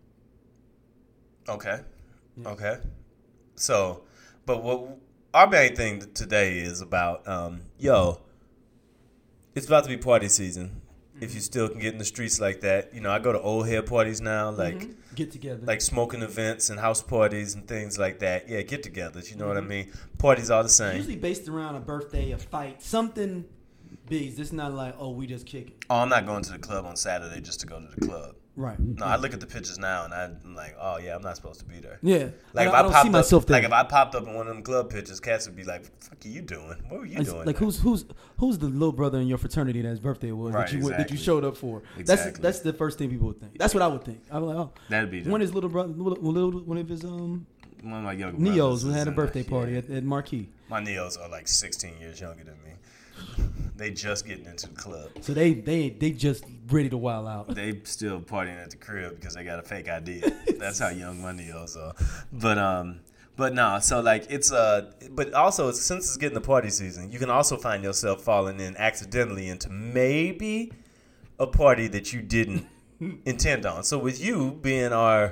[SPEAKER 2] Okay.
[SPEAKER 1] Yeah.
[SPEAKER 2] Okay. So, but what our main thing today is about, um, yo, it's about to be party season. Mm-hmm. If you still can get in the streets like that, you know, I go to old head parties now, like
[SPEAKER 1] Mm-hmm. Get together,
[SPEAKER 2] like smoking events and house parties and things like that. Yeah, get-togethers. You know what I mean? Parties are the same.
[SPEAKER 1] usually based around a birthday, a fight, something big. It's not like, oh, we just kick it.
[SPEAKER 2] Oh, I'm not going to the club on Saturday just to go to the club.
[SPEAKER 1] Right.
[SPEAKER 2] No, I look at the pictures now and I'm like, oh yeah, I'm not supposed to be there.
[SPEAKER 1] Yeah.
[SPEAKER 2] Like
[SPEAKER 1] I,
[SPEAKER 2] if
[SPEAKER 1] I
[SPEAKER 2] I,
[SPEAKER 1] don't
[SPEAKER 2] popped
[SPEAKER 1] see myself
[SPEAKER 2] up,
[SPEAKER 1] there.
[SPEAKER 2] like if I popped up in one of them club pictures, cats would be like, "What the fuck are you doing? What were you
[SPEAKER 1] It's
[SPEAKER 2] doing?"
[SPEAKER 1] like who's who's who's the little brother in your fraternity that his birthday was
[SPEAKER 2] Right,
[SPEAKER 1] that you went, that you
[SPEAKER 2] exactly.
[SPEAKER 1] showed up for?
[SPEAKER 2] Exactly.
[SPEAKER 1] That's that's the first thing people would think. That's what I would think. I'm like, oh,
[SPEAKER 2] That'd be
[SPEAKER 1] when his little brother, little, little one of his um
[SPEAKER 2] one of my younger
[SPEAKER 1] Neos
[SPEAKER 2] brothers
[SPEAKER 1] who
[SPEAKER 2] is
[SPEAKER 1] had a
[SPEAKER 2] in
[SPEAKER 1] birthday
[SPEAKER 2] the-
[SPEAKER 1] party
[SPEAKER 2] yeah.
[SPEAKER 1] at, at Marquee.
[SPEAKER 2] My Neos are like sixteen years younger than me. They just getting into the club.
[SPEAKER 1] So they they they just ready to wild out.
[SPEAKER 2] They still partying at the crib because they got a fake I D. That's how young my Neos are. But um, but no. So like it's uh, but also since it's getting the party season, you can also find yourself falling in accidentally into maybe a party that you didn't intend on. So with you being our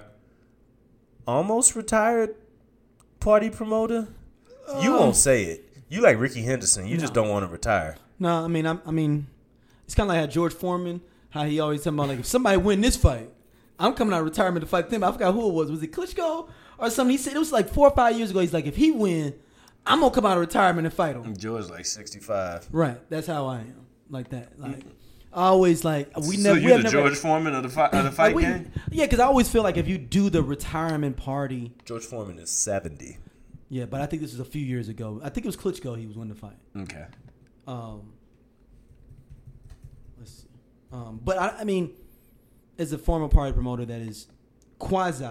[SPEAKER 2] almost retired party promoter, you
[SPEAKER 1] Uh,
[SPEAKER 2] won't say it. You like Ricky Henderson. You just
[SPEAKER 1] No.
[SPEAKER 2] don't want to retire.
[SPEAKER 1] No, I mean I'm, I mean it's kind of like how George Foreman, how he always talking about like if somebody win this fight, I'm coming out of retirement to fight them. I forgot who it was. Was it Klitschko or something? He said it was like four or five years ago. He's like, if he win, I'm gonna come out of retirement and fight him.
[SPEAKER 2] George's like sixty-five.
[SPEAKER 1] Right. That's how I am. Like that. Like I always like we
[SPEAKER 2] So
[SPEAKER 1] never.
[SPEAKER 2] you
[SPEAKER 1] we have
[SPEAKER 2] the
[SPEAKER 1] never,
[SPEAKER 2] George Foreman of the fight, of the
[SPEAKER 1] like,
[SPEAKER 2] fight
[SPEAKER 1] we-
[SPEAKER 2] game?
[SPEAKER 1] Yeah, because I always feel like if you do the retirement party.
[SPEAKER 2] George Foreman is seventy.
[SPEAKER 1] Yeah, but I think this was a few years ago. I think it was Klitschko he was winning the fight.
[SPEAKER 2] Okay.
[SPEAKER 1] Um, let's see. Um, but I, I mean, as a former party promoter that is quasi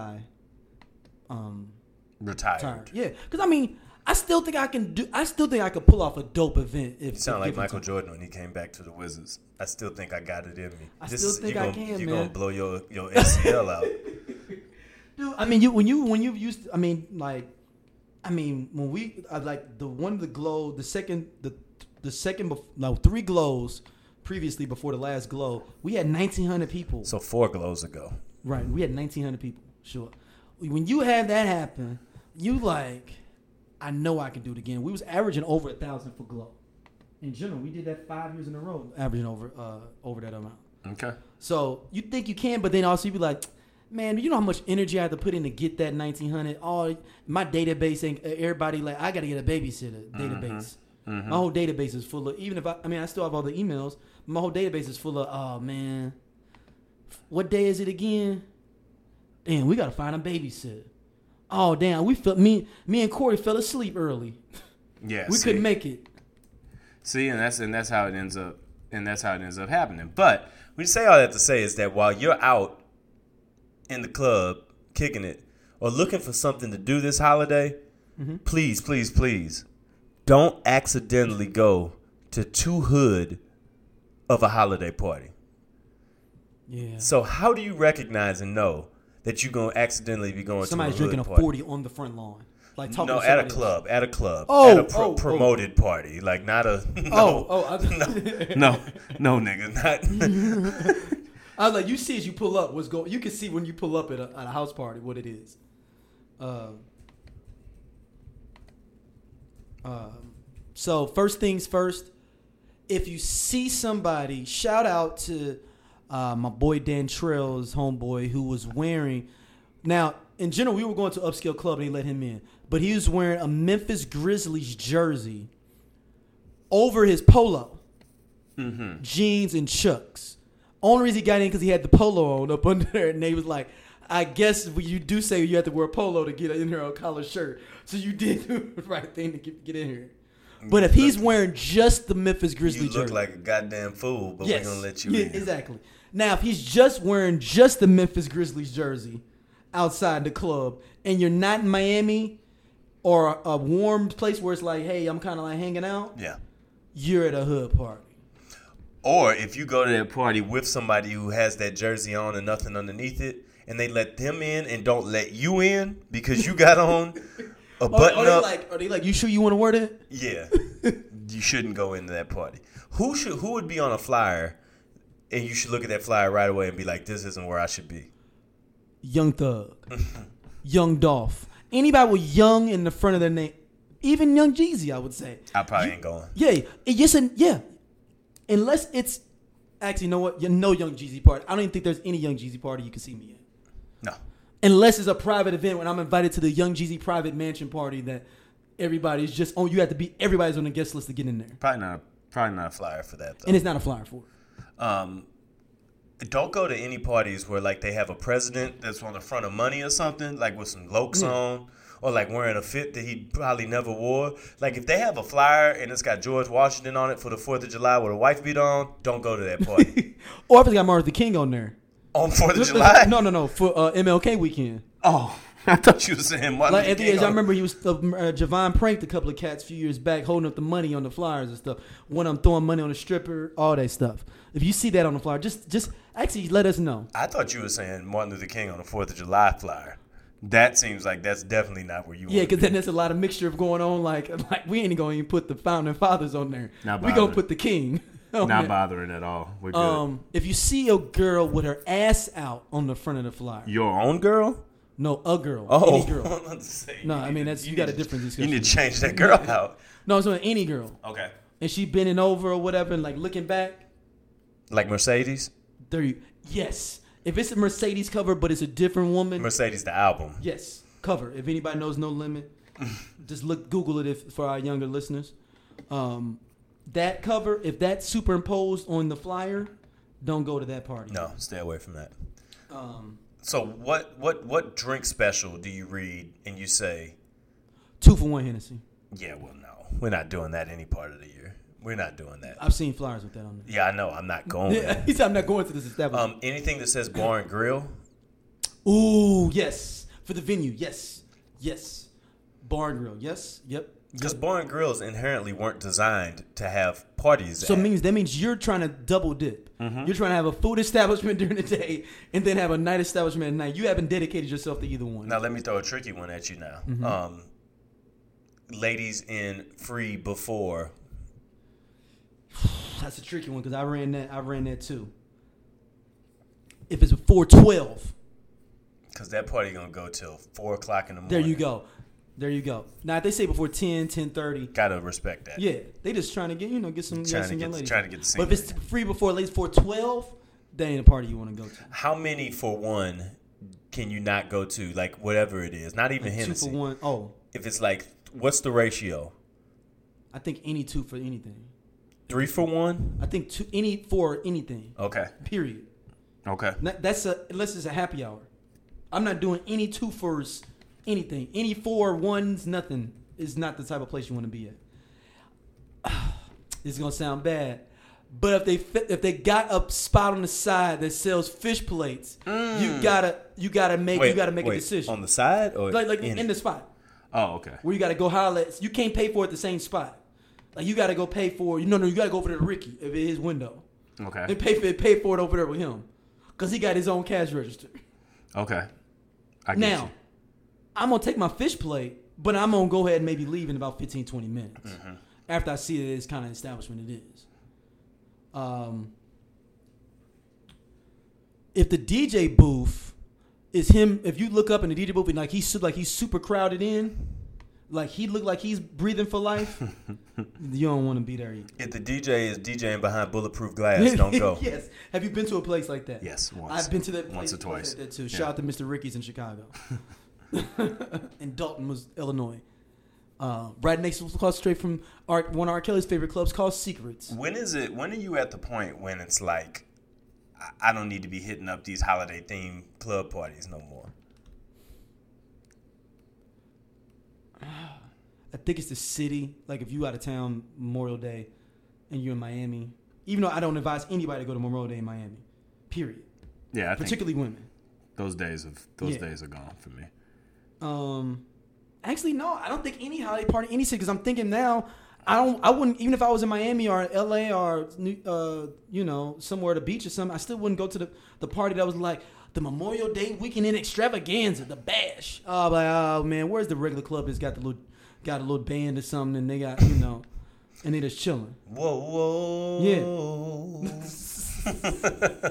[SPEAKER 1] um,
[SPEAKER 2] Retired.
[SPEAKER 1] retired. Yeah, because I mean, I still think I can do. I still think I could pull off a dope event. If
[SPEAKER 2] You sound
[SPEAKER 1] if
[SPEAKER 2] like
[SPEAKER 1] given
[SPEAKER 2] Michael
[SPEAKER 1] time.
[SPEAKER 2] Jordan when he came back to the Wizards. I still think I got it in me.
[SPEAKER 1] I still think
[SPEAKER 2] you're
[SPEAKER 1] I
[SPEAKER 2] gonna,
[SPEAKER 1] can,
[SPEAKER 2] You're
[SPEAKER 1] man.
[SPEAKER 2] gonna blow your, your A C L out.
[SPEAKER 1] Dude, I mean, you when you when you used, to, I mean, like, I mean, when we I like the one of the glow, the second the the second bef- no three glows previously before the last glow, we had nineteen hundred people.
[SPEAKER 2] So four glows ago.
[SPEAKER 1] Right, we had nineteen hundred people. Sure, when you have that happen, you like, I know I can do it again. We was averaging over a thousand for glow. In general, we did that five years in a row, averaging over uh over that amount.
[SPEAKER 2] Okay.
[SPEAKER 1] So you think you can, but then also you be like, man, you know how much energy I have to put in to get that nineteen hundred? Oh, my database ain't, everybody like, I got to get a babysitter database.
[SPEAKER 2] Mhm.
[SPEAKER 1] My whole database is full of, even if I, I mean, I still have all the emails. My whole database is full of, oh man, what day is it again? damn, we gotta find a babysitter. Oh damn, we felt me me and Corey fell asleep early.
[SPEAKER 2] Yeah,
[SPEAKER 1] we
[SPEAKER 2] see.
[SPEAKER 1] couldn't make it.
[SPEAKER 2] See, and that's and that's how it ends up, and that's how it ends up happening. But we say all that to say is that while you're out in the club kicking it or looking for something to do this holiday, mm-hmm. please, please, please, don't accidentally go to too hood of a holiday party.
[SPEAKER 1] Yeah.
[SPEAKER 2] So how do you recognize and know that you're gonna accidentally be going
[SPEAKER 1] Somebody's
[SPEAKER 2] to a hood
[SPEAKER 1] drinking
[SPEAKER 2] party?
[SPEAKER 1] a forty on the front lawn? Like talking
[SPEAKER 2] no,
[SPEAKER 1] to
[SPEAKER 2] at a
[SPEAKER 1] somebody
[SPEAKER 2] club,
[SPEAKER 1] else.
[SPEAKER 2] at a club,
[SPEAKER 1] Oh,
[SPEAKER 2] at a pro-
[SPEAKER 1] oh,
[SPEAKER 2] promoted
[SPEAKER 1] oh.
[SPEAKER 2] party, like not a no,
[SPEAKER 1] oh, oh, I,
[SPEAKER 2] no, no, no, nigga, not.
[SPEAKER 1] I was like, you see as you pull up what's going. You can see when you pull up at a, at a house party what it is. Um. Um. So first things first, if you see somebody, shout out to uh, my boy Dan Trail's homeboy who was wearing. Now, in general, we were going to an upscale club and they let him in, but he was wearing a Memphis Grizzlies jersey over his polo,
[SPEAKER 2] mm-hmm.
[SPEAKER 1] jeans and chucks. Only reason he got in because he had the polo on up under there, and they was like, I guess you do say you have to wear a polo to get in here on a collared shirt, so you did do the right thing to get, get in here. But if he's wearing just the Memphis Grizzlies jersey,
[SPEAKER 2] you look like a goddamn fool, but
[SPEAKER 1] yes,
[SPEAKER 2] we're gonna let you
[SPEAKER 1] yeah,
[SPEAKER 2] in.
[SPEAKER 1] Exactly. Now, if he's just wearing just the Memphis Grizzlies jersey outside the club, and you're not in Miami or a warm place where it's like, hey, I'm kind of like hanging out,
[SPEAKER 2] yeah,
[SPEAKER 1] you're at a hood party.
[SPEAKER 2] Or if you go to that party with somebody who has that jersey on and nothing underneath it, and they let them in and don't let you in because you got on a button
[SPEAKER 1] are, are
[SPEAKER 2] up.
[SPEAKER 1] They like, are they like, you sure you want to wear that?
[SPEAKER 2] Yeah, you shouldn't go into that party. Who should? Who would be on a flyer, and you should look at that flyer right away and be like, this isn't where I should be.
[SPEAKER 1] Young Thug, Young Dolph, anybody with Young in the front of their name, even Young Jeezy, I would say.
[SPEAKER 2] I probably
[SPEAKER 1] you,
[SPEAKER 2] ain't going.
[SPEAKER 1] Yeah, yes, and yeah, unless it's actually, you know what? You know, Young Jeezy party. I don't even think there's any Young Jeezy party you can see me at.
[SPEAKER 2] No,
[SPEAKER 1] unless it's a private event when I'm invited to the Young Jeezy private mansion party that everybody's just on. You have to be everybody's on the guest list to get in there.
[SPEAKER 2] Probably not. Probably not a flyer for that though.
[SPEAKER 1] And it's not a flyer for it.
[SPEAKER 2] Um. Don't go to any parties where like they have a president that's on the front of money or something, like with some lokes
[SPEAKER 1] Yeah.
[SPEAKER 2] on, or like wearing a fit that he probably never wore. Like if they have a flyer and it's got George Washington on it for the Fourth of July with a wife beat on, don't go to that party.
[SPEAKER 1] Or if it's got Martin Luther King on there.
[SPEAKER 2] On Fourth of July?
[SPEAKER 1] No, no, no. For uh, M L K weekend.
[SPEAKER 2] Oh, I thought you were saying Martin
[SPEAKER 1] Like
[SPEAKER 2] Luther
[SPEAKER 1] at the
[SPEAKER 2] King
[SPEAKER 1] age, I
[SPEAKER 2] on-
[SPEAKER 1] remember he was uh, uh, Javon pranked a couple of cats a few years back, holding up the money on the flyers and stuff. One of them throwing money on a stripper, all that stuff. If you see that on the flyer, just just actually let us know.
[SPEAKER 2] I thought you were saying Martin Luther King on the Fourth of July flyer. That seems like that's definitely not where you.
[SPEAKER 1] Yeah,
[SPEAKER 2] want to
[SPEAKER 1] because then there's a lot of mixture of going on. Like like we ain't gonna even put the founding fathers on there.
[SPEAKER 2] Not
[SPEAKER 1] we gonna
[SPEAKER 2] bothering.
[SPEAKER 1] put the king. on
[SPEAKER 2] Not
[SPEAKER 1] there.
[SPEAKER 2] bothering at all. We're good.
[SPEAKER 1] Um, if you see a girl with her ass out on the front of the flyer,
[SPEAKER 2] Your own girl?
[SPEAKER 1] no, a girl,
[SPEAKER 2] Oh,
[SPEAKER 1] any girl.
[SPEAKER 2] I was about to say,
[SPEAKER 1] No,
[SPEAKER 2] you
[SPEAKER 1] I
[SPEAKER 2] need
[SPEAKER 1] mean
[SPEAKER 2] to-
[SPEAKER 1] that's you,
[SPEAKER 2] you
[SPEAKER 1] got a
[SPEAKER 2] need to-
[SPEAKER 1] different
[SPEAKER 2] You
[SPEAKER 1] discussion.
[SPEAKER 2] need to change that girl out.
[SPEAKER 1] No, it's on any girl,
[SPEAKER 2] Okay.
[SPEAKER 1] and she bending over or whatever, and like looking back.
[SPEAKER 2] Like Mercedes?
[SPEAKER 1] There, you, yes. If it's a Mercedes cover, but it's a different woman,
[SPEAKER 2] Mercedes, the album.
[SPEAKER 1] yes, cover. If anybody knows No Limit, just look, Google it if for our younger listeners. Um, that cover, if that's superimposed on the flyer, don't go to that party.
[SPEAKER 2] No, stay away from that.
[SPEAKER 1] Um,
[SPEAKER 2] So what what what drink special do you read and you say,
[SPEAKER 1] two for one Hennessy.
[SPEAKER 2] yeah, well, no, we're not doing that any part of the year. We're not doing that.
[SPEAKER 1] I've seen flyers with that on there.
[SPEAKER 2] Yeah, I know. I'm not going.
[SPEAKER 1] Yeah, he said I'm not going to this establishment.
[SPEAKER 2] Um, anything that says bar and grill,
[SPEAKER 1] Ooh, yes. For the venue, yes. Yes. Bar and grill, yes. Yep.
[SPEAKER 2] because bar and grills inherently weren't designed to have parties.
[SPEAKER 1] So it
[SPEAKER 2] at.
[SPEAKER 1] means that means you're trying to double dip.
[SPEAKER 2] Mhm.
[SPEAKER 1] You're trying to have a food establishment during the day and then have a night establishment at night. You haven't dedicated yourself to either one.
[SPEAKER 2] Now let me throw a tricky one at you now.
[SPEAKER 1] Mhm.
[SPEAKER 2] Um, ladies in free before.
[SPEAKER 1] That's a tricky one because I ran that. I ran that too. If it's before twelve,
[SPEAKER 2] Because that party going to go till four o'clock in the morning.
[SPEAKER 1] there you go. There you go. Now if they say before ten, ten thirty.
[SPEAKER 2] Got to respect that.
[SPEAKER 1] Yeah, they just trying to get you know get some,
[SPEAKER 2] Trying
[SPEAKER 1] get
[SPEAKER 2] to
[SPEAKER 1] some
[SPEAKER 2] get
[SPEAKER 1] young
[SPEAKER 2] the-
[SPEAKER 1] ladies.
[SPEAKER 2] trying to get the
[SPEAKER 1] But if it's free before at least before twelve, that ain't a party you want to go to.
[SPEAKER 2] How many for one can you not go to? Like whatever it is, not even
[SPEAKER 1] Like two
[SPEAKER 2] Hennessy.
[SPEAKER 1] for one. Oh,
[SPEAKER 2] If it's like, what's the ratio?
[SPEAKER 1] I think any two for anything.
[SPEAKER 2] Three for one?
[SPEAKER 1] I think two any for anything.
[SPEAKER 2] Okay.
[SPEAKER 1] Period.
[SPEAKER 2] Okay.
[SPEAKER 1] That- That's a unless it's a happy hour. I'm not doing any two fours, anything. Any four ones, nothing is not the type of place you want to be at. This is gonna sound bad, but if they fit, if they got a spot on the side that sells fish plates, mm. you gotta you gotta make
[SPEAKER 2] wait,
[SPEAKER 1] you gotta make
[SPEAKER 2] wait,
[SPEAKER 1] a decision
[SPEAKER 2] on the side or
[SPEAKER 1] like like
[SPEAKER 2] in,
[SPEAKER 1] in the spot.
[SPEAKER 2] Oh, okay.
[SPEAKER 1] Where you gotta go holler at, you can't pay for it at the same spot. Like you gotta go pay for you know no you gotta go over there to Ricky if it's his window.
[SPEAKER 2] Okay.
[SPEAKER 1] And pay for it, pay for it over there with him, cause he got his own cash register.
[SPEAKER 2] Okay. I get
[SPEAKER 1] now,
[SPEAKER 2] you.
[SPEAKER 1] I'm gonna take my fish plate, but I'm gonna go ahead and maybe leave in about fifteen, twenty minutes
[SPEAKER 2] Mm-hmm.
[SPEAKER 1] after I see that it's kind of establishment it is. Um, if the D J booth is him, if you look up in the D J booth and like he's like he's super crowded in, like he look like he's breathing for life, you don't want to be there either.
[SPEAKER 2] If the D J is DJing behind bulletproof glass, don't go.
[SPEAKER 1] Yes. Have you been to a place like that?
[SPEAKER 2] Yes, once.
[SPEAKER 1] I've been to that place
[SPEAKER 2] once or twice.
[SPEAKER 1] Like that too.
[SPEAKER 2] Yeah.
[SPEAKER 1] Shout out to Mister Ricky's in Chicago. In Dalton, was Illinois. Uh, right next to across the street from our, one of R. Kelly's favorite clubs called Secrets.
[SPEAKER 2] When is it? When are you at the point when it's like, I, I don't need to be hitting up these holiday themed club parties no more?
[SPEAKER 1] I think it's the city. Like if you out of town Memorial Day, and you're in Miami. Even though I don't advise anybody to go to Memorial Day in Miami. Period.
[SPEAKER 2] Yeah, I
[SPEAKER 1] particularly
[SPEAKER 2] think
[SPEAKER 1] women.
[SPEAKER 2] Those days of those
[SPEAKER 1] Yeah.
[SPEAKER 2] days are gone for me.
[SPEAKER 1] Um, actually, no, I don't think any holiday party, any city. Because I'm thinking now, I don't, I wouldn't even if I was in Miami or L A or uh, you know, somewhere at the beach or something. I still wouldn't go to the, the party that was like the Memorial Day weekend in extravaganza, the bash. Oh, like, oh man, where's the regular club that's got the little, got a little band or something, and they got you know, and they just chilling.
[SPEAKER 2] Whoa, whoa.
[SPEAKER 1] Yeah.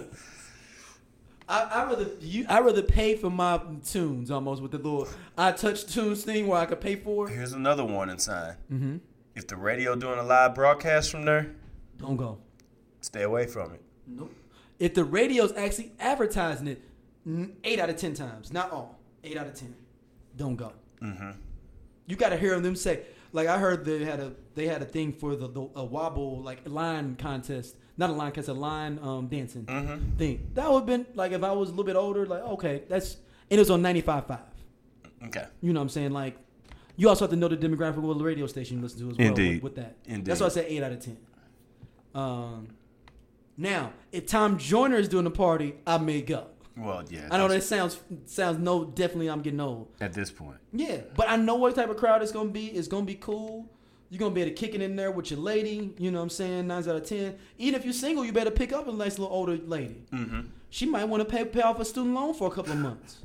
[SPEAKER 1] I I rather you I rather pay for my tunes almost with the little I touch tunes thing where I could pay for it.
[SPEAKER 2] Here's another warning sign.
[SPEAKER 1] Mm-hmm.
[SPEAKER 2] If the radio doing a live broadcast from there,
[SPEAKER 1] Don't go.
[SPEAKER 2] stay away from it.
[SPEAKER 1] Nope. If the radio's actually advertising it, n- eight out of ten times, not all, eight out of ten, don't go.
[SPEAKER 2] Mm-hmm.
[SPEAKER 1] You got to hear them say, like I heard they had a they had a thing for the, the a wobble like line contest, not a line contest, a line um, dancing
[SPEAKER 2] Mm-hmm.
[SPEAKER 1] thing. That would have been like if I was a little bit older, like okay, that's and it was on ninety-five point five.
[SPEAKER 2] Okay.
[SPEAKER 1] You know what I'm saying? Like you also have to know the demographic of the radio station you listen to as well.
[SPEAKER 2] Indeed.
[SPEAKER 1] With, with that,
[SPEAKER 2] Indeed.
[SPEAKER 1] that's why I said eight out of ten. Um, now if Tom Joyner is doing the party, I may go.
[SPEAKER 2] Well, yeah.
[SPEAKER 1] I know that
[SPEAKER 2] that's-
[SPEAKER 1] sounds sounds no definitely I'm getting old.
[SPEAKER 2] At this point.
[SPEAKER 1] Yeah, but I know what type of crowd it's gonna be. It's gonna be cool. You're gonna be able to kick it in there with your lady. You know what I'm saying? Nines out of ten. Even if you're single, you better pick up a nice little older lady.
[SPEAKER 2] Mm-hmm.
[SPEAKER 1] She might want to pay pay off a student loan for a couple of months.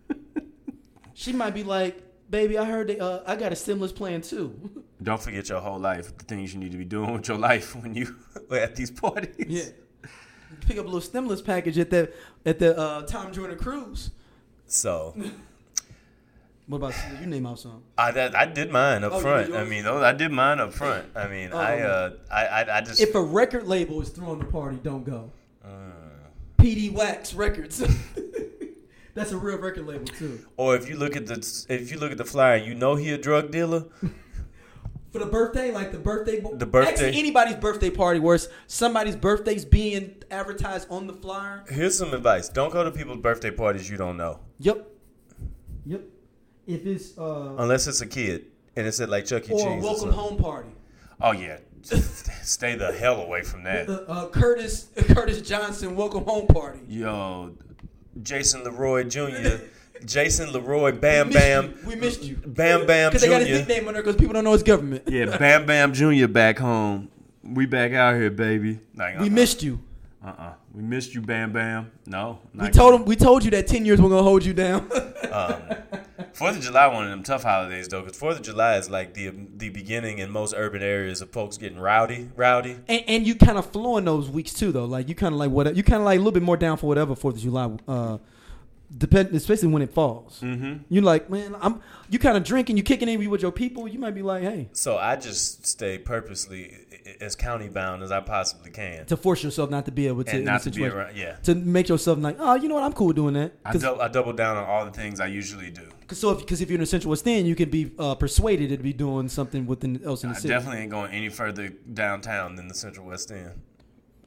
[SPEAKER 1] She might be like, "Baby, I heard they, uh, I got a stimulus plan too."
[SPEAKER 2] Don't forget your whole life, the things you need to be doing with your life when you are at these parties.
[SPEAKER 1] Yeah. Pick up a little stimulus package at the at the uh, Tom Joyner cruise.
[SPEAKER 2] So.
[SPEAKER 1] What about you? Name out some.
[SPEAKER 2] I that, I did mine up
[SPEAKER 1] Oh, you
[SPEAKER 2] front.
[SPEAKER 1] did
[SPEAKER 2] I
[SPEAKER 1] yours?
[SPEAKER 2] mean, those, I did mine up front. I mean,
[SPEAKER 1] Oh,
[SPEAKER 2] I
[SPEAKER 1] okay.
[SPEAKER 2] uh, I, I I just
[SPEAKER 1] If a record label is throwing the party, don't go.
[SPEAKER 2] uh,
[SPEAKER 1] P D Wax Records. That's a real record label too.
[SPEAKER 2] or if you look at the if you look at the flyer, you know he a drug dealer.
[SPEAKER 1] For the birthday, like the birthday,
[SPEAKER 2] The birthday-
[SPEAKER 1] Actually, anybody's birthday party where it's somebody's birthday's being advertised on the flyer.
[SPEAKER 2] Here's some advice: don't go to people's birthday parties you don't know,
[SPEAKER 1] Yep. Yep. If it's uh
[SPEAKER 2] unless it's a kid and it's at like Chuck E. Cheese.
[SPEAKER 1] or a
[SPEAKER 2] or
[SPEAKER 1] welcome
[SPEAKER 2] something.
[SPEAKER 1] home party.
[SPEAKER 2] Oh yeah, just stay the hell away from that.
[SPEAKER 1] Uh, uh, Curtis Curtis Johnson welcome home party.
[SPEAKER 2] Yo, Jason Leroy Junior Jason Leroy Bam
[SPEAKER 1] We missed
[SPEAKER 2] Bam.
[SPEAKER 1] you. We missed you.
[SPEAKER 2] Bam Bam
[SPEAKER 1] Because they got his
[SPEAKER 2] Junior
[SPEAKER 1] nickname on there because people don't know his government.
[SPEAKER 2] Yeah, Bam Bam Junior back home. We back out here, baby. Like,
[SPEAKER 1] We
[SPEAKER 2] uh-uh.
[SPEAKER 1] missed you.
[SPEAKER 2] Uh-uh. We missed you, Bam Bam. No.
[SPEAKER 1] We
[SPEAKER 2] not
[SPEAKER 1] told
[SPEAKER 2] good.
[SPEAKER 1] him. We told you that ten years we're gonna hold you down.
[SPEAKER 2] Um, Fourth of July, one of them tough holidays though, because Fourth of July is like the the beginning in most urban areas of folks getting rowdy, rowdy.
[SPEAKER 1] And, and you kind of flow in those weeks too, though. Like you kind of like what you kind of like a little bit more down for whatever Fourth of July, uh, depend especially when it falls.
[SPEAKER 2] Mm-hmm.
[SPEAKER 1] You like, man, I'm. You kind of drinking, you kicking in with your people. You might be like, hey,
[SPEAKER 2] So I just stay purposely as county bound as I possibly can,
[SPEAKER 1] to force yourself not to be able to
[SPEAKER 2] and
[SPEAKER 1] in
[SPEAKER 2] not
[SPEAKER 1] a
[SPEAKER 2] to be
[SPEAKER 1] situation.
[SPEAKER 2] around. Yeah,
[SPEAKER 1] To make yourself like, oh, you know what, I'm cool with doing that.
[SPEAKER 2] I,
[SPEAKER 1] Cause,
[SPEAKER 2] dou- I double down on all the things I usually do.
[SPEAKER 1] cause so, because if, if you're in the Central West End, you can be uh, persuaded to be doing something within else in the
[SPEAKER 2] I
[SPEAKER 1] city.
[SPEAKER 2] definitely ain't going any further downtown than the Central West End.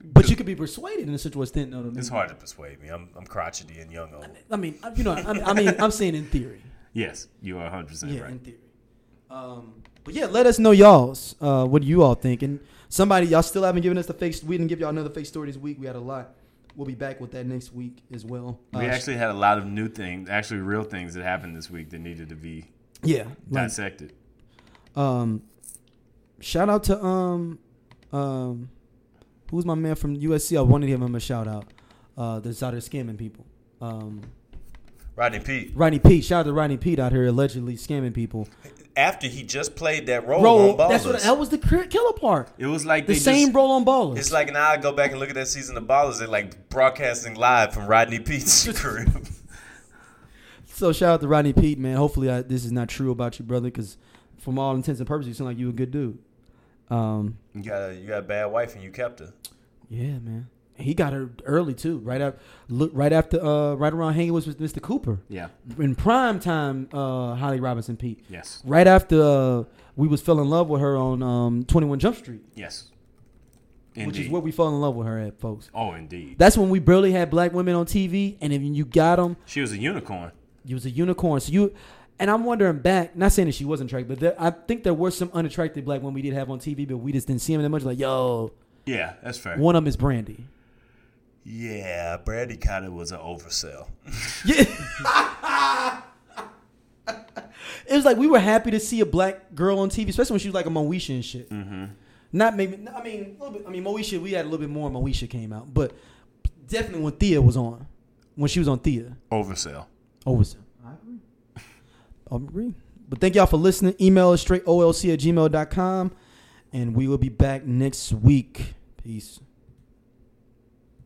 [SPEAKER 1] But you could be persuaded in a situation. No, no, no.
[SPEAKER 2] It's hard to persuade me. I'm I'm crotchety and young old.
[SPEAKER 1] I mean, you know, I, I mean, I'm saying in theory.
[SPEAKER 2] Yes, you are one hundred percent
[SPEAKER 1] Yeah,
[SPEAKER 2] right.
[SPEAKER 1] in theory. Um, but yeah, let us know y'all's. Uh, what do you all think? And somebody, y'all still haven't given us the fake. We didn't give y'all another fake story this week. We had a lot. We'll be back with that next week as well.
[SPEAKER 2] We
[SPEAKER 1] Uh,
[SPEAKER 2] actually had a lot of new things, actually real things that happened this week that needed to be
[SPEAKER 1] yeah like,
[SPEAKER 2] dissected.
[SPEAKER 1] Um, shout out to um, um, who's my man from U S C? I wanted to give him a shout out. Uh, that's out there scamming people. Um,
[SPEAKER 2] Rodney Pete.
[SPEAKER 1] Rodney Pete. Shout out to Rodney Pete out here allegedly scamming people.
[SPEAKER 2] After he just played that role,
[SPEAKER 1] Role.
[SPEAKER 2] on Ballers.
[SPEAKER 1] That's what. That was the cr- killer part.
[SPEAKER 2] It was like
[SPEAKER 1] The
[SPEAKER 2] they
[SPEAKER 1] same
[SPEAKER 2] just,
[SPEAKER 1] role on Ballers.
[SPEAKER 2] It's like now I go back and look at that season of Ballers. They're like broadcasting live from Rodney Pete's crib.
[SPEAKER 1] So shout out to Rodney Pete, man. Hopefully I, this is not true about you, brother, because from all intents and purposes, you seem like you a good dude. Um,
[SPEAKER 2] You got a you got a bad wife and you kept her.
[SPEAKER 1] yeah, man. He got her early too, right after, look, right after, uh, right around hanging with Mister Cooper.
[SPEAKER 2] Yeah.
[SPEAKER 1] In prime time, uh, Holly Robinson Pete.
[SPEAKER 2] Yes.
[SPEAKER 1] Right after uh, we was fell in love with her on um, twenty-one Jump Street.
[SPEAKER 2] Yes.
[SPEAKER 1] Which
[SPEAKER 2] Indeed.
[SPEAKER 1] is where we fell in love with her at, folks.
[SPEAKER 2] Oh, indeed.
[SPEAKER 1] That's when we barely had black women on T V, and if you got them,
[SPEAKER 2] She was a unicorn.
[SPEAKER 1] you was a unicorn. So you, and I'm wondering back, not saying that she wasn't attractive, but there, I think there were some unattractive black women we did have on T V, but we just didn't see them that much. Like, yo,
[SPEAKER 2] Yeah, that's fair.
[SPEAKER 1] one of them is Brandy.
[SPEAKER 2] Yeah, Brandy kind of was an oversell.
[SPEAKER 1] Yeah. It was like we were happy to see a black girl on T V, especially when she was like a Moesha and shit.
[SPEAKER 2] Mm-hmm.
[SPEAKER 1] Not maybe. I mean, a little bit. I mean, Moesha. We had a little bit more when Moesha came out, but definitely when Thea was on, when she was on Thea.
[SPEAKER 2] Oversell.
[SPEAKER 1] Oversell. I agree. I agree. But thank y'all for listening. Email us straight O L C at gmail dot com, and we will be back next week. Peace.